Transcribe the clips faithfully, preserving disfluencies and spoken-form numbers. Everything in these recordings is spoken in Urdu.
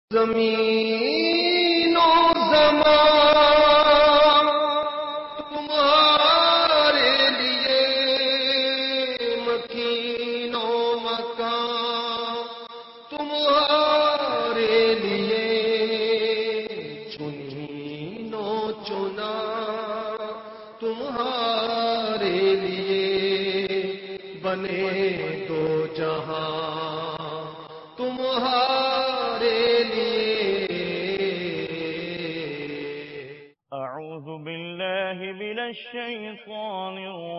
زمین و زمان تمہارے لیے، مکین و مکان تمہارے لیے، چنین و چنا تمہارے لیے، بنے دو جہاں تمہارے لیے۔ اعوذ باللہ من الشیطان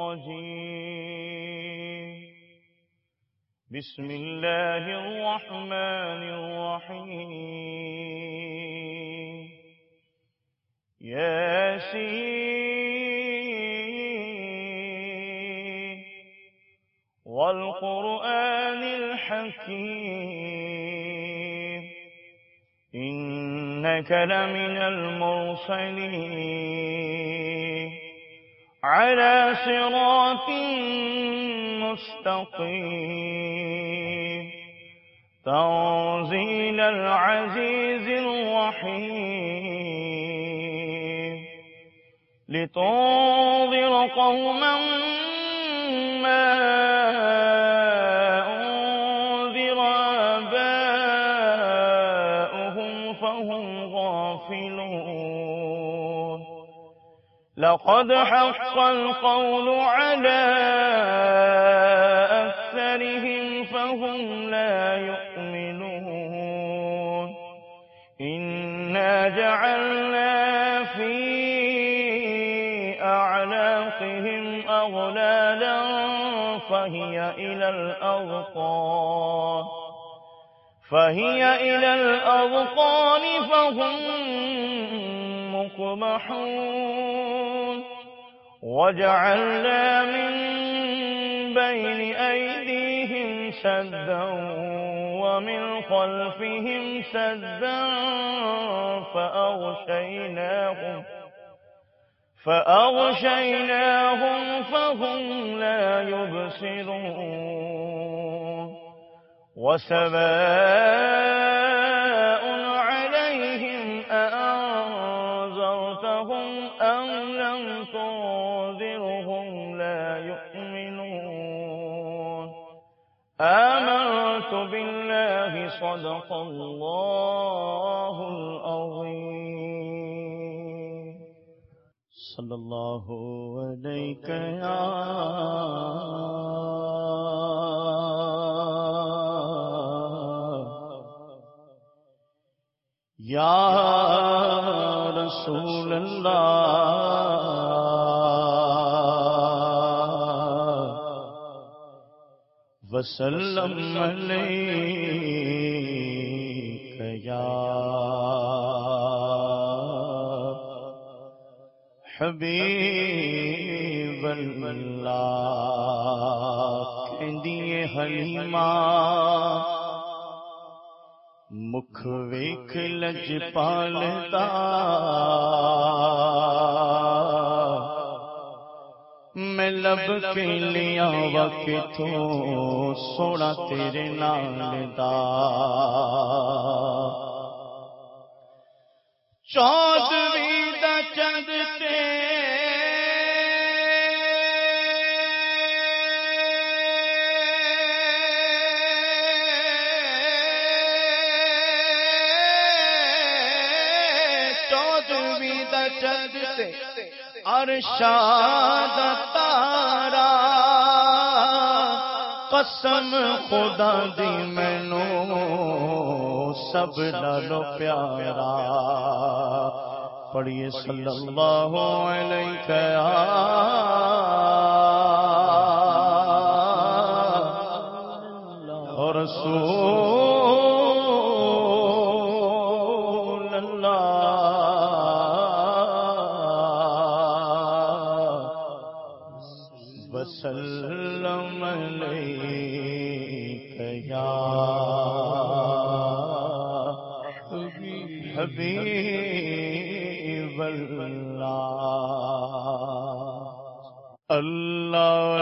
الرجیم، بسم اللہ الرحمن الرحیم، یاسین والقرآن الحکیم، إنك لمن المرسلين على صراط مستقيم، تنزيل العزيز الرحيم، لتنذر قوما ما لقد حق القول على أكثرهم فهم لا يؤمنون، إنا جعلنا في أعناقهم أغلالا فهي إلى الأذقان فهي إلى الأذقان فهم مقمحون، وجعلنا من بين أيديهم سدا ومن خلفهم سدا فأغشيناهم فأغشيناهم فهم لا يبصرون، وسواء عليهم أأنذرتهم أم لم تنذرهم لا يؤمنون. آمنت بالله صدق الله العظيم. صلى الله عليك يا یا رسول اللہ وسلم علیک یا حبیب اللہ، کہندی حلیمہ مکھ ویکھ لجپال دا، میں لب کے لیا وقتوں سونا تیرے نال دا، چودھویں دا چند تے ارشاد تارا، قسم خدا دی مینو سب نالو پیارا، پڑھیے صلی اللہ علیہ اور رسول اللہ وسلم علیک یا حبیب اللہ۔ اللہ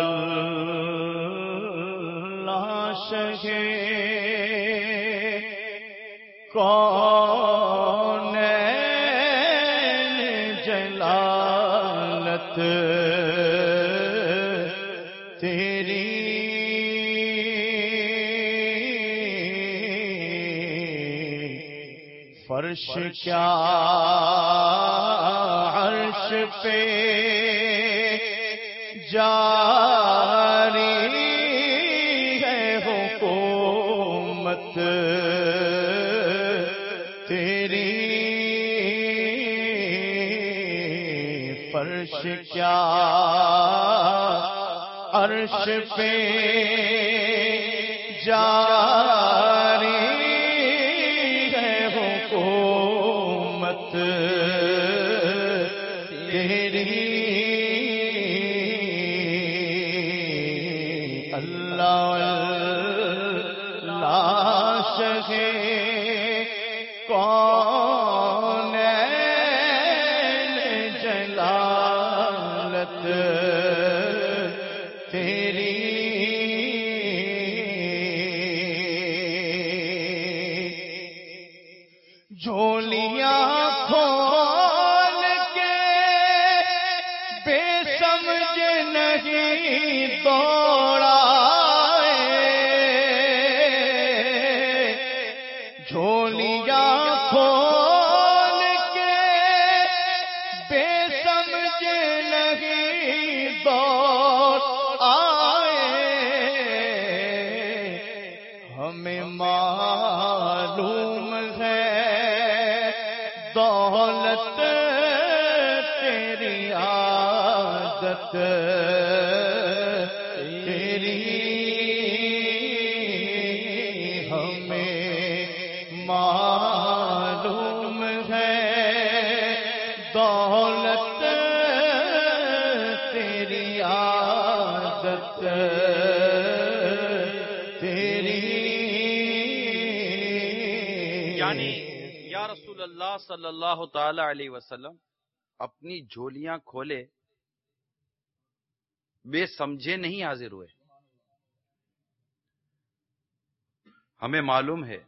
اللہ شہ کون تیری فرش کیا عرش پہ جاری ہے حکومت تیری فرش کیا عرش پہ جاری ہے حکومت تیری اللہ اللہ شہ کونین جلالت تیری جھولیاں کھول کے بے سمجھ نہیں دوڑا جھولیاں کھول کے بے سمجھ نہیں دوڑ آئے ہمیں معلوم ہے دولت تیری عادت تیری ہمیں معلوم ہے دولت تیری عادت تیری یعنی یا رسول اللہ صلی اللہ تعالی علیہ وسلم اپنی جھولیاں کھولے بے سمجھے نہیں حاضر ہوئے. ہمیں معلوم ہے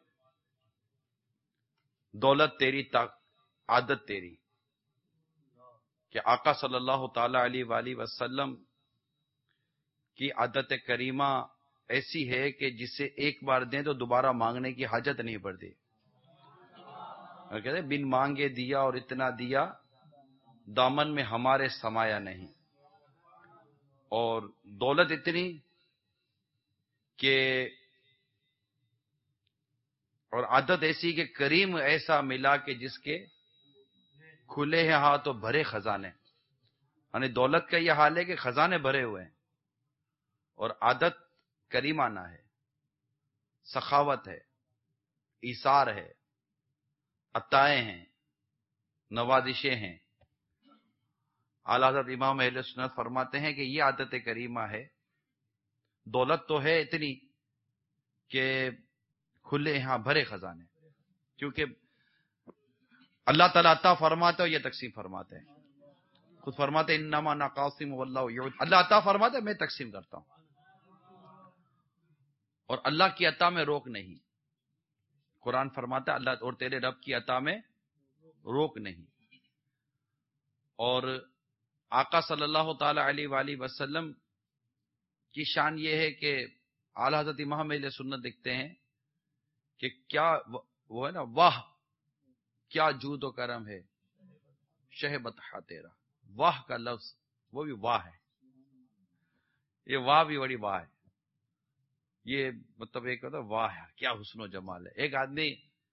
دولت تیری عادت تیری کہ آقا صلی اللہ تعالی علیہ وآلہ وسلم کی عادت کریمہ ایسی ہے کہ جسے ایک بار دیں تو دوبارہ مانگنے کی حاجت نہیں پڑتی. اور کہتے ہیں بن مانگے دیا اور اتنا دیا دامن میں ہمارے سمایا نہیں. اور دولت اتنی کہ اور عادت ایسی کہ کریم ایسا ملا کہ جس کے کھلے ہیں ہاتھ تو بھرے خزانے. یعنی دولت کا یہ حال ہے کہ خزانے بھرے ہوئے ہیں اور عادت کریمانہ ہے، سخاوت ہے، ایثار ہے، عطائیں ہیں، نوازشیں ہیں. اعلی حضرت امام اہل سنت فرماتے ہیں کہ یہ عادت کریمہ ہے. دولت تو ہے اتنی کہ کھلے یہاں بھرے خزانے، کیونکہ اللہ تعالیٰ عطا فرماتے اور یہ تقسیم فرماتے ہیں. خود فرماتے انما انا قاسم واللہ یعطی. اللہ عطا فرماتے میں تقسیم کرتا ہوں، اور اللہ کی عطا میں روک نہیں. قرآن فرماتا ہے اللہ اور تیرے رب کی عطا میں روک نہیں. اور آقا صلی اللہ تعالی علیہ وآلہ وسلم کی شان یہ ہے کہ اعلی حضرت امام اہل سنت لکھتے ہیں کہ کیا وہ ہے نا واہ کیا جود و کرم ہے شہ بطحا تیرا. واہ کا لفظ وہ بھی واہ ہے، یہ واہ بھی بڑی واہ ہے. یہ مطلب ایک ہوتا ہے واہ ہے کیا حسن و جمال ہے. ایک آدمی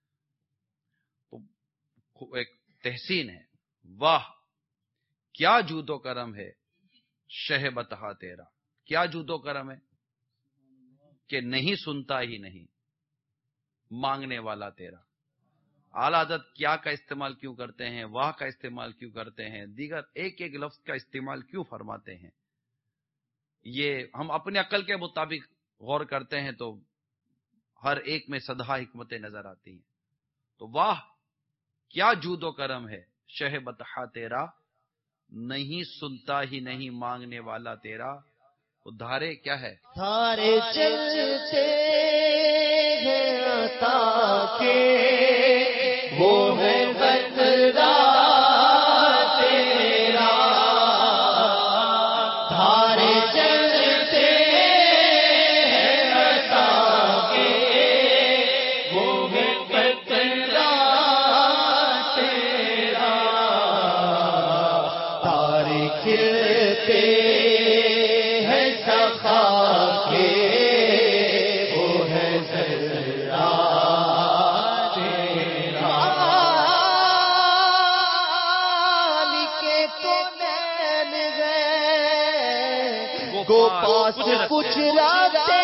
ایک تحسین ہے، واہ کیا جود و کرم ہے شہ بطحا تیرا. کیا جود و کرم ہے کہ نہیں سنتا ہی نہیں مانگنے والا تیرا. اعلیٰ حضرت کیا کا استعمال کیوں کرتے ہیں، واہ کا استعمال کیوں کرتے ہیں، دیگر ایک ایک لفظ کا استعمال کیوں فرماتے ہیں، یہ ہم اپنے عقل کے مطابق غور کرتے ہیں تو ہر ایک میں صدہا حکمتیں نظر آتی ہیں. تو واہ کیا جود و کرم ہے شہ بطحا تیرا، نہیں سنتا ہی نہیں مانگنے والا تیرا. وہ دھارے کیا ہے، دھارے چلتے ہیں عطا کے وہ ہے بدلا تیرا. چلتے ہیں سخا کے وہ ہے ذرا تیرا کے تو نین گئے گو پاس کچھ راتے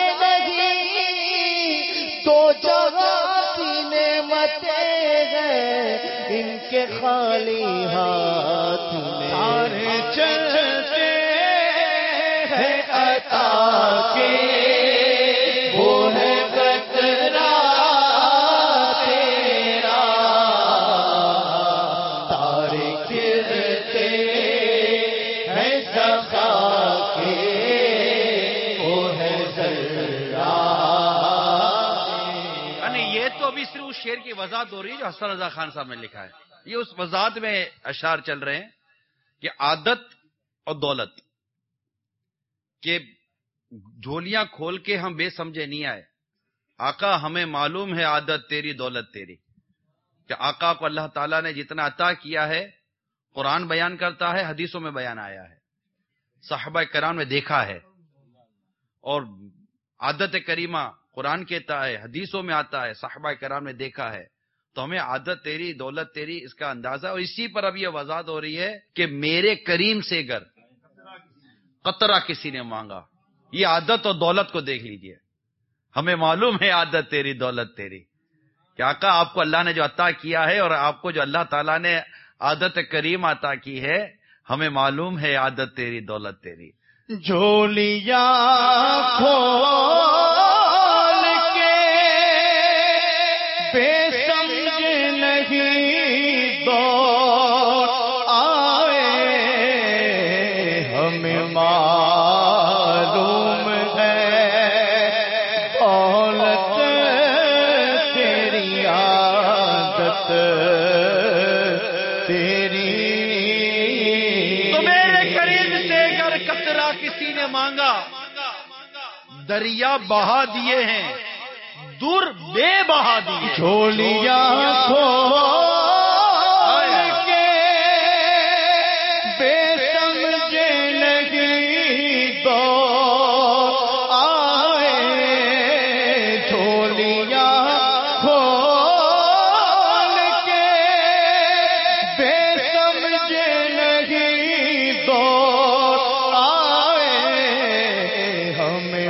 نہیں تو جگہ کی نعمتیں ہیں ان کے خالی ہاتھ میں سارے چلتے ہیں عطا کے وہ ہے قطرہ تیرا تارے گرتے ہیں سخا کے وہ ہے ذرا یعنی یہ تو ابھی صرف اس شعر کی وضاحت ہو رہی ہے جو حسن رضا خان صاحب نے لکھا ہے. یہ اس وضاحت میں اشعار چل رہے ہیں کہ عادت اور دولت کہ جھولیاں کھول کے ہم بے سمجھے نہیں آئے. آقا ہمیں معلوم ہے عادت تیری دولت تیری، کہ آقا کو اللہ تعالیٰ نے جتنا عطا کیا ہے قرآن بیان کرتا ہے، حدیثوں میں بیان آیا ہے، صحابہ کرام نے دیکھا ہے، اور عادت کریمہ قرآن کہتا ہے، حدیثوں میں آتا ہے، صحابہ کرام نے دیکھا ہے. تو ہمیں عادت تیری دولت تیری اس کا اندازہ، اور اسی پر اب یہ وضاحت ہو رہی ہے کہ میرے کریم سے گر قطرہ کسی نے مانگا. یہ عادت اور دولت کو دیکھ لیجئے. ہمیں معلوم ہے عادت تیری دولت تیری، کہ آقا آپ کو اللہ نے جو عطا کیا ہے اور آپ کو جو اللہ تعالیٰ نے عادت کریم عطا کی ہے، ہمیں معلوم ہے عادت تیری دولت تیری. جھولیاں کھول کے بے سمجھ نہیں دوڑ آئے، ہمیں معلوم ہے دولت تیری عادت تیری. تو میرے کریم سے گر قطرہ کسی نے مانگا، دریا بہا دیے ہیں دور بے بہا دیے. جھولیاں کھول کے بے سمجھے نہیں دوڑ آئے، جھولیاں کھول کے بے سمجھے نہیں دوڑ آئے، ہمیں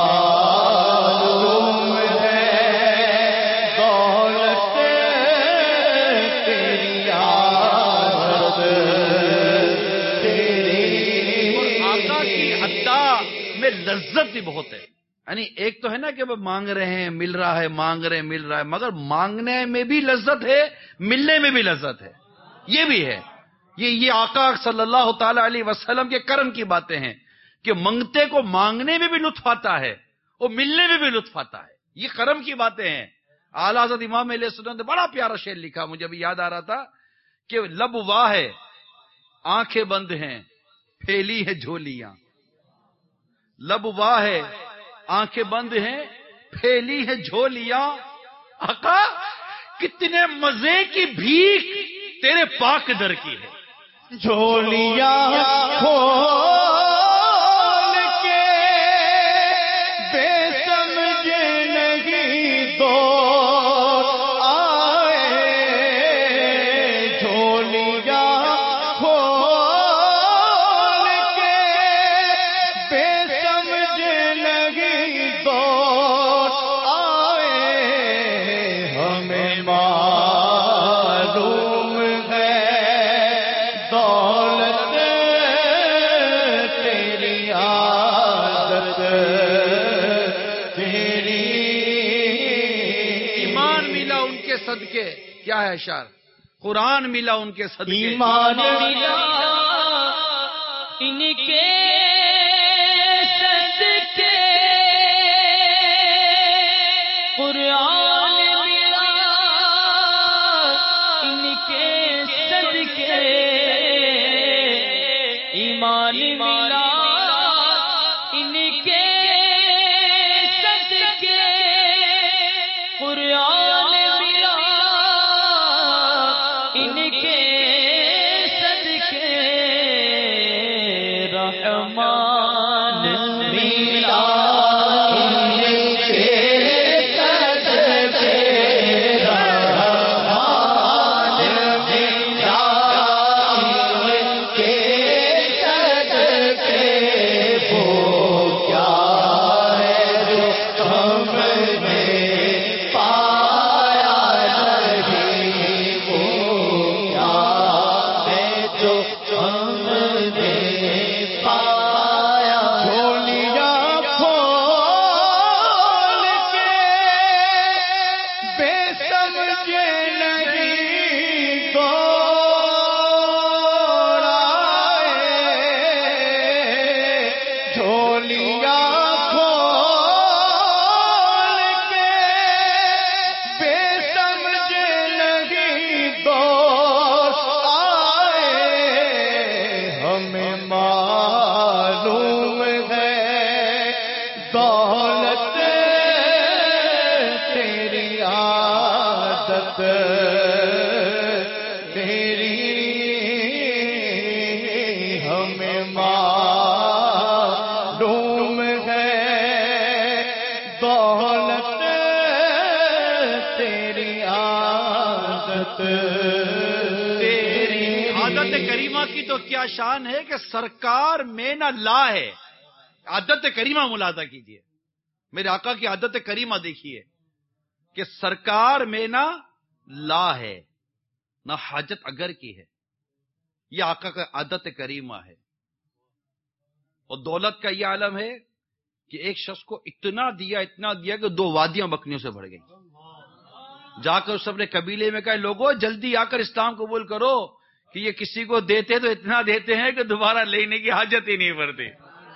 معلوم ہے دولت تیری عادت تیری. آقا کی عطا میں لذت بھی بہت ہے. یعنی ایک تو ہے نا کہ وہ مانگ رہے ہیں مل رہا ہے، مانگ رہے ہیں مل رہا ہے، مگر مانگنے میں بھی لذت ہے، ملنے میں بھی لذت ہے. یہ بھی ہے. یہ یہ آقا صلی اللہ تعالی علیہ وسلم کے کرم کی باتیں ہیں کہ منگتے کو مانگنے میں بھی لطف آتا ہے اور ملنے میں بھی لطف آتا ہے. یہ کرم کی باتیں ہیں. اعلیٰ حضرت امام علیہ السلام نے بڑا پیارا شعر لکھا، مجھے ابھی یاد آ رہا تھا کہ لب واہ ہے آنکھیں بند ہیں پھیلی ہے جھولیاں. لب واہ ہے آنکھیں بند ہیں پھیلی ہے جھولیاں. آقا کتنے مزے کی بھیک تیرے پاک در کی ہے. جھولیاں کھول کے بے سمجھے نہیں دوڑ آئے، جھولیاں کھول کے بے سمجھے نہیں دوڑ آئے، ہمیں معلوم ہے دولت تیری عادت تیری. ایمان ملا ان کے صدقے. کیا ہے اشعار؟ قرآن ملا ان کے صدقے. ایمان ملا ان کے صدقے، قرآن ملا ان کے صدقے، ایمان ملا ان کے صدقے، قرآن ملا ان کے صدقے. ارمان ملا تو کیا شان ہے کہ سرکار میں نہ لا ہے. عادت کریمہ ملاحظہ کیجئے، میرے آقا کی عادت کریمہ دیکھیے کہ سرکار میں نہ لا ہے، نہ حاجت اگر کی ہے. یہ آقا کا عادت کریمہ ہے. اور دولت کا یہ عالم ہے کہ ایک شخص کو اتنا دیا اتنا دیا کہ دو وادیاں بکریوں سے بڑھ گئی. جا کر اس اپنے قبیلے میں کہا لوگوں جلدی آ کر اسلام قبول کرو کہ یہ کسی کو دیتے تو اتنا دیتے ہیں کہ دوبارہ لینے کی حاجت ہی نہیں پڑتی.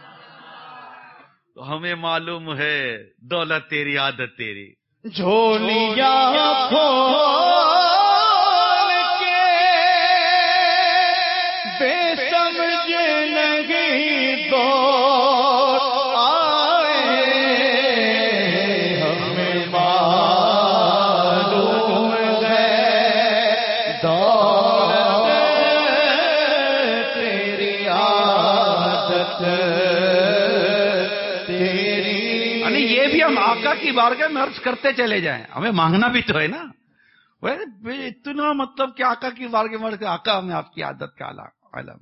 تو ہمیں معلوم ہے دولت تیری عادت تیری. جھولیاں کھول کے بے سمجھ نہیں دو آقا کی بارگاہ میں عرض کرتے چلے جائیں. ہمیں مانگنا بھی تو ہے نا. اتنا مطلب کہ آقا کی بارگاہ میں آقا ہمیں آپ کی عادت کا عالم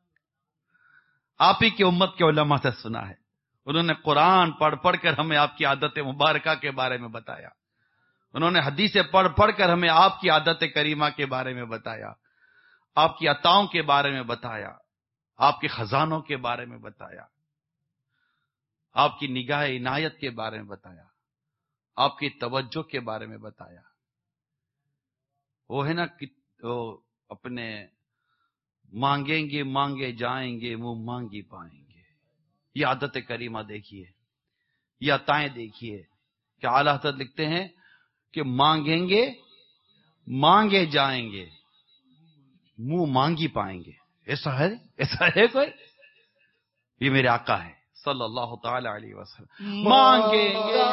آپ ہی کی امت کے علماء سے سنا ہے. انہوں نے قرآن پڑھ پڑھ کر ہمیں آپ کی عادت مبارکہ کے بارے میں بتایا. انہوں نے حدیثیں پڑھ پڑھ کر ہمیں آپ کی عادت کریمہ کے بارے میں بتایا، آپ کی عطاؤں کے بارے میں بتایا، آپ کے خزانوں کے بارے میں بتایا، آپ کی نگاہ عنایت کے بارے میں بتایا، آپ کی توجہ کے بارے میں بتایا. وہ ہے نا کہ اپنے مانگیں گے مانگے جائیں گے منہ مانگی پائیں گے. یہ عادت کریمہ دیکھیے، یہ عطائیں دیکھیے کہ اعلیٰ حضرت لکھتے ہیں کہ مانگیں گے مانگے جائیں گے منہ مانگی پائیں گے. ایسا ہے ایسا ہے کوئی؟ یہ میرے آقا ہے صلی اللہ تعالی علیہ وسلم. مانگے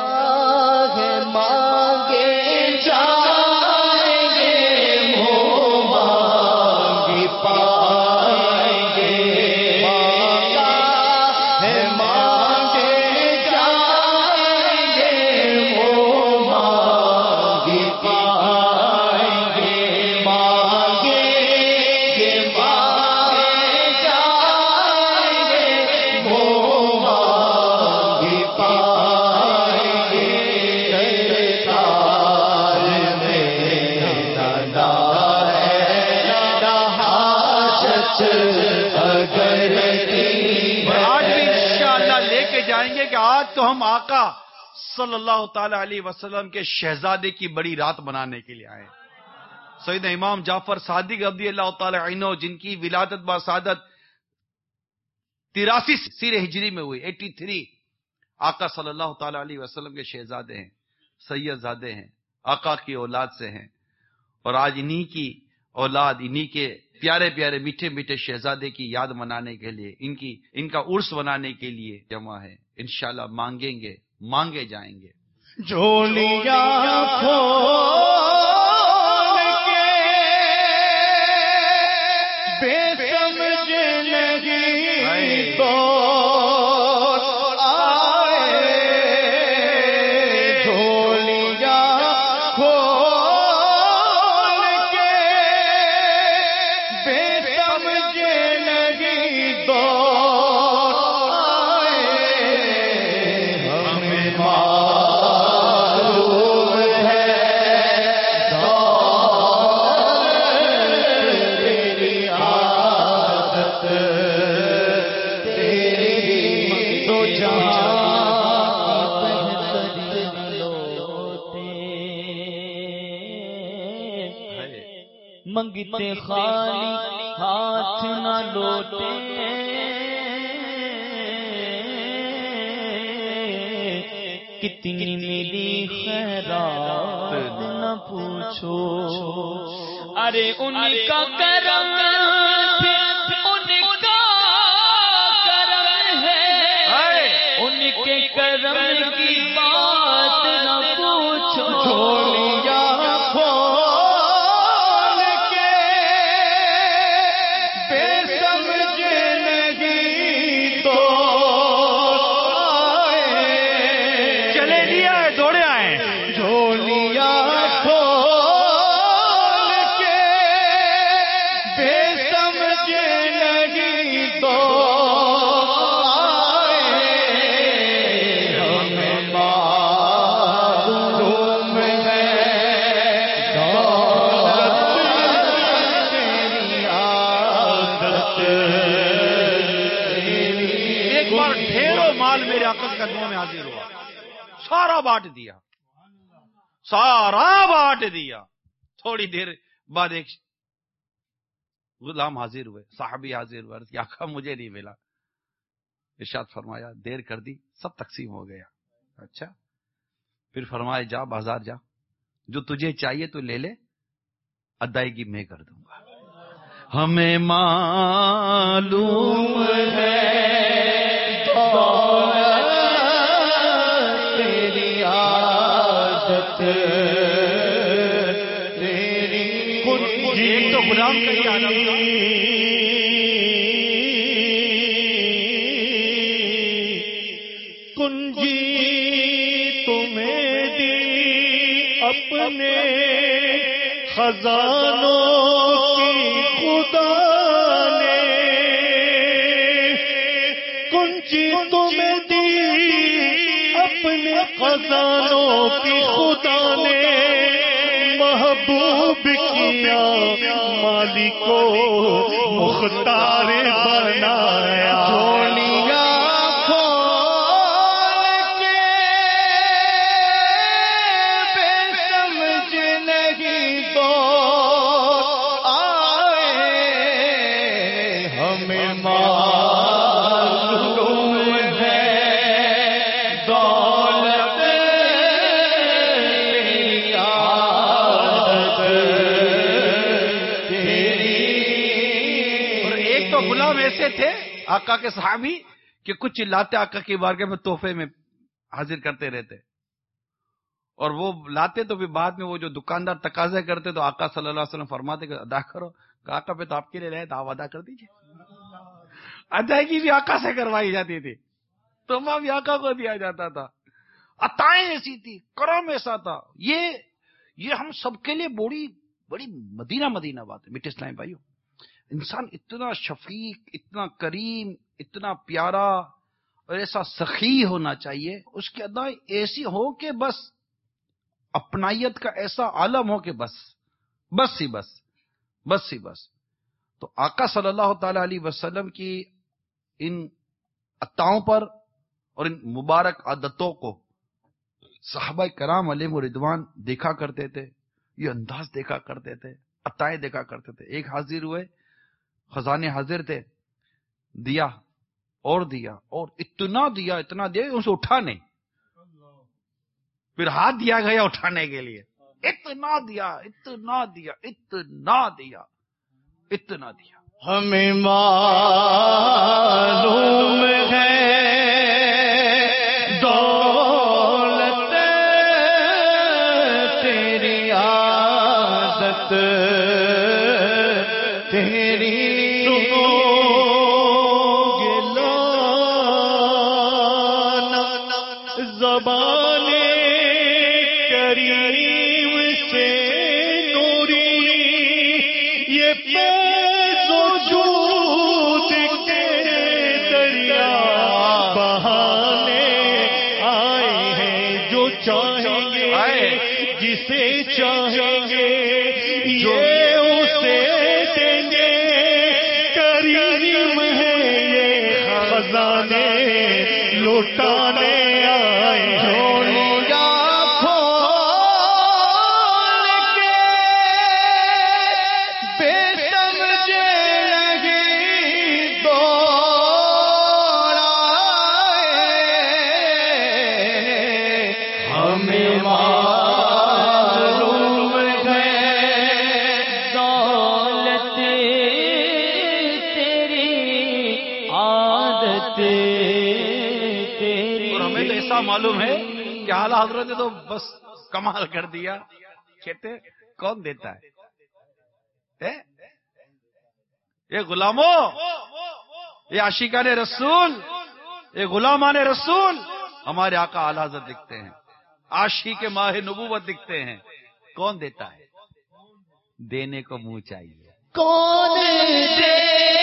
مانگے جائیں گے منہ مانگی پائیں گے. مانگا ہے مانگے جائیں گے منہ مانگی پائیں گے. مانگے گے مانگے جائیں گے منہ مانگی پائیں گے. سرکار میں ندا ہے ندا حاجت اگر کی. آج بھی انشاءاللہ لے کے جائیں گے کہ آج تو ہم آقا صلی اللہ تعالی علیہ وسلم کے شہزادے کی بڑی رات منانے کے لیے آئے. سیدنا امام جعفر صادق رضی اللہ تعالی عنہ جن کی ولادت باسعادت تراسی سیر ہجری میں ہوئی، ایٹی تھری. آقا صلی اللہ تعالی علیہ وسلم کے شہزادے ہیں، سید زادے ہیں، آقا کی اولاد سے ہیں. اور آج انہی کی اولاد انہی کے پیارے پیارے میٹھے میٹھے شہزادے کی یاد منانے کے لیے، ان کی ان کا عرس منانے کے لیے جمع ہے. انشاءاللہ مانگیں گے مانگے جائیں گے. جھولیاں کھول کے بے سمجھ نہیں تو منگتے خالی ہاتھ نہ لوٹے، کتنی ملی خیرات نہ پوچھو، ارے ان کا کرم ان کا کرم ہے، ان کے کرم کی بات نہ پوچھو، جھولیاں کھول کے بے سمجھ نہیں تو آئے، چلے دیا ہے دوڑے آئے، جھولیاں کھول کے بے سمجھ نہیں تو قدموں میں حاضر ہوا، سارا بانٹ دیا، سارا بانٹ دیا۔ تھوڑی دیر بعد ایک غلام حاضر ہوئے، صحابی حاضر ہوئے، کہ آقا مجھے نہیں ملا۔ ارشاد فرمایا دیر کر دی، سب تقسیم ہو گیا۔ اچھا، پھر فرمایا جا بازار جا، جو تجھے چاہیے تو لے لے، ادائیگی میں کر دوں گا۔ ہمیں معلوم ہے تیری عادت، تیری کنجی تو غلام کا ہی عالم تھا، کنجی تمہیں دی اپنے خزانوں کی خدا نے، کنجی تمہیں دی اپنے خزانوں کی خدا نے، محبوب کیا مالک کو مختار بنایا، جھولیاں کھول کے بے سمجھ نہیں تو آئے، ہمیں معلوم ہے دولت تیری عادت تیری۔ اور ایک تو غلام ایسے تھے آقا کے صحابی کہ کچھ چلاتے آقا کی بارگاہ میں تحفے میں حاضر کرتے رہتے، اور وہ لاتے تو پھر بعد میں وہ جو دکاندار تقاضے کرتے تو آقا صلی اللہ علیہ وسلم فرماتے کہ ادا کرو، کہ آقا پہ تو آپ کے لیے لائے تو آپ ادا کر دیجیے۔ ادائیگی بھی آقا سے کروائی جاتی تھی، تحفہ بھی آقا کو دیا جاتا تھا، عطائیں ایسی تھی، کرم ایسا تھا۔ یہ یہ ہم سب کے لیے بڑی بڑی مدینہ مدینہ بات ہے میٹھے اسلام بھائیو۔ انسان اتنا شفیق، اتنا کریم، اتنا پیارا اور ایسا سخی ہونا چاہیے، اس کی ادائیں ایسی ہو کہ بس اپنائیت کا ایسا عالم ہو کہ بس بس ہی بس بس ہی بس۔ تو آقا صلی اللہ تعالی علیہ وسلم کی ان عطاؤں پر اور ان مبارک عادتوں کو صحابہ کرام علیہم رضوان دیکھا کرتے تھے، یہ انداز دیکھا کرتے تھے، عطائیں دیکھا کرتے تھے۔ ایک حاضر ہوئے، خزانے حاضر تھے، دیا اور دیا اور اتنا دیا اتنا دیا اسے اٹھا نہیں، پھر ہاتھ دیا گیا اٹھانے کے لیے، اتنا دیا اتنا دیا اتنا دیا اتنا دیا۔ ہمیں معلوم ہے دولت تیری عادت تیری، زبان کریم سے نوری یہ پیش وجود کے دریا بہانے آئے ہیں، جو چاہیں گے جسے چاہیں گے یہ اسے دیں گے، کریم ہے یہ خزانے لوٹانے آئے ہیں، ایسا معلوم ہے کہ اعلی حضرت نے تو بس کمال کر دیا. کہتے کون دیتا ہے؟ یہ غلاموں، یہ عاشقان رسول، یہ غلامان رسول ہمارے آقا اعلی حضرت دکھتے ہیں، عاشق ماہ نبوت دکھتے ہیں. کون دیتا ہے؟ دینے کو منہ چاہیے. کون دیتا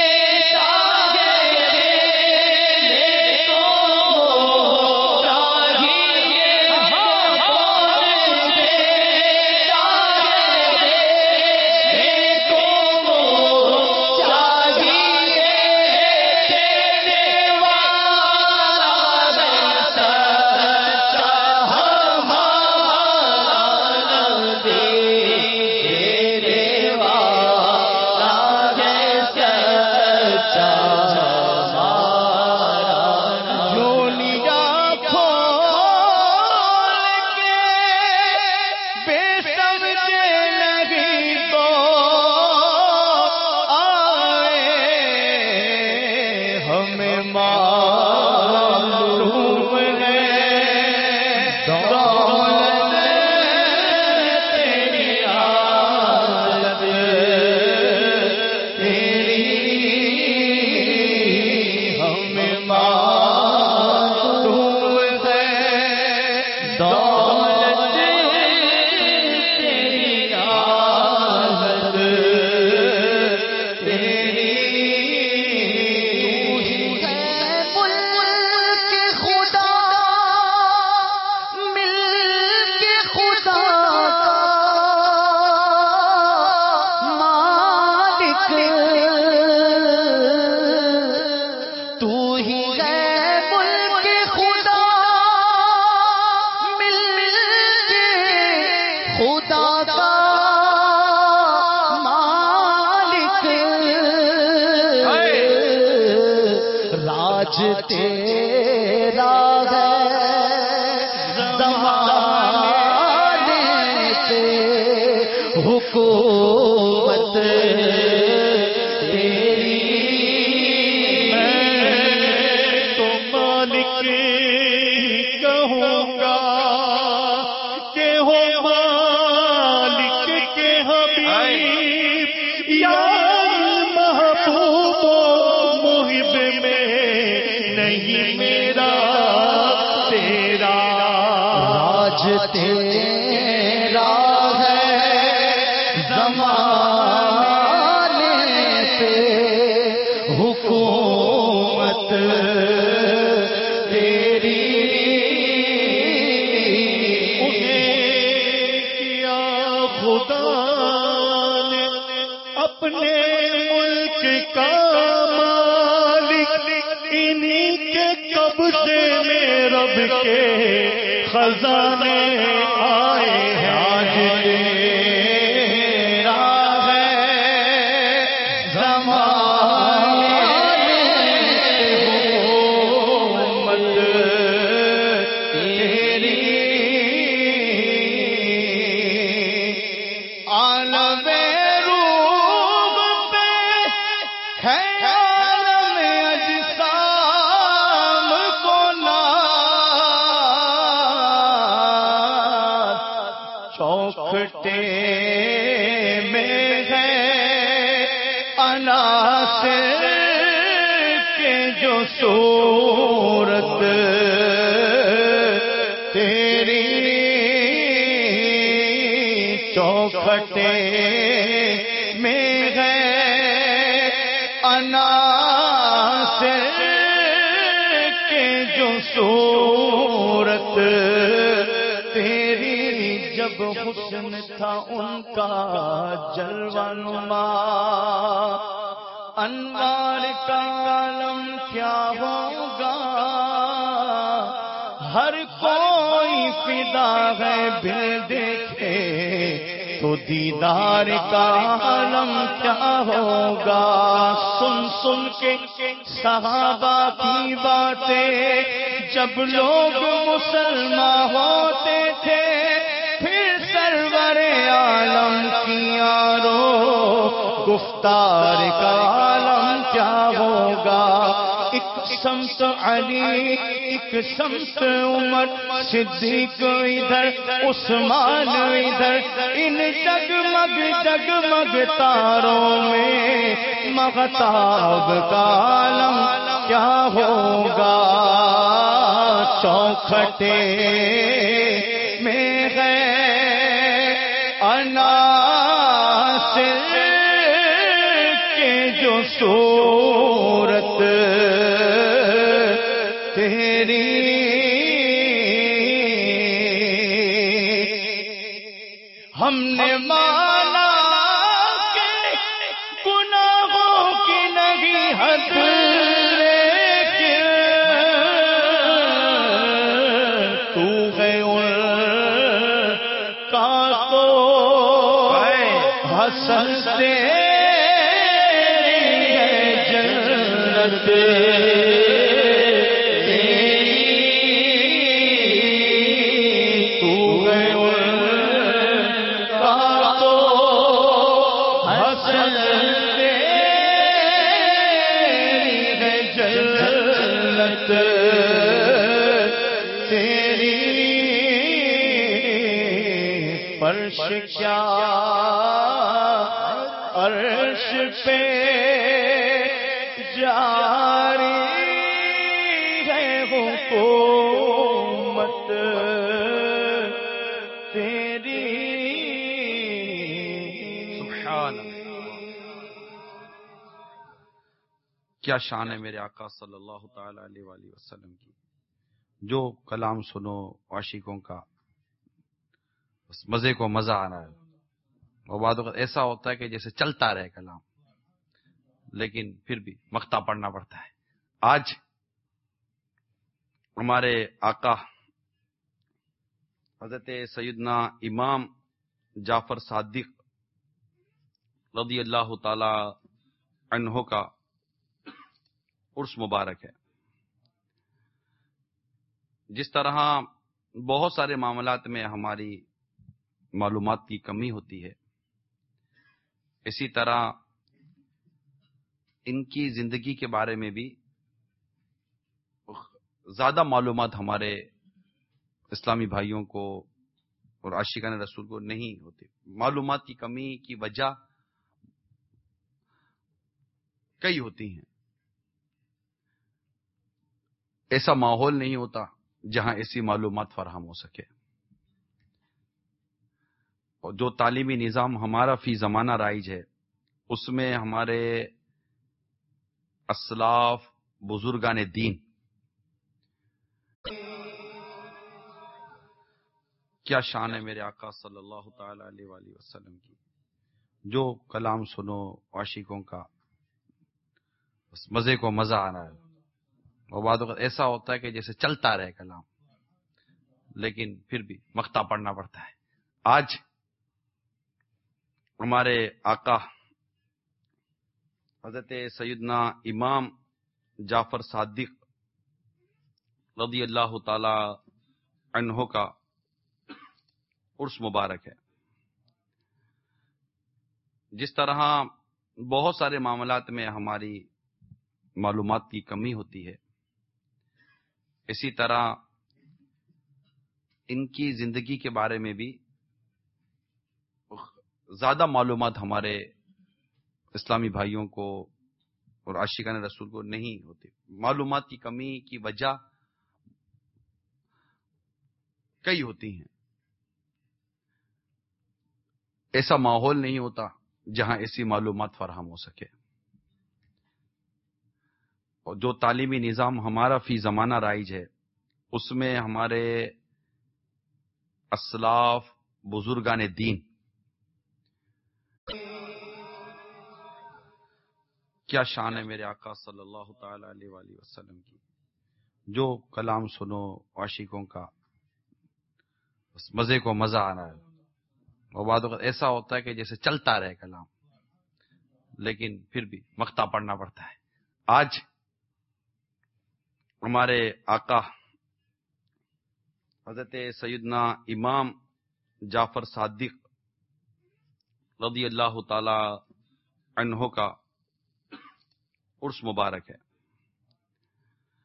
تیرا ہے زمانے سے حکومت تیری، میں تو مالک کہوں گا کہ ہو مالک کے حبیب یا محبوب محب میں نہیں میرا تیرا راج تیرا ہے زمانے سے حکومت تیری، کیا خدا نے اپنے ملک کا انہی کے قبضے میں رب کے خزانے آئے ہیں. آج تیرا ہے زمانے سے حکومت تیری، عالم روح پہ ہے چوکھٹے میں ہے عناصر کے جو صورت تیری، چوکھٹے میں ہے عناصر کے جو صورت تیری، جب حسن تھا ان کا جلوہ نما، انوار کا عالم کیا ہوگا، ہر کوئی فدا ہے بن دیکھے تو دیدار کا عالم کیا ہوگا. سن سن کے صحابہ کی باتیں جب لوگ مسلمان ہوتے تھے، سرور عالم کی یارو گفتار کا عالم کیا ہوگا. ایک سمت علی، ایک سمت عمر صدیق ادھر، عثمان ادھر، ان جگمگ جگمگ تاروں میں مغتاب کا عالم کیا ہوگا؟ چوکھٹے میں گئے عناصر کے جو صورت تیری ہم نے مانا کہ گناہوں کی نہیں حد، لیکن تو ہے ان کا تو حسن تیری ہے جنت فرش کیا عرش پہ جاری ہے حکومت تیری۔ سبحان اللہ، کیا شان ہے میرے آقا صلی اللہ تعالی علیہ وآلہ وسلم کی۔ جو کلام سنو عاشقوں کا، بس مزے کو مزہ آ رہا ہے، اور بعد وقت ایسا ہوتا ہے کہ جیسے چلتا رہے کلام، لیکن پھر بھی مقطع پڑھنا پڑتا ہے۔ آج ہمارے آقا حضرت سیدنا امام جعفر صادق رضی اللہ تعالی عنہ کا عرس مبارک ہے۔ جس طرح بہت سارے معاملات میں ہماری معلومات کی کمی ہوتی ہے، اسی طرح ان کی زندگی کے بارے میں بھی زیادہ معلومات ہمارے اسلامی بھائیوں کو اور عاشقان رسول کو نہیں ہوتی۔ معلومات کی کمی کی وجہ کئی ہوتی ہیں۔ ایسا ماحول نہیں ہوتا جہاں ایسی معلومات فراہم ہو سکے، اور جو تعلیمی نظام ہمارا فی زمانہ رائج ہے، اس میں ہمارے اسلاف بزرگان دین کیا شان ہے میرے آقا صلی اللہ تعالی علیہ وآلہ وسلم کی۔ جو کلام سنو عاشقوں کا، بس مزے کو مزہ آ رہا ہے، اور بعد وقت ایسا ہوتا ہے کہ جیسے چلتا رہے کلام، لیکن پھر بھی مقطع پڑھنا پڑتا ہے۔ آج ہمارے آقا حضرت سیدنا امام جعفر صادق رضی اللہ تعالی عنہ کا عرس مبارک ہے۔ جس طرح بہت سارے معاملات میں ہماری معلومات کی کمی ہوتی ہے، اسی طرح ان کی زندگی کے بارے میں بھی زیادہ معلومات ہمارے اسلامی بھائیوں کو اور عاشقان رسول کو نہیں ہوتی۔ معلومات کی کمی کی وجہ کئی ہوتی ہیں۔ ایسا ماحول نہیں ہوتا جہاں ایسی معلومات فراہم ہو سکے، اور جو تعلیمی نظام ہمارا فی زمانہ رائج ہے، اس میں ہمارے اسلاف بزرگان دین کیا شان ہے میرے آقا صلی اللہ تعالی علیہ وآلہ وسلم کی۔ جو کلام سنو عاشقوں کا، بس مزے کو مزہ آ رہا ہے، اور بعد وقت ایسا ہوتا ہے کہ جیسے چلتا رہے کلام، لیکن پھر بھی مقطع پڑھنا پڑتا ہے۔ آج ہمارے آقا حضرت سیدنا امام جعفر صادق رضی اللہ تعالی عنہ کا عرس مبارک ہے۔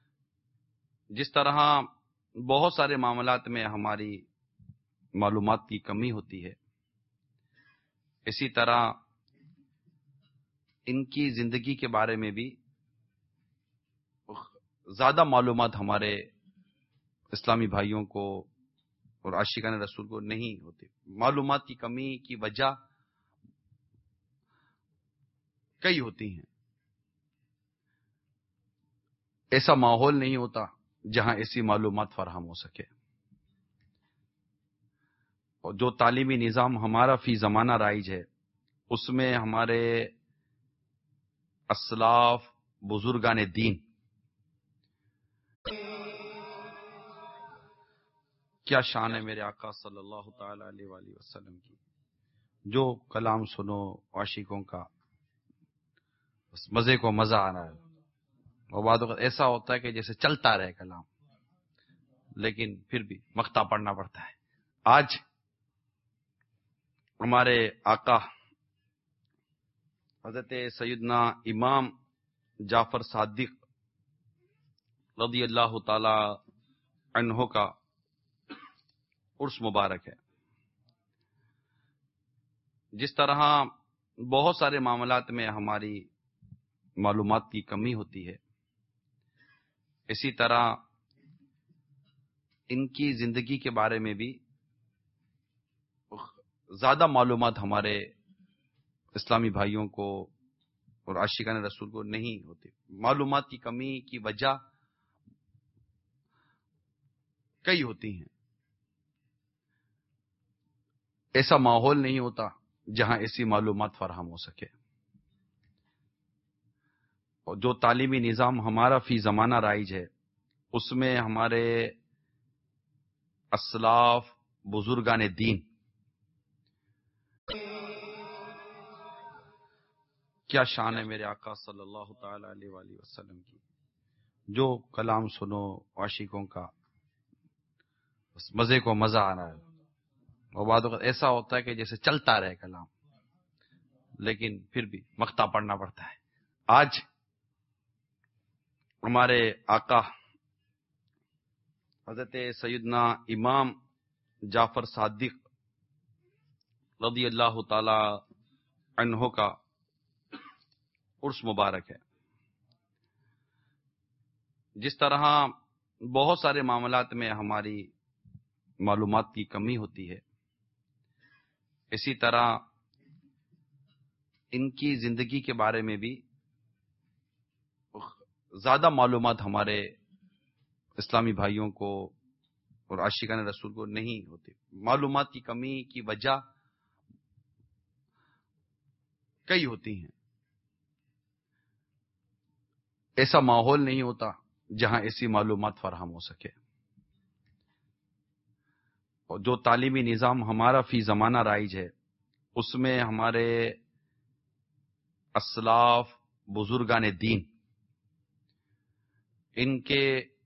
جس طرح بہت سارے معاملات میں ہماری معلومات کی کمی ہوتی ہے، اسی طرح ان کی زندگی کے بارے میں بھی زیادہ معلومات ہمارے اسلامی بھائیوں کو اور عاشقان رسول کو نہیں ہوتی۔ معلومات کی کمی کی وجہ کئی ہوتی ہیں۔ ایسا ماحول نہیں ہوتا جہاں ایسی معلومات فراہم ہو سکے، اور جو تعلیمی نظام ہمارا فی زمانہ رائج ہے اس میں ہمارے اسلاف بزرگان دین کیا شان ہے میرے آقا صلی اللہ تعالی علیہ وآلہ وسلم کی، جو کلام سنو عاشقوں کا بس مزے کو مزہ آ رہا ہے، اور بعد وقت ایسا ہوتا ہے کہ جیسے چلتا رہے کلام، لیکن پھر بھی مقطع پڑھنا پڑتا ہے۔ آج ہمارے آقا حضرت سیدنا امام جعفر صادق رضی اللہ تعالی عنہ کا عرس مبارک ہے۔ جس طرح بہت سارے معاملات میں ہماری معلومات کی کمی ہوتی ہے، اسی طرح ان کی زندگی کے بارے میں بھی زیادہ معلومات ہمارے اسلامی بھائیوں کو اور عاشقان رسول کو نہیں ہوتی۔ معلومات کی کمی کی وجہ کئی ہوتی ہیں۔ ایسا ماحول نہیں ہوتا جہاں ایسی معلومات فراہم ہو سکے، اور جو تعلیمی نظام ہمارا فی زمانہ رائج ہے اس میں ہمارے اسلاف بزرگان دین کیا شان ہے میرے آقا صلی اللہ تعالی علیہ وآلہ وسلم کی، جو کلام سنو عاشقوں کا بس مزے کو مزہ آ رہا ہے، اور بعد وقت ایسا ہوتا ہے کہ جیسے چلتا رہے کلام، لیکن پھر بھی مقطع پڑھنا پڑتا ہے۔ آج ہمارے آقا حضرت سیدنا امام جعفر صادق رضی اللہ تعالی عنہ کا عرس مبارک ہے۔ جس طرح بہت سارے معاملات میں ہماری معلومات کی کمی ہوتی ہے، اسی طرح ان کی زندگی کے بارے میں بھی زیادہ معلومات ہمارے اسلامی بھائیوں کو اور عاشقان رسول کو نہیں ہوتی۔ معلومات کی کمی کی وجہ کئی ہوتی ہیں۔ ایسا ماحول نہیں ہوتا جہاں ایسی معلومات فراہم ہو سکے، اور جو تعلیمی نظام ہمارا فی زمانہ رائج ہے اس میں ہمارے اسلاف بزرگان دین ان کے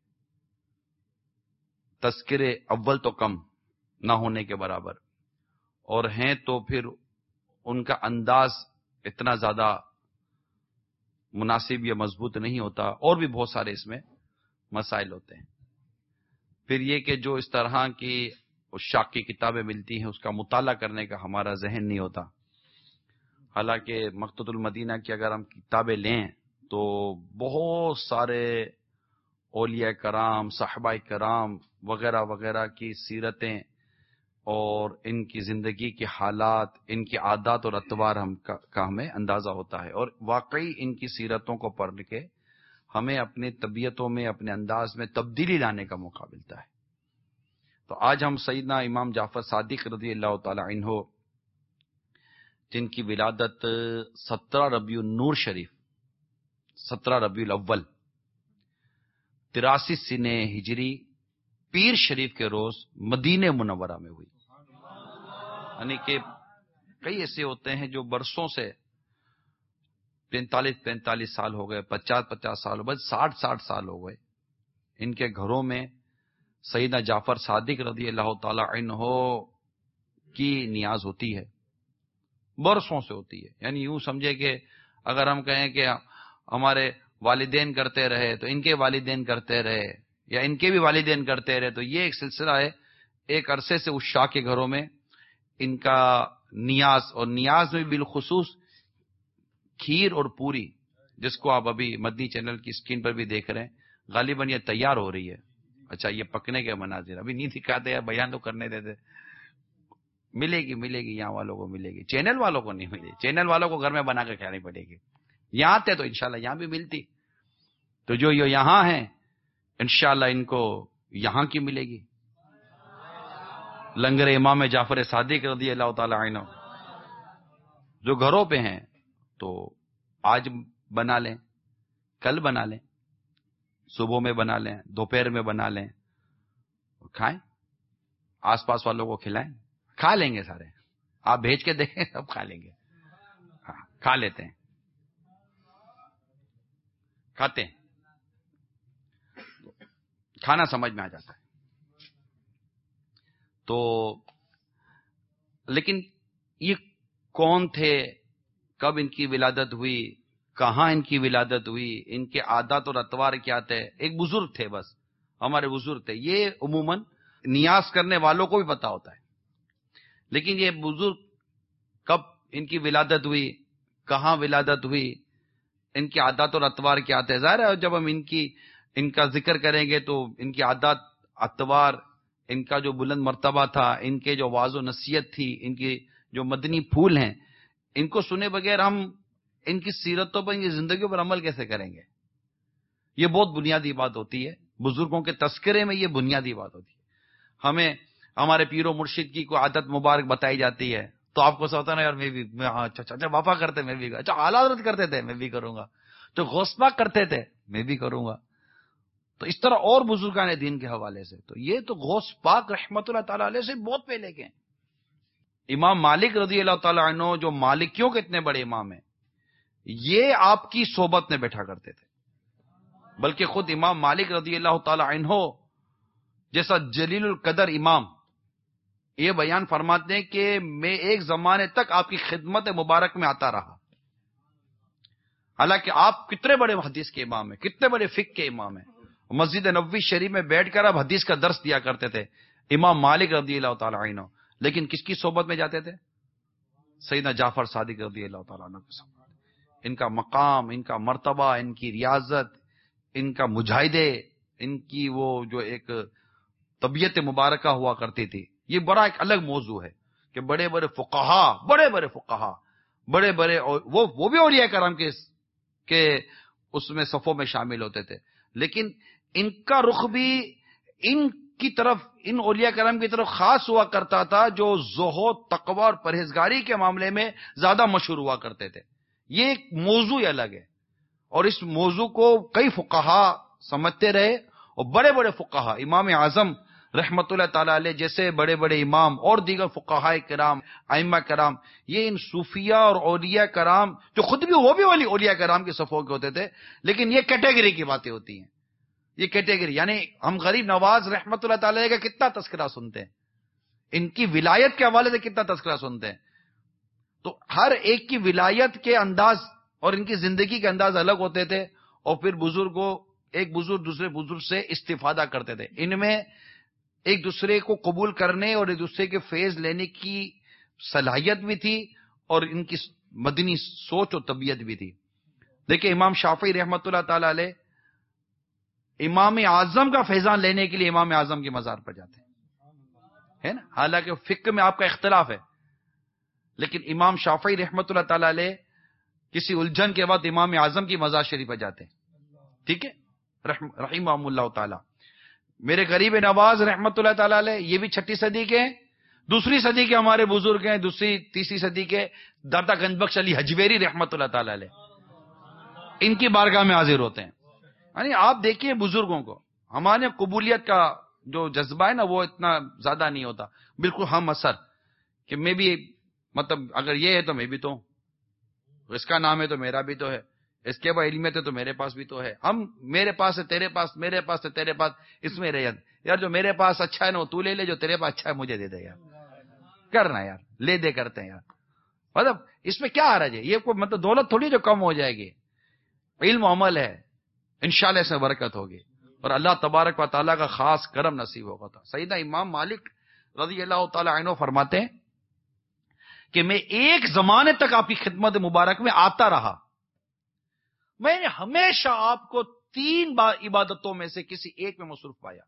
تذکرے اول تو کم نہ ہونے کے برابر، اور ہیں تو پھر ان کا انداز اتنا زیادہ مناسب یا مضبوط نہیں ہوتا، اور بھی بہت سارے اس میں مسائل ہوتے ہیں۔ پھر یہ کہ جو اس طرح کی عشاق کی کتابیں ملتی ہیں اس کا مطالعہ کرنے کا ہمارا ذہن نہیں ہوتا۔ حالانکہ مقتۃ المدینہ کی اگر ہم کتابیں لیں تو بہت سارے اولیاء کرام، صحابہ کرام وغیرہ وغیرہ کی سیرتیں اور ان کی زندگی کے حالات، ان کی عادات اور اطوار ہم کا, کا ہمیں اندازہ ہوتا ہے، اور واقعی ان کی سیرتوں کو پڑھ کے ہمیں اپنی طبیعتوں میں، اپنے انداز میں تبدیلی لانے کا موقع ملتا ہے۔ تو آج ہم سیدنا امام جعفر صادق رضی اللہ تعالی عنہ جن کی ولادت سترہ ربیع النور شریف، سترہ ربیع الاول تراسی سنہ ہجری پیر شریف کے روز مدینہ منورہ میں ہوئی۔ یعنی کہ کئی ایسے ہوتے ہیں جو برسوں سے پینتالیس پینتالیس سال ہو گئے، پچاس پچاس سال ہو گئے، ساٹھ ساٹھ سال ہو گئے، ان کے گھروں میں سیدنا جعفر صادق رضی اللہ تعالی عنہ کی نیاز ہوتی ہے، برسوں سے ہوتی ہے۔ یعنی یوں سمجھے کہ اگر ہم کہیں کہ ہمارے والدین کرتے رہے تو ان کے والدین کرتے رہے، یا ان کے بھی والدین کرتے رہے. تو یہ ایک سلسلہ ہے. ایک عرصے سے اس شاہ کے گھروں میں ان کا نیاز، اور نیاز میں بالخصوص کھیر اور پوری، جس کو آپ ابھی مدنی چینل کی اسکرین پر بھی دیکھ رہے ہیں، غالباً یہ تیار ہو رہی ہے. اچھا، یہ پکنے کے مناظر ابھی نہیں دکھاتے یا بیان تو کرنے دیتے. ملے گی ملے گی یہاں والوں کو ملے گی، چینل والوں کو نہیں ملے. چینل والوں کو گھر میں بنا کے کھانی پڑے گی. یہاں تھے تو انشاءاللہ یہاں بھی ملتی. تو جو یہ یہاں ہیں انشاءاللہ ان کو یہاں کی ملے گی. لنگر امام جعفر صادق رضی اللہ تعالی عنہ جو گھروں پہ ہیں تو آج بنا لیں، کل بنا لیں، صبح میں بنا لیں، دوپہر میں بنا لیں، کھائیں، آس پاس والوں کو کھلائیں. کھا لیں گے سارے. آپ بھیج کے دیکھیں سب کھا لیں گے. ہاں، کھا لیتے ہیں، کھاتے ہیں، کھانا سمجھ میں آ جاتا ہے. تو لیکن یہ کون تھے، کب ان کی ولادت ہوئی، کہاں ان کی ولادت ہوئی، ان کے عادات اور اطوار کیا تھے؟ ایک بزرگ تھے، بس ہمارے بزرگ تھے. یہ عموماً نیاز کرنے والوں کو بھی پتا ہوتا ہے، لیکن یہ بزرگ کب ان کی ولادت ہوئی، کہاں ولادت ہوئی، ان کے عادات اور اطوار کیا تھے. ظاہر ہے جب ہم ان کی ان کا ذکر کریں گے تو ان کی عادات، اطوار، ان کا جو بلند مرتبہ تھا، ان کے جو واعظ و نصیحت تھی، ان کی جو مدنی پھول ہیں، ان کو سنے بغیر ہم ان کی سیرتوں پر، ان کی زندگیوں پر عمل کیسے کریں گے؟ یہ بہت بنیادی بات ہوتی ہے. بزرگوں کے تذکرے میں یہ بنیادی بات ہوتی ہے. ہمیں ہمارے پیر و مرشد کی کوئی عادت مبارک بتائی جاتی ہے تو آپ کو سوچتا نا یار میں بھی میں ہاں اچھا اچھا وفا کرتے میں بھی، اچھا اعلیٰ حضرت کرتے تھے میں بھی کروں گا، تو غوث پاک کرتے تھے میں بھی کروں گا. تو اس طرح اور بزرگان دین کے حوالے سے تو یہ تو غوث پاک رحمت اللہ تعالی علیہ سے بہت پہلے کے ہیں. امام مالک رضی اللہ تعالی عنہ جو مالکیوں کے اتنے بڑے امام ہیں، یہ آپ کی صحبت میں بیٹھا کرتے تھے. بلکہ خود امام مالک رضی اللہ تعالی عنہ جیسا جلیل القدر امام یہ بیان فرماتے ہیں کہ میں ایک زمانے تک آپ کی خدمت مبارک میں آتا رہا. حالانکہ آپ کتنے بڑے حدیث کے امام ہیں، کتنے بڑے فقہ کے امام ہیں. مسجد نبوی شریف میں بیٹھ کر آپ حدیث کا درس دیا کرتے تھے امام مالک رضی اللہ تعالی عنہ. لیکن کس کی صحبت میں جاتے تھے؟ سیدنا جعفر صادق رضی اللہ تعالی عنہ کی صحبت. ان کا مقام، ان کا مرتبہ، ان کی ریاضت، ان کا مجاہدے، ان کی وہ جو ایک طبیعت مبارکہ ہوا کرتی تھی، یہ بڑا ایک الگ موضوع ہے کہ بڑے بڑے فقہا بڑے بڑے فقہا بڑے بڑے وہ وہ بھی اولیاء کرام کے کہ اس میں صفوں میں شامل ہوتے تھے. لیکن ان کا رخ بھی ان کی طرف، ان اولیاء کرام کی طرف خاص ہوا کرتا تھا جو زہد، تقوی اور پرہیزگاری کے معاملے میں زیادہ مشہور ہوا کرتے تھے. یہ ایک موضوع الگ ہے اور اس موضوع کو کئی فقہا سمجھتے رہے، اور بڑے بڑے فقہا امام اعظم رحمت اللہ تعالی علیہ جیسے بڑے بڑے امام اور دیگر فقہاء کرام، ائمہ کرام، یہ ان صوفیاء اور اولیاء کرام جو خود بھی وہ بھی والی اولیاء کرام کے صفوں کے ہوتے تھے. لیکن یہ کیٹیگری کی باتیں ہوتی ہیں، یہ کیٹیگری یعنی ہم غریب نواز رحمت اللہ تعالی علیہ کا کتنا تذکرہ سنتے ہیں، ان کی ولایت کے حوالے سے کتنا تذکرہ سنتے ہیں. تو ہر ایک کی ولایت کے انداز اور ان کی زندگی کے انداز الگ ہوتے تھے، اور پھر بزرگوں ایک بزرگ دوسرے بزرگ سے استفادہ کرتے تھے. ان میں ایک دوسرے کو قبول کرنے اور ایک دوسرے کے فیض لینے کی صلاحیت بھی تھی، اور ان کی مدنی سوچ اور طبیعت بھی تھی. دیکھیں امام شافعی رحمت اللہ تعالی علیہ امام اعظم کا فیضان لینے کے لیے امام اعظم کے مزار پر جاتے ہیں، ہے نا. حالانکہ فقہ میں آپ کا اختلاف ہے، لیکن امام شافعی رحمت اللہ تعالی علیہ کسی الجھن کے بعد امام اعظم کی مزار شریف پر جاتے ہیں. ٹھیک ہے، رحمہ اللہ تعالی. میرے غریب نواز رحمت اللہ تعالی علیہ یہ بھی چھٹی صدی کے ہیں، دوسری صدی کے ہمارے بزرگ ہیں، دوسری تیسری صدی کے داتا گنج بخش علی حجویری رحمت اللہ تعالی علیہ ان کی بارگاہ میں حاضر ہوتے ہیں. یعنی آپ دیکھیے بزرگوں کو، ہمارے قبولیت کا جو جذبہ ہے نا وہ اتنا زیادہ نہیں ہوتا، بالکل ہم اثر کہ میں بھی مطلب اگر یہ ہے تو میں بھی تو ہوں، اس کا نام ہے تو میرا بھی تو ہے، اس کے بعد علمیت ہے تو میرے پاس بھی تو ہے. ہم میرے پاس ہے تیرے پاس، میرے پاس ہے تیرے پاس، اس میں رہ یار جو میرے پاس اچھا ہے نا وہ تو لے لے، جو تیرے پاس اچھا ہے مجھے دے دے یار. کرنا یار، لے دے کرتے ہیں یار. مطلب اس میں کیا حرج ہے؟ یہ کوئی مطلب دولت تھوڑی جو کم ہو جائے گی، علم و عمل ہے، انشاءاللہ اس میں برکت ہوگی. اور اللہ تبارک و تعالیٰ کا خاص کرم نصیب ہوگا تھا. سیدنا امام مالک رضی اللہ تعالی عنہ فرماتے ہیں کہ میں ایک زمانے تک آپ کی خدمت مبارک میں آتا رہا، میں نے ہمیشہ آپ کو تین بار عبادتوں میں سے کسی ایک میں مصروف پایا.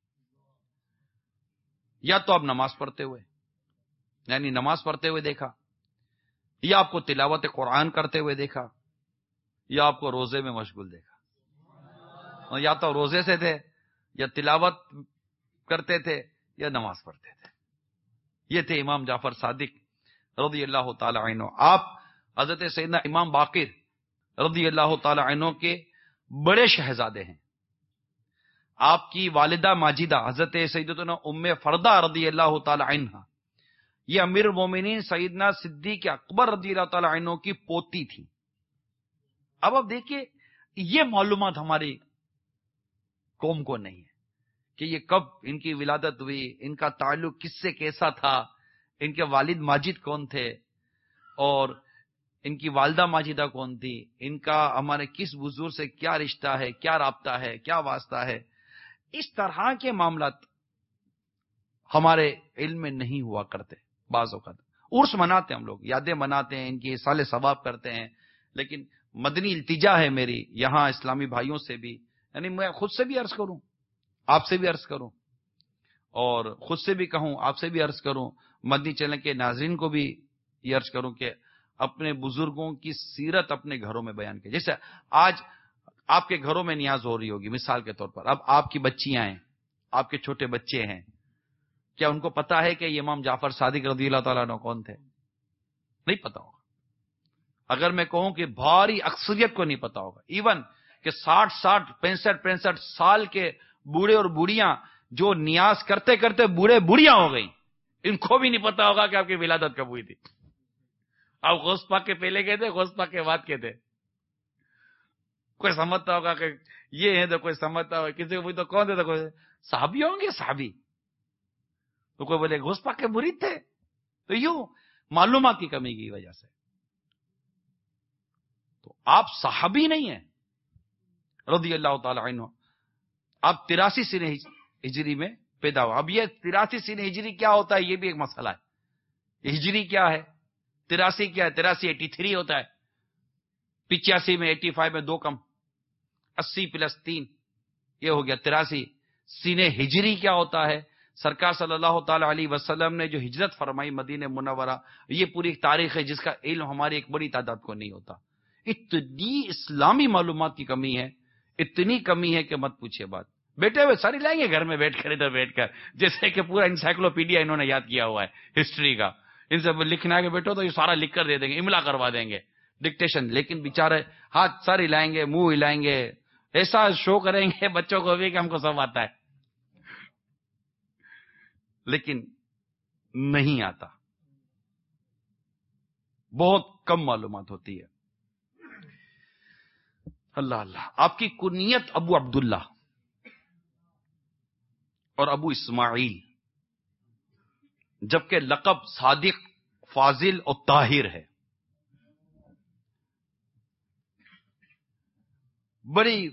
یا تو آپ نماز پڑھتے ہوئے، یعنی نماز پڑھتے ہوئے دیکھا، یا آپ کو تلاوت قرآن کرتے ہوئے دیکھا، یا آپ کو روزے میں مشغول دیکھا. یا تو روزے سے تھے، یا تلاوت کرتے تھے، یا نماز پڑھتے تھے. یہ تھے امام جعفر صادق رضی اللہ تعالی عنہ. آپ حضرت سیدنا امام باقر رضی اللہ تعالی عنہ کے بڑے شہزادے ہیں. آپ کی والدہ ماجدہ حضرت سیدتنا ام فردہ رضی اللہ تعالی عنہ، یہ امیر المومنین سیدنا صدیق اکبر رضی اللہ تعالی عنہ کی پوتی تھی. اب اب دیکھیے، یہ معلومات ہماری قوم کو نہیں ہے کہ یہ کب ان کی ولادت ہوئی، ان کا تعلق کس سے کیسا تھا، ان کے والد ماجد کون تھے، اور ان کی والدہ ماجدہ کون تھی، ان کا ہمارے کس بزرگ سے کیا رشتہ ہے، کیا رابطہ ہے، کیا واسطہ ہے. اس طرح کے معاملات ہمارے علم میں نہیں ہوا کرتے. بعض اوقات عرس مناتے ہیں ہم لوگ، یادیں مناتے ہیں، ان کی اصال ثواب کرتے ہیں، لیکن مدنی التجا ہے میری یہاں اسلامی بھائیوں سے بھی، یعنی میں خود سے بھی عرض کروں، آپ سے بھی عرض کروں، اور خود سے بھی کہوں، آپ سے بھی عرض کروں، مدنی چینل کے ناظرین کو بھی یہ عرض کروں کہ اپنے بزرگوں کی سیرت اپنے گھروں میں بیان کریں. جیسے آج آپ کے گھروں میں نیاز ہو رہی ہوگی، مثال کے طور پر اب آپ کی بچیاں ہیں، آپ کے چھوٹے بچے ہیں، کیا ان کو پتا ہے کہ یہ امام جعفر صادق رضی اللہ تعالیٰ عنہ کون تھے؟ نہیں پتا ہوگا. اگر میں کہوں کہ بھاری اکثریت کو نہیں پتا ہوگا، ایون کہ ساٹھ ساٹھ پینسٹھ پینسٹھ سال کے بوڑھے اور بوڑھیاں جو نیاز کرتے کرتے بوڑھے بوڑھیاں ہو گئی، ان کو بھی نہیں پتا ہوگا کہ آپ کی ولادت کب ہوئی تھی. آپ غوث پاک کے پہلے گئے تھے، غوث پاک کے بعد کے تھے. کوئی سمجھتا ہوگا کہ یہ ہے، تو کوئی سمجھتا ہوگا کسی کو تو کون تھے، تو کوئی صحابی ہوں گے، صحابی تو کوئی بولے غوث پاک کے مرید تھے. تو یوں معلومات کی کمی کی وجہ سے تو آپ صحابی نہیں ہیں رضی اللہ تعالی عنہ. آپ تراسی سن ہجری میں پیدا ہوا. اب یہ تراسی سن ہجری کیا ہوتا ہے، یہ بھی ایک مسئلہ ہے. ہجری کیا ہے، تراسی کیا ہے؟ تراسی ایٹی تھری ہوتا ہے، پچاسی میں ایٹی فائیو میں دو کم، اسی پلس تین، یہ ہو گیا تراسی. سین ہجری کیا ہوتا ہے؟ سرکار صلی اللہ تعالی علیہ وسلم نے جو ہجرت فرمائی مدینہ منورہ، یہ پوری ایک تاریخ ہے جس کا علم ہماری ایک بڑی تعداد کو نہیں ہوتا. اتنی اسلامی معلومات کی کمی ہے، اتنی کمی ہے کہ مت پوچھیے بات. بیٹے ہوئے ساری لائیں گے گھر میں بیٹھ کر، ادھر بیٹھ کر، جیسے کہ پورا انسائکلوپیڈیا انہوں نے یاد کیا ہوا ہے ہسٹری کا. ان سے لکھنا ہے کہ بیٹو تو یہ سارا لکھ کر دے دیں گے، املا کروا دیں گے، ڈکٹیشن. لیکن بیچارے ہاتھ ساری لائیں گے، منہ ہلائیں گے، ایسا شو کریں گے بچوں کو بھی کہ ہم کو سب آتا ہے، لیکن نہیں آتا. بہت کم معلومات ہوتی ہے. اللہ اللہ. آپ کی کنیت ابو عبداللہ اور ابو اسماعیل، جبکہ لقب صادق، فاضل اور طاہر ہے. بڑی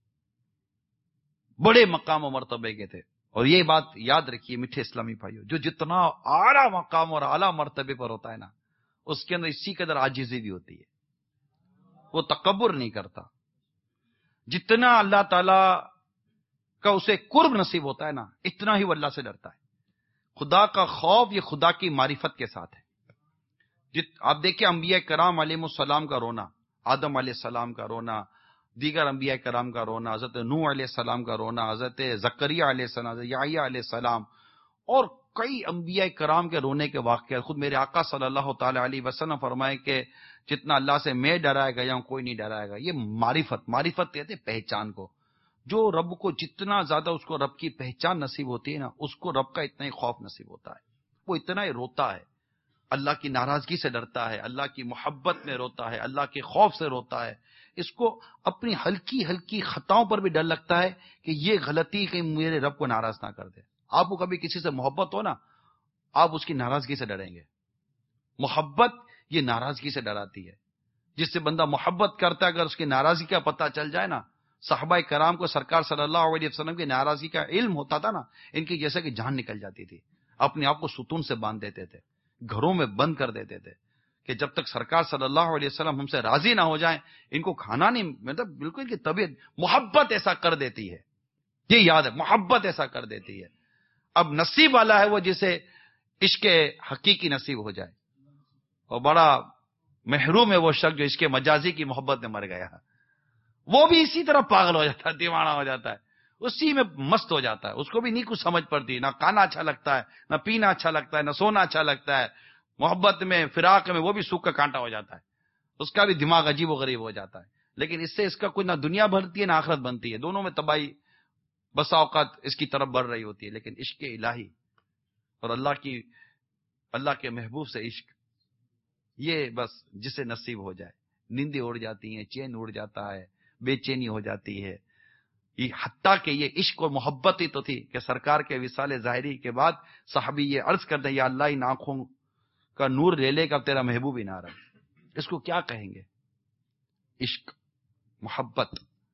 بڑے مقام و مرتبے کے تھے. اور یہ بات یاد رکھیے میٹھے اسلامی بھائیوں، جو جتنا اعلیٰ مقام اور اعلیٰ مرتبے پر ہوتا ہے نا، اس کے اندر اسی قدر عاجزی بھی ہوتی ہے. وہ تکبر نہیں کرتا. جتنا اللہ تعالی کا اسے قرب نصیب ہوتا ہے نا، اتنا ہی وہ اللہ سے ڈرتا ہے. خدا کا خوف یہ خدا کی معرفت کے ساتھ ہے. جت آپ دیکھیں انبیاء کرام علیہ السلام کا رونا، آدم علیہ السلام کا رونا، دیگر انبیاء کرام کا رونا، حضرت نوح علیہ السلام کا رونا، حضرت زکریہ علیہ السلام، حضرت یحییٰ علیہ السلام، اور کئی انبیاء کرام کے رونے کے واقعات. خود میرے آقا صلی اللہ تعالی علیہ وسلم فرمائے کہ جتنا اللہ سے میں ڈرایا گیا ہوں کوئی نہیں ڈرائے گا. یہ معرفت معرفت کہتے ہیں پہچان کو. جو رب کو جتنا زیادہ اس کو رب کی پہچان نصیب ہوتی ہے نا، اس کو رب کا اتنا ہی خوف نصیب ہوتا ہے. وہ اتنا ہی روتا ہے، اللہ کی ناراضگی سے ڈرتا ہے، اللہ کی محبت میں روتا ہے، اللہ کے خوف سے روتا ہے. اس کو اپنی ہلکی ہلکی خطاؤں پر بھی ڈر لگتا ہے کہ یہ غلطی کہیں میرے رب کو ناراض نہ کر دے. آپ کو کبھی کسی سے محبت ہو نا، آپ اس کی ناراضگی سے ڈریں گے. محبت یہ ناراضگی سے ڈراتی ہے. جس سے بندہ محبت کرتا ہے اگر اس کی ناراضگی کا پتہ چل جائے نا، صحابہ کرام کو سرکار صلی اللہ علیہ وسلم کی ناراضگی کا علم ہوتا تھا نا، ان کی جیسے کہ جان نکل جاتی تھی، اپنے آپ کو ستون سے باندھ دیتے تھے، گھروں میں بند کر دیتے تھے کہ جب تک سرکار صلی اللہ علیہ وسلم ہم سے راضی نہ ہو جائیں ان کو کھانا نہیں، مطلب بالکل ان کی طبیعت محبت ایسا کر دیتی ہے، یہ یاد ہے، محبت ایسا کر دیتی ہے۔ اب نصیب والا ہے وہ جسے عشق حقیقی نصیب ہو جائے، اور بڑا محروم ہے وہ شخص جو عشق مجازی کی محبت میں مر گیا، وہ بھی اسی طرح پاگل ہو جاتا ہے، دیوانہ ہو جاتا ہے، اسی میں مست ہو جاتا ہے، اس کو بھی نہیں کچھ سمجھ پڑتی، نہ کھانا اچھا لگتا ہے، نہ پینا اچھا لگتا ہے، نہ سونا اچھا لگتا ہے، محبت میں فراق میں وہ بھی سوکھ کا کانٹا ہو جاتا ہے، اس کا بھی دماغ عجیب و غریب ہو جاتا ہے۔ لیکن اس سے اس کا کوئی نہ دنیا بھرتی ہے نہ آخرت بنتی ہے، دونوں میں تباہی بسا اوقات اس کی طرف بڑھ رہی ہوتی ہے۔ لیکن عشق الہی اور اللہ کی اللہ کے محبوب سے عشق، یہ بس جسے نصیب ہو جائے، نیندیں اڑ جاتی ہیں، چین اڑ جاتا ہے، بے چینی ہو جاتی ہے۔ یہ حتیٰ کہ یہ عشق اور محبت ہی تو تھی کہ سرکار کے وصال ظاہری کے بعد صحابی یہ عرض کرتے ہیں، یا اللہ ان آنکھوں کا نور لے لے گا تیرا محبوب ہی نہ رہا۔ اس کو کیا کہیں گے؟ عشق، محبت،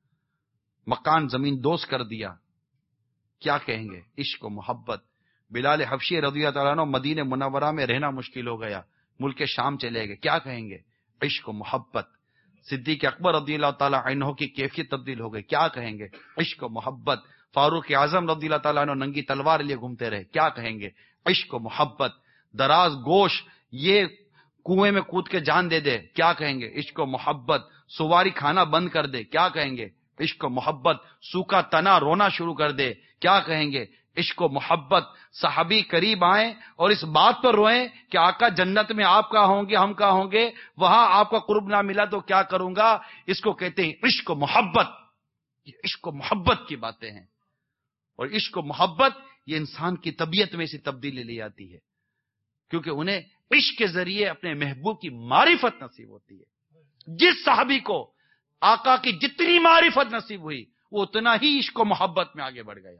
مکان زمین دوست کر دیا، کیا کہیں گے؟ عشق و محبت۔ بلال حبشی رضی اللہ تعالیٰ عنہ مدینہ منورہ میں رہنا مشکل ہو گیا، ملک شام چلے گئے، کیا کہیں گے؟ عشق و محبت۔ صدیق اکبر رضی اللہ تعالیٰ عنہ کی کیفیت تبدیل ہو گئی، کیا کہیں گے؟ عشق و محبت۔ فاروق اعظم رضی اللہ تعالیٰ عنہ ننگی تلوار لیے گھومتے رہے، کیا کہیں گے؟ عشق و محبت۔ دراز گوش یہ کنویں میں کود کے جان دے دے، کیا کہیں گے؟ عشق و محبت۔ سواری کھانا بند کر دے، کیا کہیں گے؟ عشق و محبت۔ سوکھا تنا رونا شروع کر دے، کیا کہیں گے؟ عشق و محبت۔ صحابی قریب آئیں اور اس بات پر روئیں کہ آقا جنت میں آپ کا ہوں گے، ہم کا ہوں گے، وہاں آپ کا قرب نہ ملا تو کیا کروں گا؟ اس کو کہتے ہیں عشق و محبت۔ یہ عشق و محبت کی باتیں ہیں، اور عشق و محبت یہ انسان کی طبیعت میں اسی تبدیلی لے آتی ہے، کیونکہ انہیں عشق کے ذریعے اپنے محبوب کی معرفت نصیب ہوتی ہے۔ جس صحابی کو آقا کی جتنی معرفت نصیب ہوئی وہ اتنا ہی عشق و محبت میں آگے بڑھ گیا،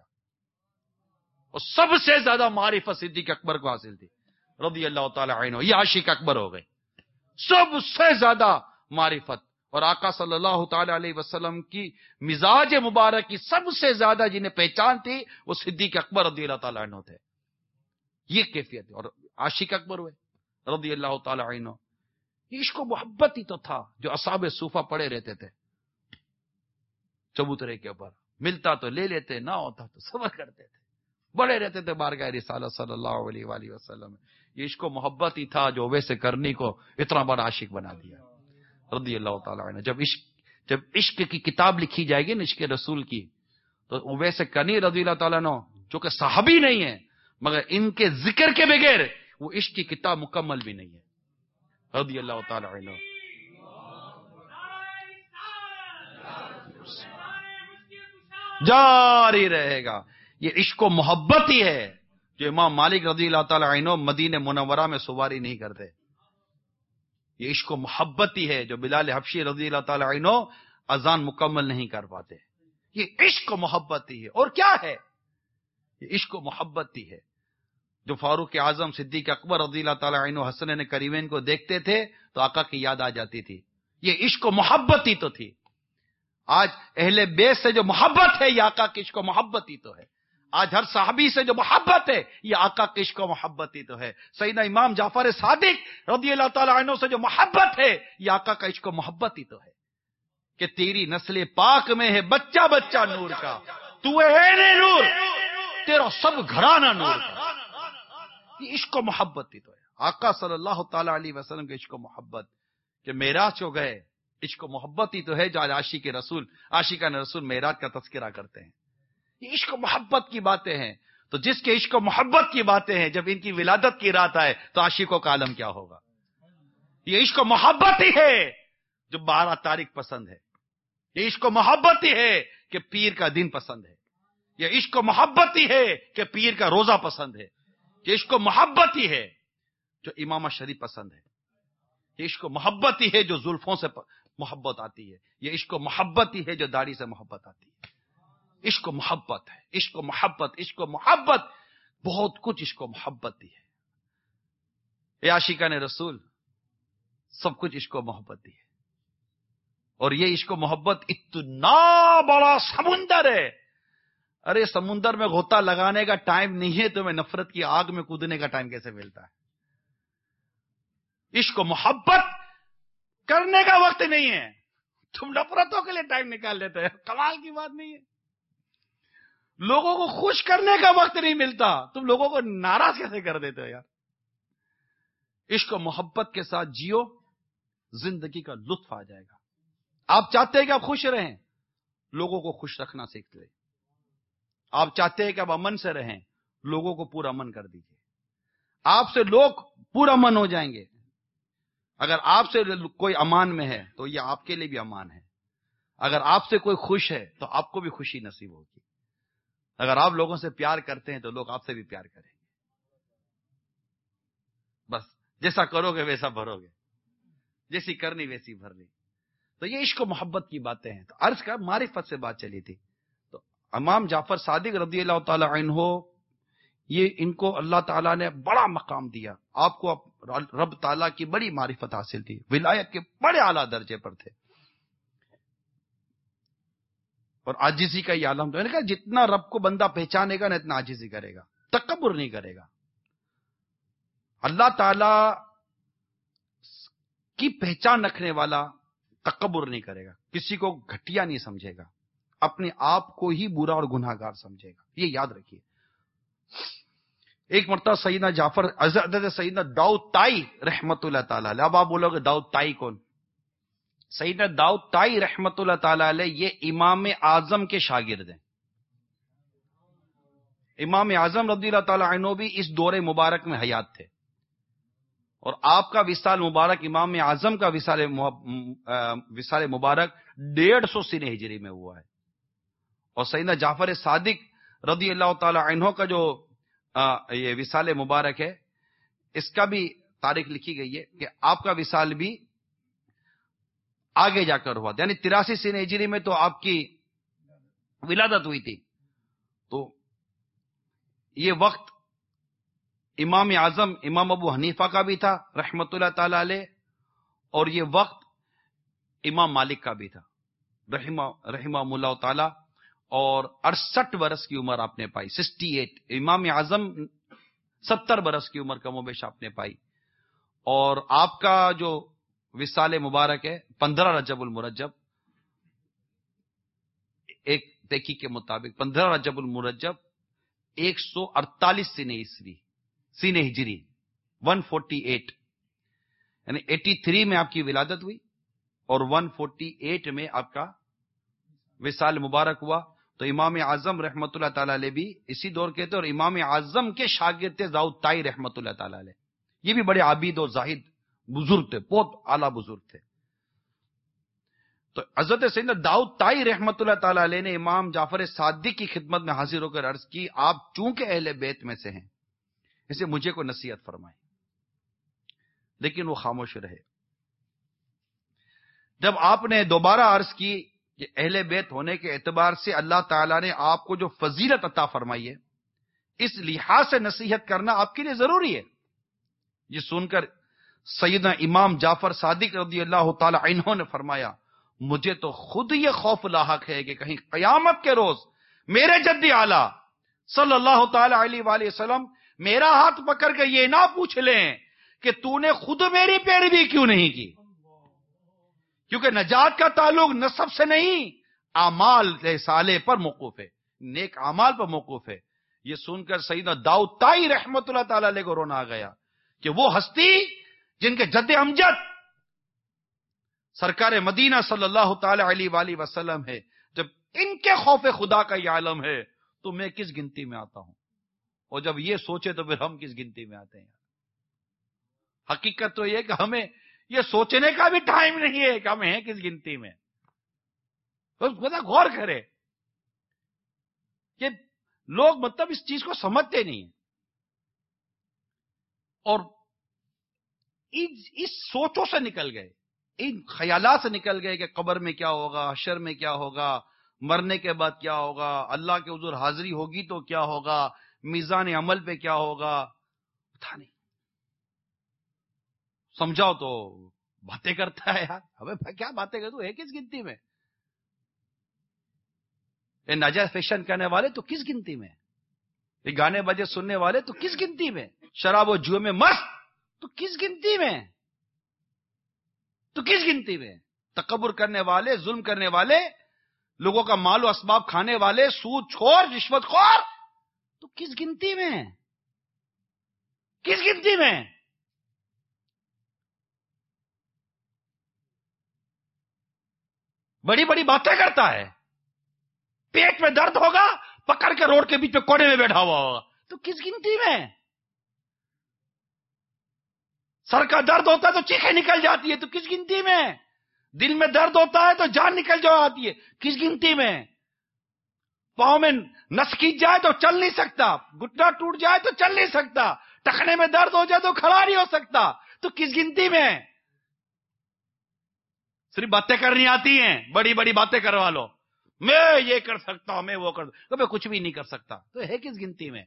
اور سب سے زیادہ معرفت صدیق اکبر کو حاصل تھی رضی اللہ تعالی عنہ، یہ عاشق اکبر ہو گئے، سب سے زیادہ معرفت۔ اور آقا صلی اللہ تعالی علیہ وسلم کی مزاج مبارک کی سب سے زیادہ جنہیں پہچان تھی وہ صدیق اکبر رضی اللہ تعالی عنہ تھے، یہ کیفیت ہے، اور عاشق اکبر ہوئے رضی اللہ تعالی عنہ۔ یہ عشق و محبت ہی تو تھا جو اصحاب صوفہ پڑے رہتے تھے چبوترے کے اوپر، ملتا تو لے لیتے، نہ ہوتا تو صبر کرتے تھے، بڑے رہتے تھے بارگاہ رسالت صلی اللہ علیہ وآلہ وسلم۔ یہ عشق و محبت ہی تھا جو ویسے کرنی کو اتنا بڑا عاشق بنا دیا رضی اللہ تعالیٰ عنہ۔ جب عشق جب عشق کی کتاب لکھی جائے گی نا عشق رسول کی، تو ویسے کرنی رضی اللہ تعالیٰ عنہ جو کہ صحابی نہیں ہے، مگر ان کے ذکر کے بغیر وہ عشق کی کتاب مکمل بھی نہیں ہے رضی اللہ تعالیٰ عنہ۔ جاری رہے گا، یہ عشق و محبت ہی ہے جو امام مالک رضی اللہ تعالی عنہ مدینہ منورہ میں سواری نہیں کرتے، یہ عشق و محبت ہی ہے جو بلال حبشی رضی اللہ تعالی عنہ اذان مکمل نہیں کر پاتے، یہ عشق و محبت ہی ہے۔ اور کیا ہے؟ یہ عشق و محبت ہی ہے جو فاروق اعظم صدیق اکبر رضی اللہ تعالی عنہ حسنین کریمین کو دیکھتے تھے تو آقا کی یاد آ جاتی تھی، یہ عشق و محبت ہی تو تھی۔ آج اہل بیت سے جو محبت ہے یہ آقا کی عشق و محبت ہی تو ہے، آج ہر صحابی سے جو محبت ہے یہ آقا کی عشق و محبت ہی تو ہے، سیدنا امام جعفر صادق رضی اللہ تعالی عنہ سے جو محبت ہے یہ آقا کا عشق و محبت ہی تو ہے کہ تیری نسل پاک میں ہے بچہ بچہ نور کا، تو ہے نور تیرا سب گھرانہ نور کا، یہ عشق و محبت ہی تو ہے۔ آقا صلی اللہ تعالی علیہ وسلم کے عشق و محبت کہ معراج کو گئے، عشق و محبت ہی تو ہے جو آج عاشق رسول عاشقان رسول معراج کا تذکرہ کرتے ہیں، یہ عشق و محبت کی باتیں ہیں۔ تو جس کے عشق و محبت کی باتیں ہیں جب ان کی ولادت کی رات آئے تو عاشقوں کا عالم کیا ہوگا؟ یہ عشق و محبت ہی ہے جو بارہ تاریخ پسند ہے، یہ عشق و محبت ہی ہے کہ پیر کا دن پسند ہے، یہ عشق و محبت ہی ہے کہ پیر کا روزہ پسند ہے، یہ عشق و محبت ہی ہے جو امامہ شریف پسند ہے، یہ عشق و محبت ہی ہے جو زلفوں سے محبت آتی ہے، یہ عشق و محبت ہی ہے جو داڑھی سے محبت آتی ہے۔ عشق و محبت ہے، عشق و محبت، عشق و محبت، بہت کچھ عشق و محبت ہی ہے۔ اے عاشقان رسول، سب کچھ عشق و محبت ہی ہے، اور یہ عشق و محبت اتنا بڑا سمندر ہے، ارے سمندر میں غوطہ لگانے کا ٹائم نہیں ہے، تمہیں نفرت کی آگ میں کودنے کا ٹائم کیسے ملتا ہے؟ عشق و محبت کرنے کا وقت نہیں ہے، تم نفرتوں کے لیے ٹائم نکال لیتے ہو، کمال کی بات نہیں ہے۔ لوگوں کو خوش کرنے کا وقت نہیں ملتا، تم لوگوں کو ناراض کیسے کر دیتے ہو یار؟ عشق و محبت کے ساتھ جیو، زندگی کا لطف آ جائے گا۔ آپ چاہتے ہیں کہ آپ خوش رہیں، لوگوں کو خوش رکھنا سیکھ لیں۔ آپ چاہتے ہیں کہ آپ امن سے رہیں، لوگوں کو پورا امن کر دیجئے۔ آپ سے لوگ پورا امن ہو جائیں گے۔ اگر آپ سے کوئی امان میں ہے تو یہ آپ کے لیے بھی امان ہے، اگر آپ سے کوئی خوش ہے تو آپ کو بھی خوشی نصیب ہوگی۔ اگر آپ لوگوں سے پیار کرتے ہیں تو لوگ آپ سے بھی پیار کریں گے۔ بس جیسا کرو گے ویسا بھرو گے، جیسی کرنی ویسی بھرنی۔ تو یہ عشق و محبت کی باتیں ہیں۔ تو عرض کا معرفت سے بات چلی تھی، تو امام جعفر صادق رضی اللہ تعالی عنہ، یہ ان کو اللہ تعالیٰ نے بڑا مقام دیا، آپ کو رب تعالیٰ کی بڑی معرفت حاصل تھی، ولایت کے بڑے اعلیٰ درجے پر تھے، اور عاجزی کا یہ عالم تو ہے نا، جتنا رب کو بندہ پہچانے گا نا اتنا عاجزی کرے گا، تکبر نہیں کرے گا۔ اللہ تعالیٰ کی پہچان رکھنے والا تکبر نہیں کرے گا، کسی کو گھٹیا نہیں سمجھے گا، اپنے آپ کو ہی برا اور گناہگار سمجھے گا، یہ یاد رکھیے۔ ایک مرتبہ سیدنا جعفر حضرت سیدنا داؤد طائی رحمت اللہ تعالی علیہ، اب آپ بولو گے داؤد طائی کون؟ سیدنا داؤد طائی رحمت اللہ تعالی علیہ یہ امام اعظم کے شاگرد ہیں۔ امام اعظم رضی اللہ تعالی عنہ بھی اس دور مبارک میں حیات تھے، اور آپ کا وصال مبارک، امام اعظم کا وصال وصال مبارک ڈیڑھ سو سنہ ہجری میں ہوا ہے، اور سیدنا جعفر صادق رضی اللہ تعالی عنہ کا جو یہ وصال مبارک ہے، اس کا بھی تاریخ لکھی گئی ہے کہ آپ کا وصال بھی آگے جا کر ہوا، یعنی تراسی سنہ ہجری میں تو آپ کی ولادت ہوئی تھی۔ تو یہ وقت امام اعظم امام ابو حنیفہ کا بھی تھا رحمت اللہ تعالی علیہ، اور یہ وقت امام مالک کا بھی تھا رحمہ رحمہ اللہ تعالی، اور اڑسٹھ برس کی عمر آپ نے پائی، سکسٹی ایٹ۔ امام اعظم ستر برس کی عمر کم و بیش آپ نے پائی، اور آپ کا جو وصال مبارک ہے پندرہ رجب المرجب، ایک تحقیق کے مطابق پندرہ رجب المرجب ایک سو اڑتالیس سنہ عیسوی سنہ ہجری ون فورٹی ایٹ، یعنی ایٹی تھری میں آپ کی ولادت ہوئی، اور ون فورٹی ایٹ میں آپ کا وصال مبارک ہوا۔ تو امام اعظم رحمت اللہ تعالی علیہ بھی اسی دور کے تھے، اور امام اعظم کے شاگرد تھے داؤد طائی رحمت اللہ تعالی علیہ، یہ بھی بڑے عابد و زاہد بزرگ تھے، بہت اعلیٰ بزرگ تھے۔ تو حضرت سیدنا داؤد طائی رحمت اللہ تعالی علیہ نے امام جعفر صادق کی خدمت میں حاضر ہو کر عرض کی، آپ چونکہ اہل بیت میں سے ہیں، اسے مجھے کو نصیحت فرمائیں، لیکن وہ خاموش رہے۔ جب آپ نے دوبارہ عرض کی کہ اہل بیت ہونے کے اعتبار سے اللہ تعالیٰ نے آپ کو جو فضیلت عطا فرمائی ہے، اس لحاظ سے نصیحت کرنا آپ کے لیے ضروری ہے، یہ سن کر سیدنا امام جعفر صادق رضی اللہ تعالی عنہ نے فرمایا، مجھے تو خود یہ خوف لاحق ہے کہ کہیں قیامت کے روز میرے جد اعلیٰ صلی اللہ تعالی علیہ وآلہ وسلم میرا ہاتھ پکڑ کے یہ نہ پوچھ لیں کہ تو نے خود میری پیروی کیوں نہیں کی، کیونکہ نجات کا تعلق نسب سے نہیں، اعمال صالح پر موقوف ہے، نیک اعمال پر موقوف ہے۔ یہ سن کر سیدنا داؤد طائی رحمت اللہ تعالی علیہ کو رونا آ گیا کہ وہ ہستی جن کے جد امجد سرکار مدینہ صلی اللہ تعالی علیہ وآلہ وسلم ہے، جب ان کے خوف خدا کا یہ عالم ہے تو میں کس گنتی میں آتا ہوں، اور جب یہ سوچے تو پھر ہم کس گنتی میں آتے ہیں۔ حقیقت تو یہ کہ ہمیں یہ سوچنے کا بھی ٹائم نہیں ہے کہ ہم ہیں کس گنتی میں، خدا غور کرے کہ لوگ مطلب اس چیز کو سمجھتے نہیں ہیں، اور اس سوچوں سے نکل گئے، ان خیالات سے نکل گئے کہ قبر میں کیا ہوگا، حشر میں کیا ہوگا، مرنے کے بعد کیا ہوگا، اللہ کے حضور حاضری ہوگی تو کیا ہوگا، میزان عمل پہ کیا ہوگا، پتہ نہیں، سمجھاؤ تو باتیں کرتا ہے یار. ابے بھائی کیا باتیں کر, تو ہے کس گنتی میں؟ یہ ناجائز فیشن کرنے والے تو کس گنتی میں؟ یہ گانے بجے سننے والے تو کس گنتی میں؟ شراب و جوئے میں مست تو کس گنتی میں؟ تو کس گنتی میں؟ تکبر کرنے والے, ظلم کرنے والے, لوگوں کا مال و اسباب کھانے والے, سود خور, رشوت خور, تو کس گنتی میں؟ کس گنتی میں؟ بڑی بڑی باتیں کرتا ہے, پیٹ میں درد ہوگا پکڑ کے روڈ کے بیچ میں کونے میں بیٹھا ہوا ہوگا, تو کس گنتی میں؟ سر کا درد ہوتا ہے تو چیخیں نکل جاتی ہے, تو کس گنتی میں؟ دل میں درد ہوتا ہے تو جان نکل جو آتی ہے, کس گنتی میں؟ پاؤں میں نس کھینچ جائے تو چل نہیں سکتا, گھٹنا ٹوٹ جائے تو چل نہیں سکتا, ٹخنے میں درد ہو جائے تو کھڑا نہیں ہو سکتا, تو کس گنتی میں؟ صرف باتیں کرنی آتی ہیں, بڑی بڑی باتیں کروا لو, میں یہ کر سکتا ہوں, میں وہ کر سکتا, میں کچھ بھی نہیں کر سکتا, تو ہے کس گنتی میں؟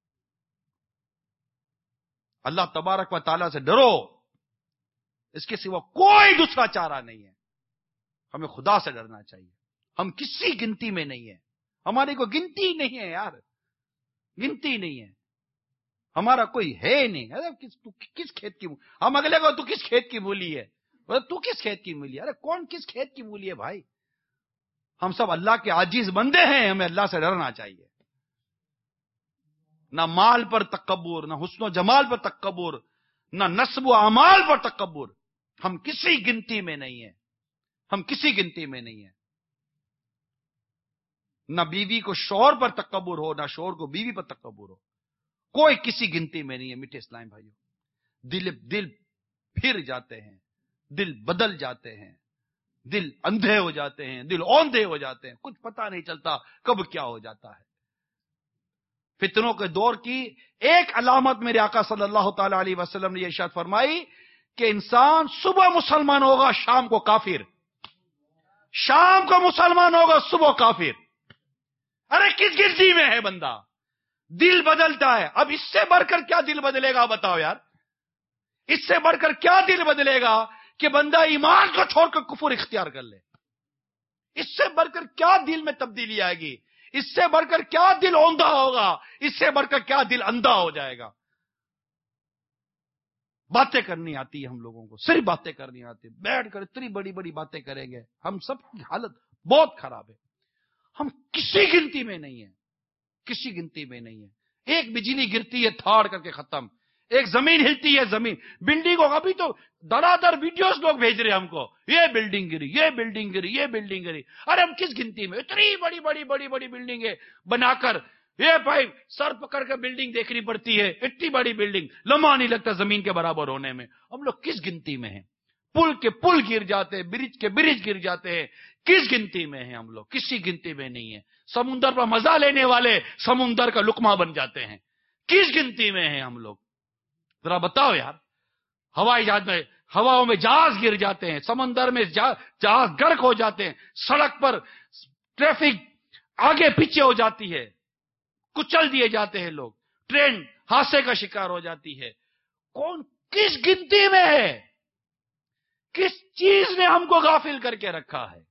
اللہ تبارک و تعالیٰ سے ڈرو, اس کے سوا کوئی دوسرا چارہ نہیں ہے. ہمیں خدا سے ڈرنا چاہیے. ہم کسی گنتی میں نہیں ہیں, ہماری کوئی گنتی نہیں ہے یار, گنتی نہیں ہے, ہمارا کوئی ہے نہیں. ارے کس, تو کس کھیت کی, ہم اگلے کو تو کس کھیت کی مولی ہے, تو کس کھیت کی مولی ہے؟ ارے کون کس کھیت کی مولی ہے بھائی؟ ہم سب اللہ کے عاجز بندے ہیں, ہمیں اللہ سے ڈرنا چاہیے. نہ مال پر تکبر, نہ حسن و جمال پر تکبر, نہ نسب و اعمال پر تکبر. ہم کسی گنتی میں نہیں ہیں, ہم کسی گنتی میں نہیں ہیں. نہ بیوی کو شوہر پر تکبر ہو, نہ شوہر کو بیوی پر تکبر ہو, کوئی کسی گنتی میں نہیں ہے. میٹھے اسلام بھائیوں, دل دل پھر جاتے ہیں, دل بدل جاتے ہیں, دل اندھے ہو جاتے ہیں, دل اوندھے ہو جاتے ہیں, کچھ پتا نہیں چلتا کب کیا ہو جاتا ہے. فتنوں کے دور کی ایک علامت میرے آقا صلی اللہ تعالی علیہ وسلم نے یہ ارشاد فرمائی کہ انسان صبح مسلمان ہوگا, شام کو کافر, شام کو مسلمان ہوگا, صبح کافر. ارے کس گنتی میں ہے بندہ؟ دل بدلتا ہے. اب اس سے بڑھ کر کیا دل بدلے گا بتاؤ یار؟ اس سے بڑھ کر کیا دل بدلے گا کہ بندہ ایمان کو چھوڑ کر کفر اختیار کر لے؟ اس سے بڑھ کر کیا دل میں تبدیلی آئے گی؟ اس سے بڑھ کر کیا دل اوندھا ہوگا؟ اس سے بڑھ کر کیا دل اندھا ہو جائے گا؟ باتیں کرنی آتی ہے ہم لوگوں کو, صرف باتیں کرنی آتی ہے, بیٹھ کر اتنی بڑی بڑی باتیں کریں گے. ہم سب کی حالت بہت خراب ہے. ہم کسی گنتی میں نہیں ہیں, کسی گنتی میں نہیں ہے. ایک بجلی گرتی ہے تھاڑ کر کے ختم, ایک زمین ہلتی ہے, زمین بلڈنگ ہوگا. ابھی تو دھڑادھڑ ویڈیوز لوگ بھیج رہے ہیں ہم کو, یہ بلڈنگ گری, یہ بلڈنگ گری, یہ بلڈنگ گری. ارے ہم کس گنتی میں؟ اتنی بڑی بڑی بڑی بڑی بلڈنگیں بنا کر, یہ بھائی سر پکڑ کر بلڈنگ دیکھنی پڑتی ہے. اتنی بڑی بلڈنگ لمحہ نہیں لگتا زمین کے برابر ہونے میں. ہم لوگ کس گنتی میں ہیں؟ پل کے پل گر جاتے ہیں, برج کے برج گر جاتے ہیں. کس گنتی میں ہیں ہم لوگ؟ کسی گنتی میں نہیں ہے. سمندر پر مزہ لینے والے سمندر کا لقمہ بن جاتے ہیں. کس گنتی میں ہیں ہم لوگ؟ ذرا بتاؤ یار. ہوائی جہاز میں, ہواؤں میں جہاز گر جاتے ہیں, سمندر میں جہاز غرق ہو جاتے ہیں, سڑک پر ٹریفک آگے پیچھے ہو جاتی ہے, کچل دیے جاتے ہیں لوگ, ٹرین حادثے کا شکار ہو جاتی ہے. کون کس گنتی میں ہے؟ کس چیز نے ہم کو غافل کر کے رکھا ہے؟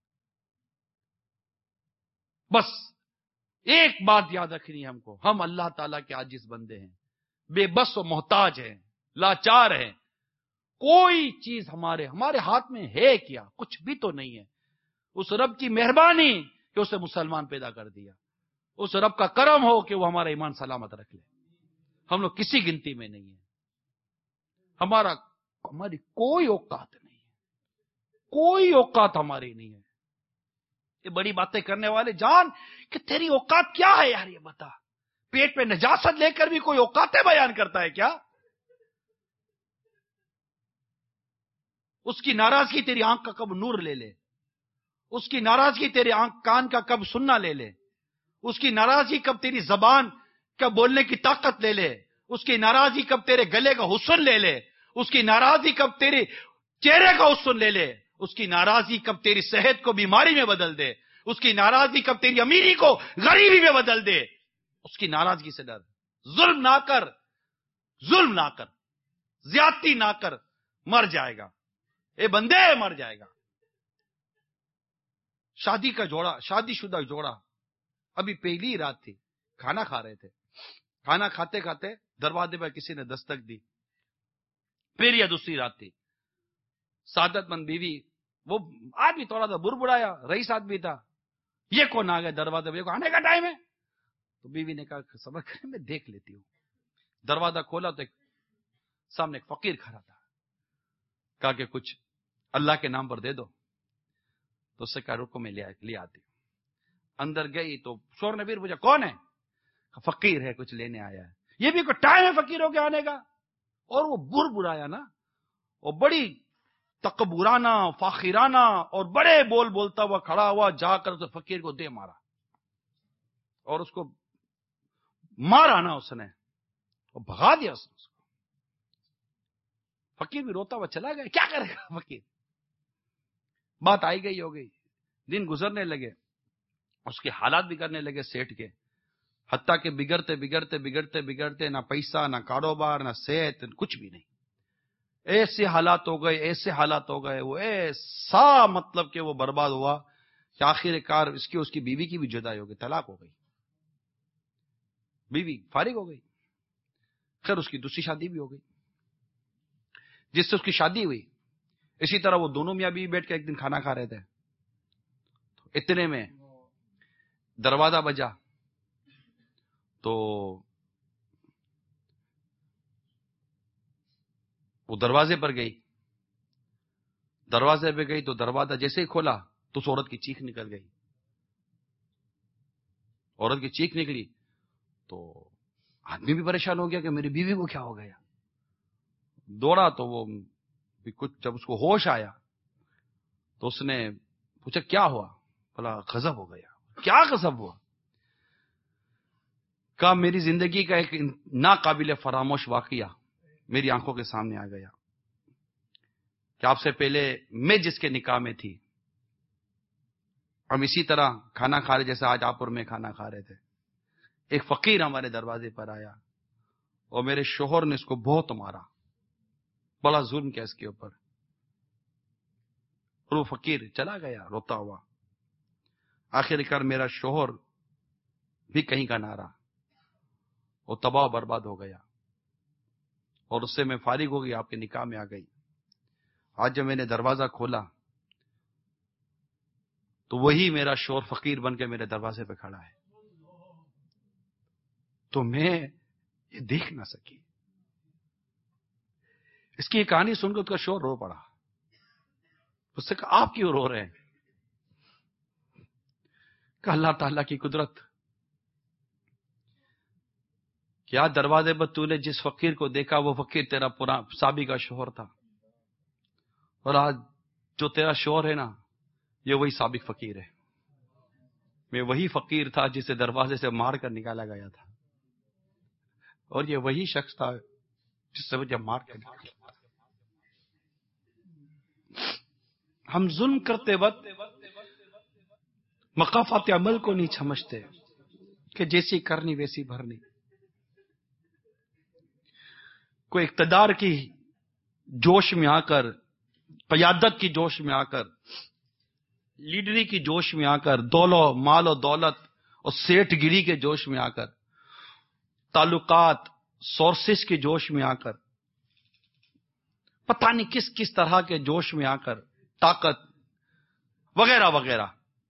بس ایک بات یاد رکھنی ہے ہم کو, ہم اللہ تعالیٰ کے عاجز بندے ہیں, بے بس و محتاج ہیں, لاچار ہیں. کوئی چیز ہمارے ہمارے ہاتھ میں ہے کیا؟ کچھ بھی تو نہیں ہے. اس رب کی مہربانی کہ اسے مسلمان پیدا کر دیا, اس رب کا کرم ہو کہ وہ ہمارا ایمان سلامت رکھ لے. ہم لوگ کسی گنتی میں نہیں ہیں. ہمارا ہماری کوئی اوقات نہیں ہے, کوئی اوقات ہماری نہیں ہے. یہ بڑی باتیں کرنے والے جان کہ تیری اوقات کیا ہے یار؟ یہ بتا, پیٹ پہ نجاست لے کر بھی کوئی اوقاتیں بیان کرتا ہے کیا؟ اس کی ناراضگی تیری آنکھ کا کب نور لے لے, اس کی ناراضگی تیرے آنکھ کان کا کب سننا لے لے, اس کی ناراضگی کب تیری زبان کا بولنے کی طاقت لے لے, اس کی ناراضگی کب تیرے گلے کا حسن لے لے, اس کی ناراضگی کب تیرے چہرے کا حسن لے لے, اس کی ناراضگی کب تیری صحت کو بیماری میں بدل دے, اس کی ناراضگی کب تیری امیری کو غریبی میں بدل دے. اس کی ناراضگی سے ڈر. ظلم نہ کر, ظلم نہ کر, زیادتی نہ کر, مر جائے گا. اے بندے مر جائے گا. شادی کا جوڑا، شادی شدہ جوڑا، ابھی پہلی رات تھی، کھانا کھا رہے تھے. کھانا کھاتے کھاتے دروازے پر کسی نے دستک دی. پھر یا دوسری رات تھی. سعادت مند بیوی، وہ آدمی تھوڑا سا بربڑایا، رئیس آدمی تھا. یہ کون آ گیا دروازے پہ؟ آنے کا ٹائم ہے. تو بیوی نے کہا صبر کریں، میں دیکھ لیتی ہوں. دروازہ کھولا تو ایک سامنے ایک فقیر کھڑا تھا. کہا کہ کچھ اللہ کے نام پر دے دو. تو اس سے کہا رکو میں لے آتی ہوں. اندر گئی تو شور نے پھر پوچھا کون ہے؟ فقیر ہے، کچھ لینے آیا ہے. یہ بھی کوئی ٹائم ہے فقیروں کے آنے کا؟ اور وہ بر برایا نا، اور بڑی تکبرانہ فاخرانہ اور بڑے بول بولتا ہوا کھڑا ہوا، جا کر تو فقیر کو دے مارا. اور اس کو مارا نا اس نے، اور بھگا دیا اس نے اس کو. فقیر بھی روتا ہوا چلا گیا. کیا کرے گا فقیر؟ بات آئی گئی ہو گئی. دن گزرنے لگے، اس کے حالات بگڑنے لگے سیٹھ کے. حتیٰ کہ بگڑتے بگڑتے بگڑتے بگڑتے نہ پیسہ نہ کاروبار نہ صحت، کچھ بھی نہیں. ایسے حالات ہو گئے، ایسے حالات ہو گئے، وہ ایسا مطلب کہ وہ برباد ہوا کہ آخر کار اس کی اس کی بیوی کی بھی جدائی ہو گئی، طلاق ہو گئی. بیوی فارغ ہو گئی. خیر اس کی دوسری شادی بھی ہو گئی. جس سے اس کی شادی ہوئی، اسی طرح وہ دونوں میاں بیوی بیٹھ کے ایک دن کھانا کھا رہے تھے. اتنے میں دروازہ بجا. تو وہ دروازے پر گئی. دروازے پہ گئی تو دروازہ جیسے ہی کھولا تو اس عورت کی چیخ نکل گئی. عورت کی چیخ نکلی تو آدمی بھی پریشان ہو گیا کہ میری بیوی کو کیا ہو گیا. دوڑا تو وہ کچھ، جب اس کو ہوش آیا تو اس نے پوچھا کیا ہوا؟ بولا غضب ہو گیا. کیا غضب ہوا؟ کہا میری زندگی کا ایک ناقابل فراموش واقعہ میری آنکھوں کے سامنے آ گیا کہ آپ سے پہلے میں جس کے نکاح میں تھی، ہم اسی طرح کھانا کھا رہے جیسے آج آپ اور میں کھانا کھا رہے تھے. ایک فقیر ہمارے دروازے پر آیا اور میرے شوہر نے اس کو بہت مارا، بڑا ظلم کیا اس کے اوپر. اور وہ فقیر چلا گیا روتا ہوا. آخر کار میرا شوہر بھی کہیں کا نہ رہا، وہ تباہ برباد ہو گیا. اور اس سے میں فارغ ہو گئی، آپ کے نکاح میں آ گئی. آج جب میں نے دروازہ کھولا تو وہی میرا شوہر فقیر بن کے میرے دروازے پہ کھڑا ہے. تو میں یہ دیکھ نہ سکی. اس کی کہانی سن کر اس کا شوہر رو پڑا. اس سے کہا آپ کیوں رو رہے ہیں؟ کہ اللہ تعالیٰ کی قدرت، کیا دروازے پر تو نے جس فقیر کو دیکھا وہ فقیر تیرا پورا سابقہ شوہر تھا، اور آج جو تیرا شوہر ہے نا یہ وہی سابق فقیر ہے. میں وہی فقیر تھا جسے دروازے سے مار کر نکالا گیا تھا، اور یہ وہی شخص تھا جس سے مجھے مار کر نکالا. ہم ظلم کرتے وقت مقافات عمل کو نہیں سمجھتے کہ جیسی کرنی ویسی بھرنی. کوئی اقتدار کی جوش میں آ کر، قیادت کی جوش میں آ کر، لیڈری کی جوش میں آ کر، دولو مال و دولت اور سیٹھ گیری کے جوش میں آ کر، تعلقات سورسز کے جوش میں آ کر، پتہ نہیں کس کس طرح کے جوش میں آ کر، طاقت وغیرہ وغیرہ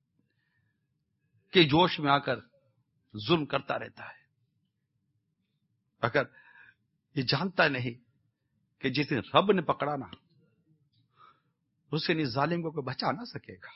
کے جوش میں آ کر ظلم کرتا رہتا ہے. اگر یہ جانتا نہیں کہ جس دن رب نے پکڑا نا اس سے اس ظالم کو کوئی بچا نہ سکے گا.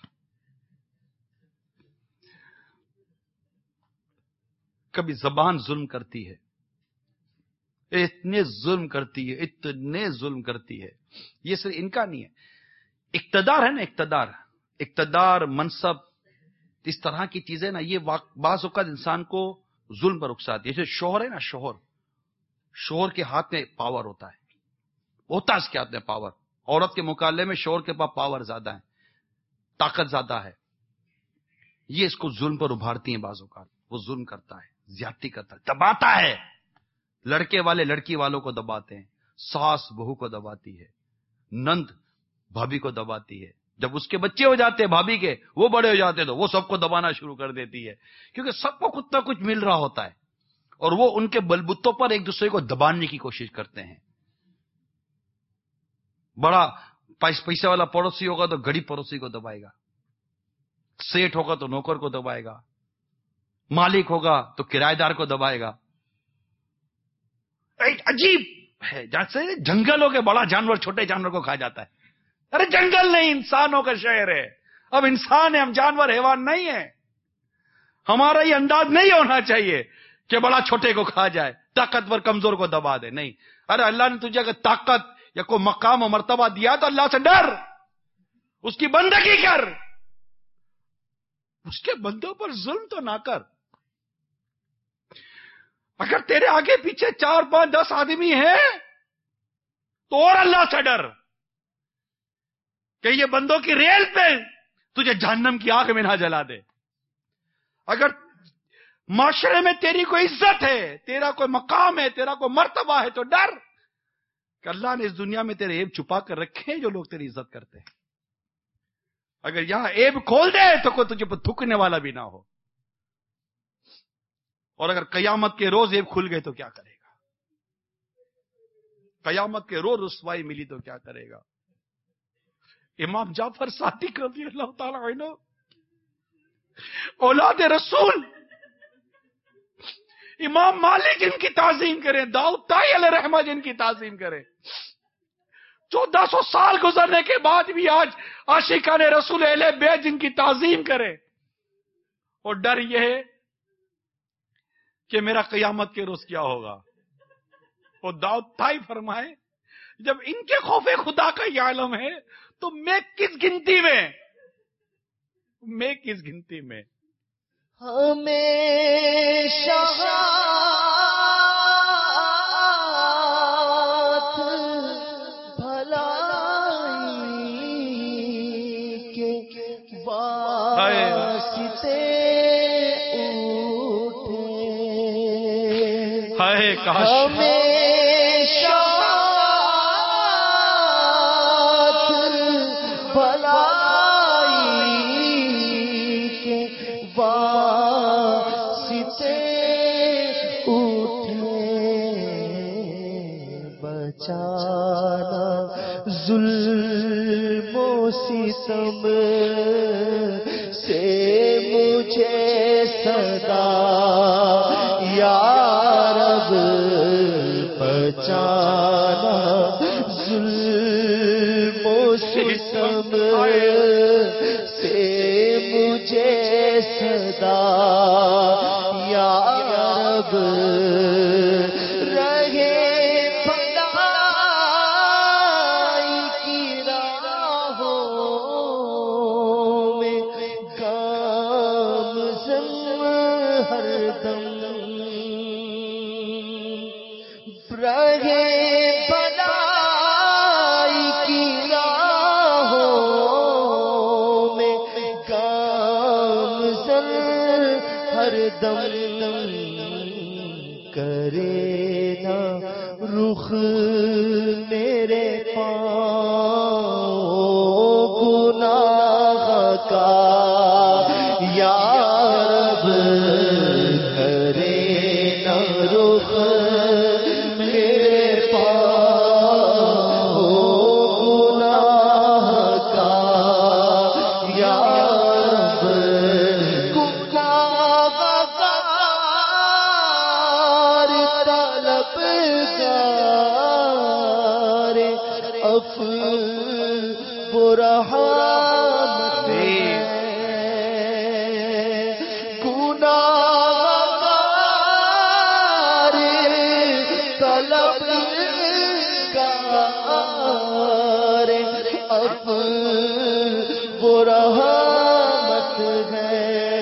کبھی زبان ظلم کرتی ہے، اتنے ظلم کرتی ہے، اتنے ظلم کرتی ہے. یہ صرف ان کا نہیں ہے، اقتدار ہے نا، اقتدار اقتدار منصب، اس طرح کی چیزیں نا یہ بعض اوقات انسان کو ظلم پر اکساتی ہے. جیسے شوہر ہے نا، شوہر شوہر کے ہاتھ میں پاور ہوتا ہے، ہوتا ہے اس کے ہاتھ میں پاور. عورت کے مقابلے میں شوہر کے پاس پاور زیادہ ہے، طاقت زیادہ ہے. یہ اس کو ظلم پر ابھارتی ہیں. بعض اوقات وہ ظلم کرتا ہے، زیادتی کرتا ہے، دباتا ہے. لڑکے والے لڑکی والوں کو دباتے ہیں، ساس بہو کو دباتی ہے، نند بھابھی کو دباتی ہے. جب اس کے بچے ہو جاتے ہیں بھابھی کے، وہ بڑے ہو جاتے تو وہ سب کو دبانا شروع کر دیتی ہے، کیونکہ سب کو کچھ نہ کچھ مل رہا ہوتا ہے اور وہ ان کے بلبوتوں پر ایک دوسرے کو دبانے کی کوشش کرتے ہیں. بڑا پیسے والا پڑوسی ہوگا تو غریب پڑوسی کو دبائے گا، سیٹ ہوگا تو نوکر کو دبائے گا، مالک ہوگا تو کرایہ دار کو دبائے گا. ایک عجیب ہے، جیسے جنگلوں کے بڑا جانور چھوٹے جانور کو کھا جاتا ہے. ارے جنگل نہیں، انسانوں کا شہر ہے. اب انسان ہے، ہم جانور حیوان نہیں ہیں. ہمارا یہ انداز نہیں ہونا چاہیے کہ بڑا چھوٹے کو کھا جائے، طاقتور کمزور کو دبا دے. نہیں، ارے اللہ نے تجھے اگر طاقت یا کوئی مقام و مرتبہ دیا تو اللہ سے ڈر، اس کی بندگی کر، اس کے بندوں پر ظلم تو نہ کر. اگر تیرے آگے پیچھے چار پانچ دس آدمی ہیں تو اور اللہ سے ڈر کہ یہ بندوں کی ریل پہ تجھے جہنم کی آگ میں نہ جلا دے. اگر معاشرے میں تیری کوئی عزت ہے، تیرا کوئی مقام ہے، تیرا کوئی مرتبہ ہے تو ڈر کہ اللہ نے اس دنیا میں تیرے عیب چھپا کر رکھے ہیں جو لوگ تیری عزت کرتے ہیں. اگر یہاں عیب کھول دے تو کوئی تجھے پر تھکنے والا بھی نہ ہو. اور اگر قیامت کے روز عیب کھل گئے تو کیا کرے گا؟ قیامت کے روز رسوائی ملی تو کیا کرے گا؟ امام جعفر صادق رضی اللہ تعالی عنہ اولاد رسول، امام مالک جن کی تعظیم کریں، داؤد طائی علیہ رحمہ جن کی تعظیم کریں، چودہ سو سال گزرنے کے بعد بھی آج عاشقان رسول اہل بیت جن کی تعظیم کریں. اور ڈر یہ ہے کہ میرا قیامت کے روز کیا ہوگا. اور داؤد طائی فرمائے جب ان کے خوف خدا کا یہ عالم ہے تو میں کس گنتی میں میں کس گنتی میں ہمیشہ ہاتھ بھلائی کے واسطے اٹھے، ہائے کاش ہمیشہ ہاتھ بھلائی کے واسطے اٹھے، بچانا ظلم و ستم سے مجھے صدا یا رب، بچانا ظلم و ستم سے مجھے صدا یا رب، رہے بھلائی کی راہوں میں گامزن ہر دم، رہے بھلائی کی راہوں میں گامزن ہر دم، کرے نہ رخ میرے پاؤں گناہ کا یا رب، کرے نہ رخ میرے پاؤں گناہ کا یا رب، گناہگار طلبگار عفو و رحمت ہے، گناہگار طلبگار عفو و رحمت ہے،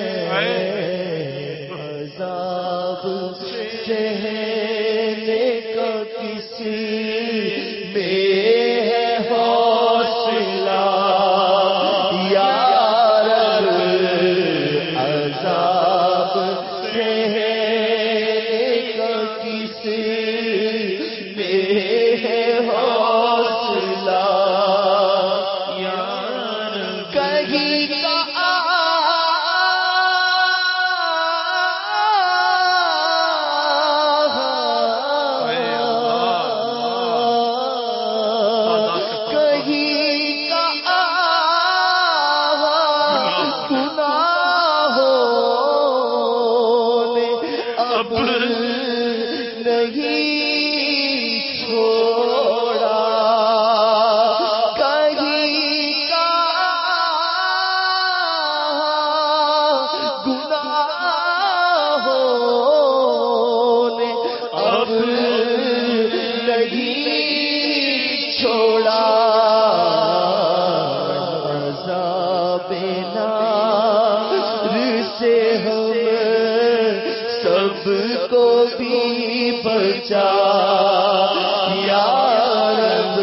عذاب سہنے کا کسی میں ہے حوصلہ یا رب، عذاب سہنے کا کسی میں ہے حوصلہ چھوڑا کہیں کا گناہوں نے اب نہیں چھوڑا عذاب نار سے ہم سب کو بھی بچا یا رب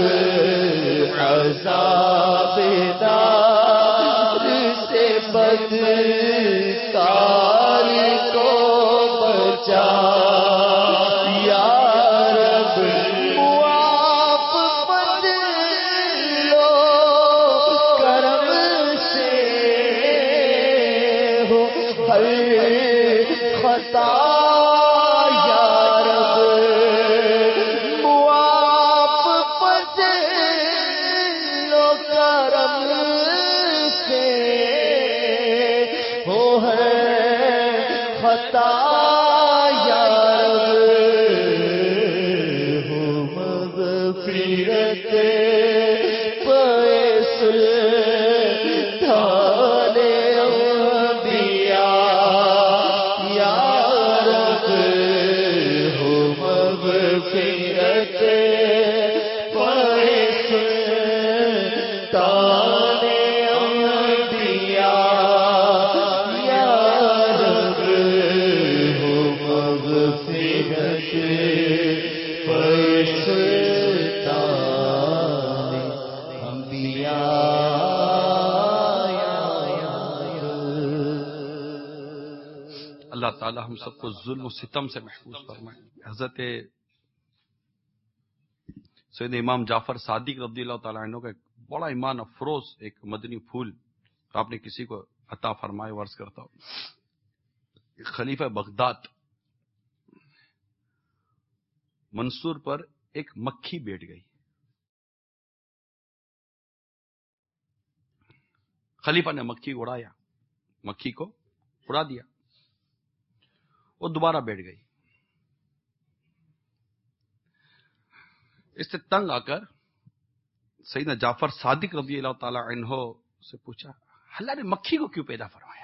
عذاب نار سے بدکار کو بچا یا رب معاف بدلو کرم سے ہو ہر خطا یا رب معاف بدلو کرم سے ہو ہر خطا یا رب ہو مغفرت فیصل تھانے انبیاء یا رب ہو مغفرت فیصل تھانے انبیاء یا رب ہو مغفرت فیصل تھانے انبیاء یا رب۔ اللہ تعالی ہم سب کو ظلم و ستم سے محفوظ فرمائے۔ حضرت سید امام جعفر صادق رضی اللہ تعالیٰ عنہ کا ایک بڑا ایمان افروز ایک مدنی پھول آپ نے کسی کو عطا فرمائے، ورز کرتا ہوں۔ خلیفہ بغداد منصور پر ایک مکھی بیٹھ گئی، خلیفہ نے مکھی اڑایا، مکھی کو اڑا دیا، وہ دوبارہ بیٹھ گئی۔ اس سے تنگ آ کر سیدنا جعفر صادق رضی اللہ تعالی عنہ سے پوچھا، اللہ نے مکھی کو کیوں پیدا فرمایا؟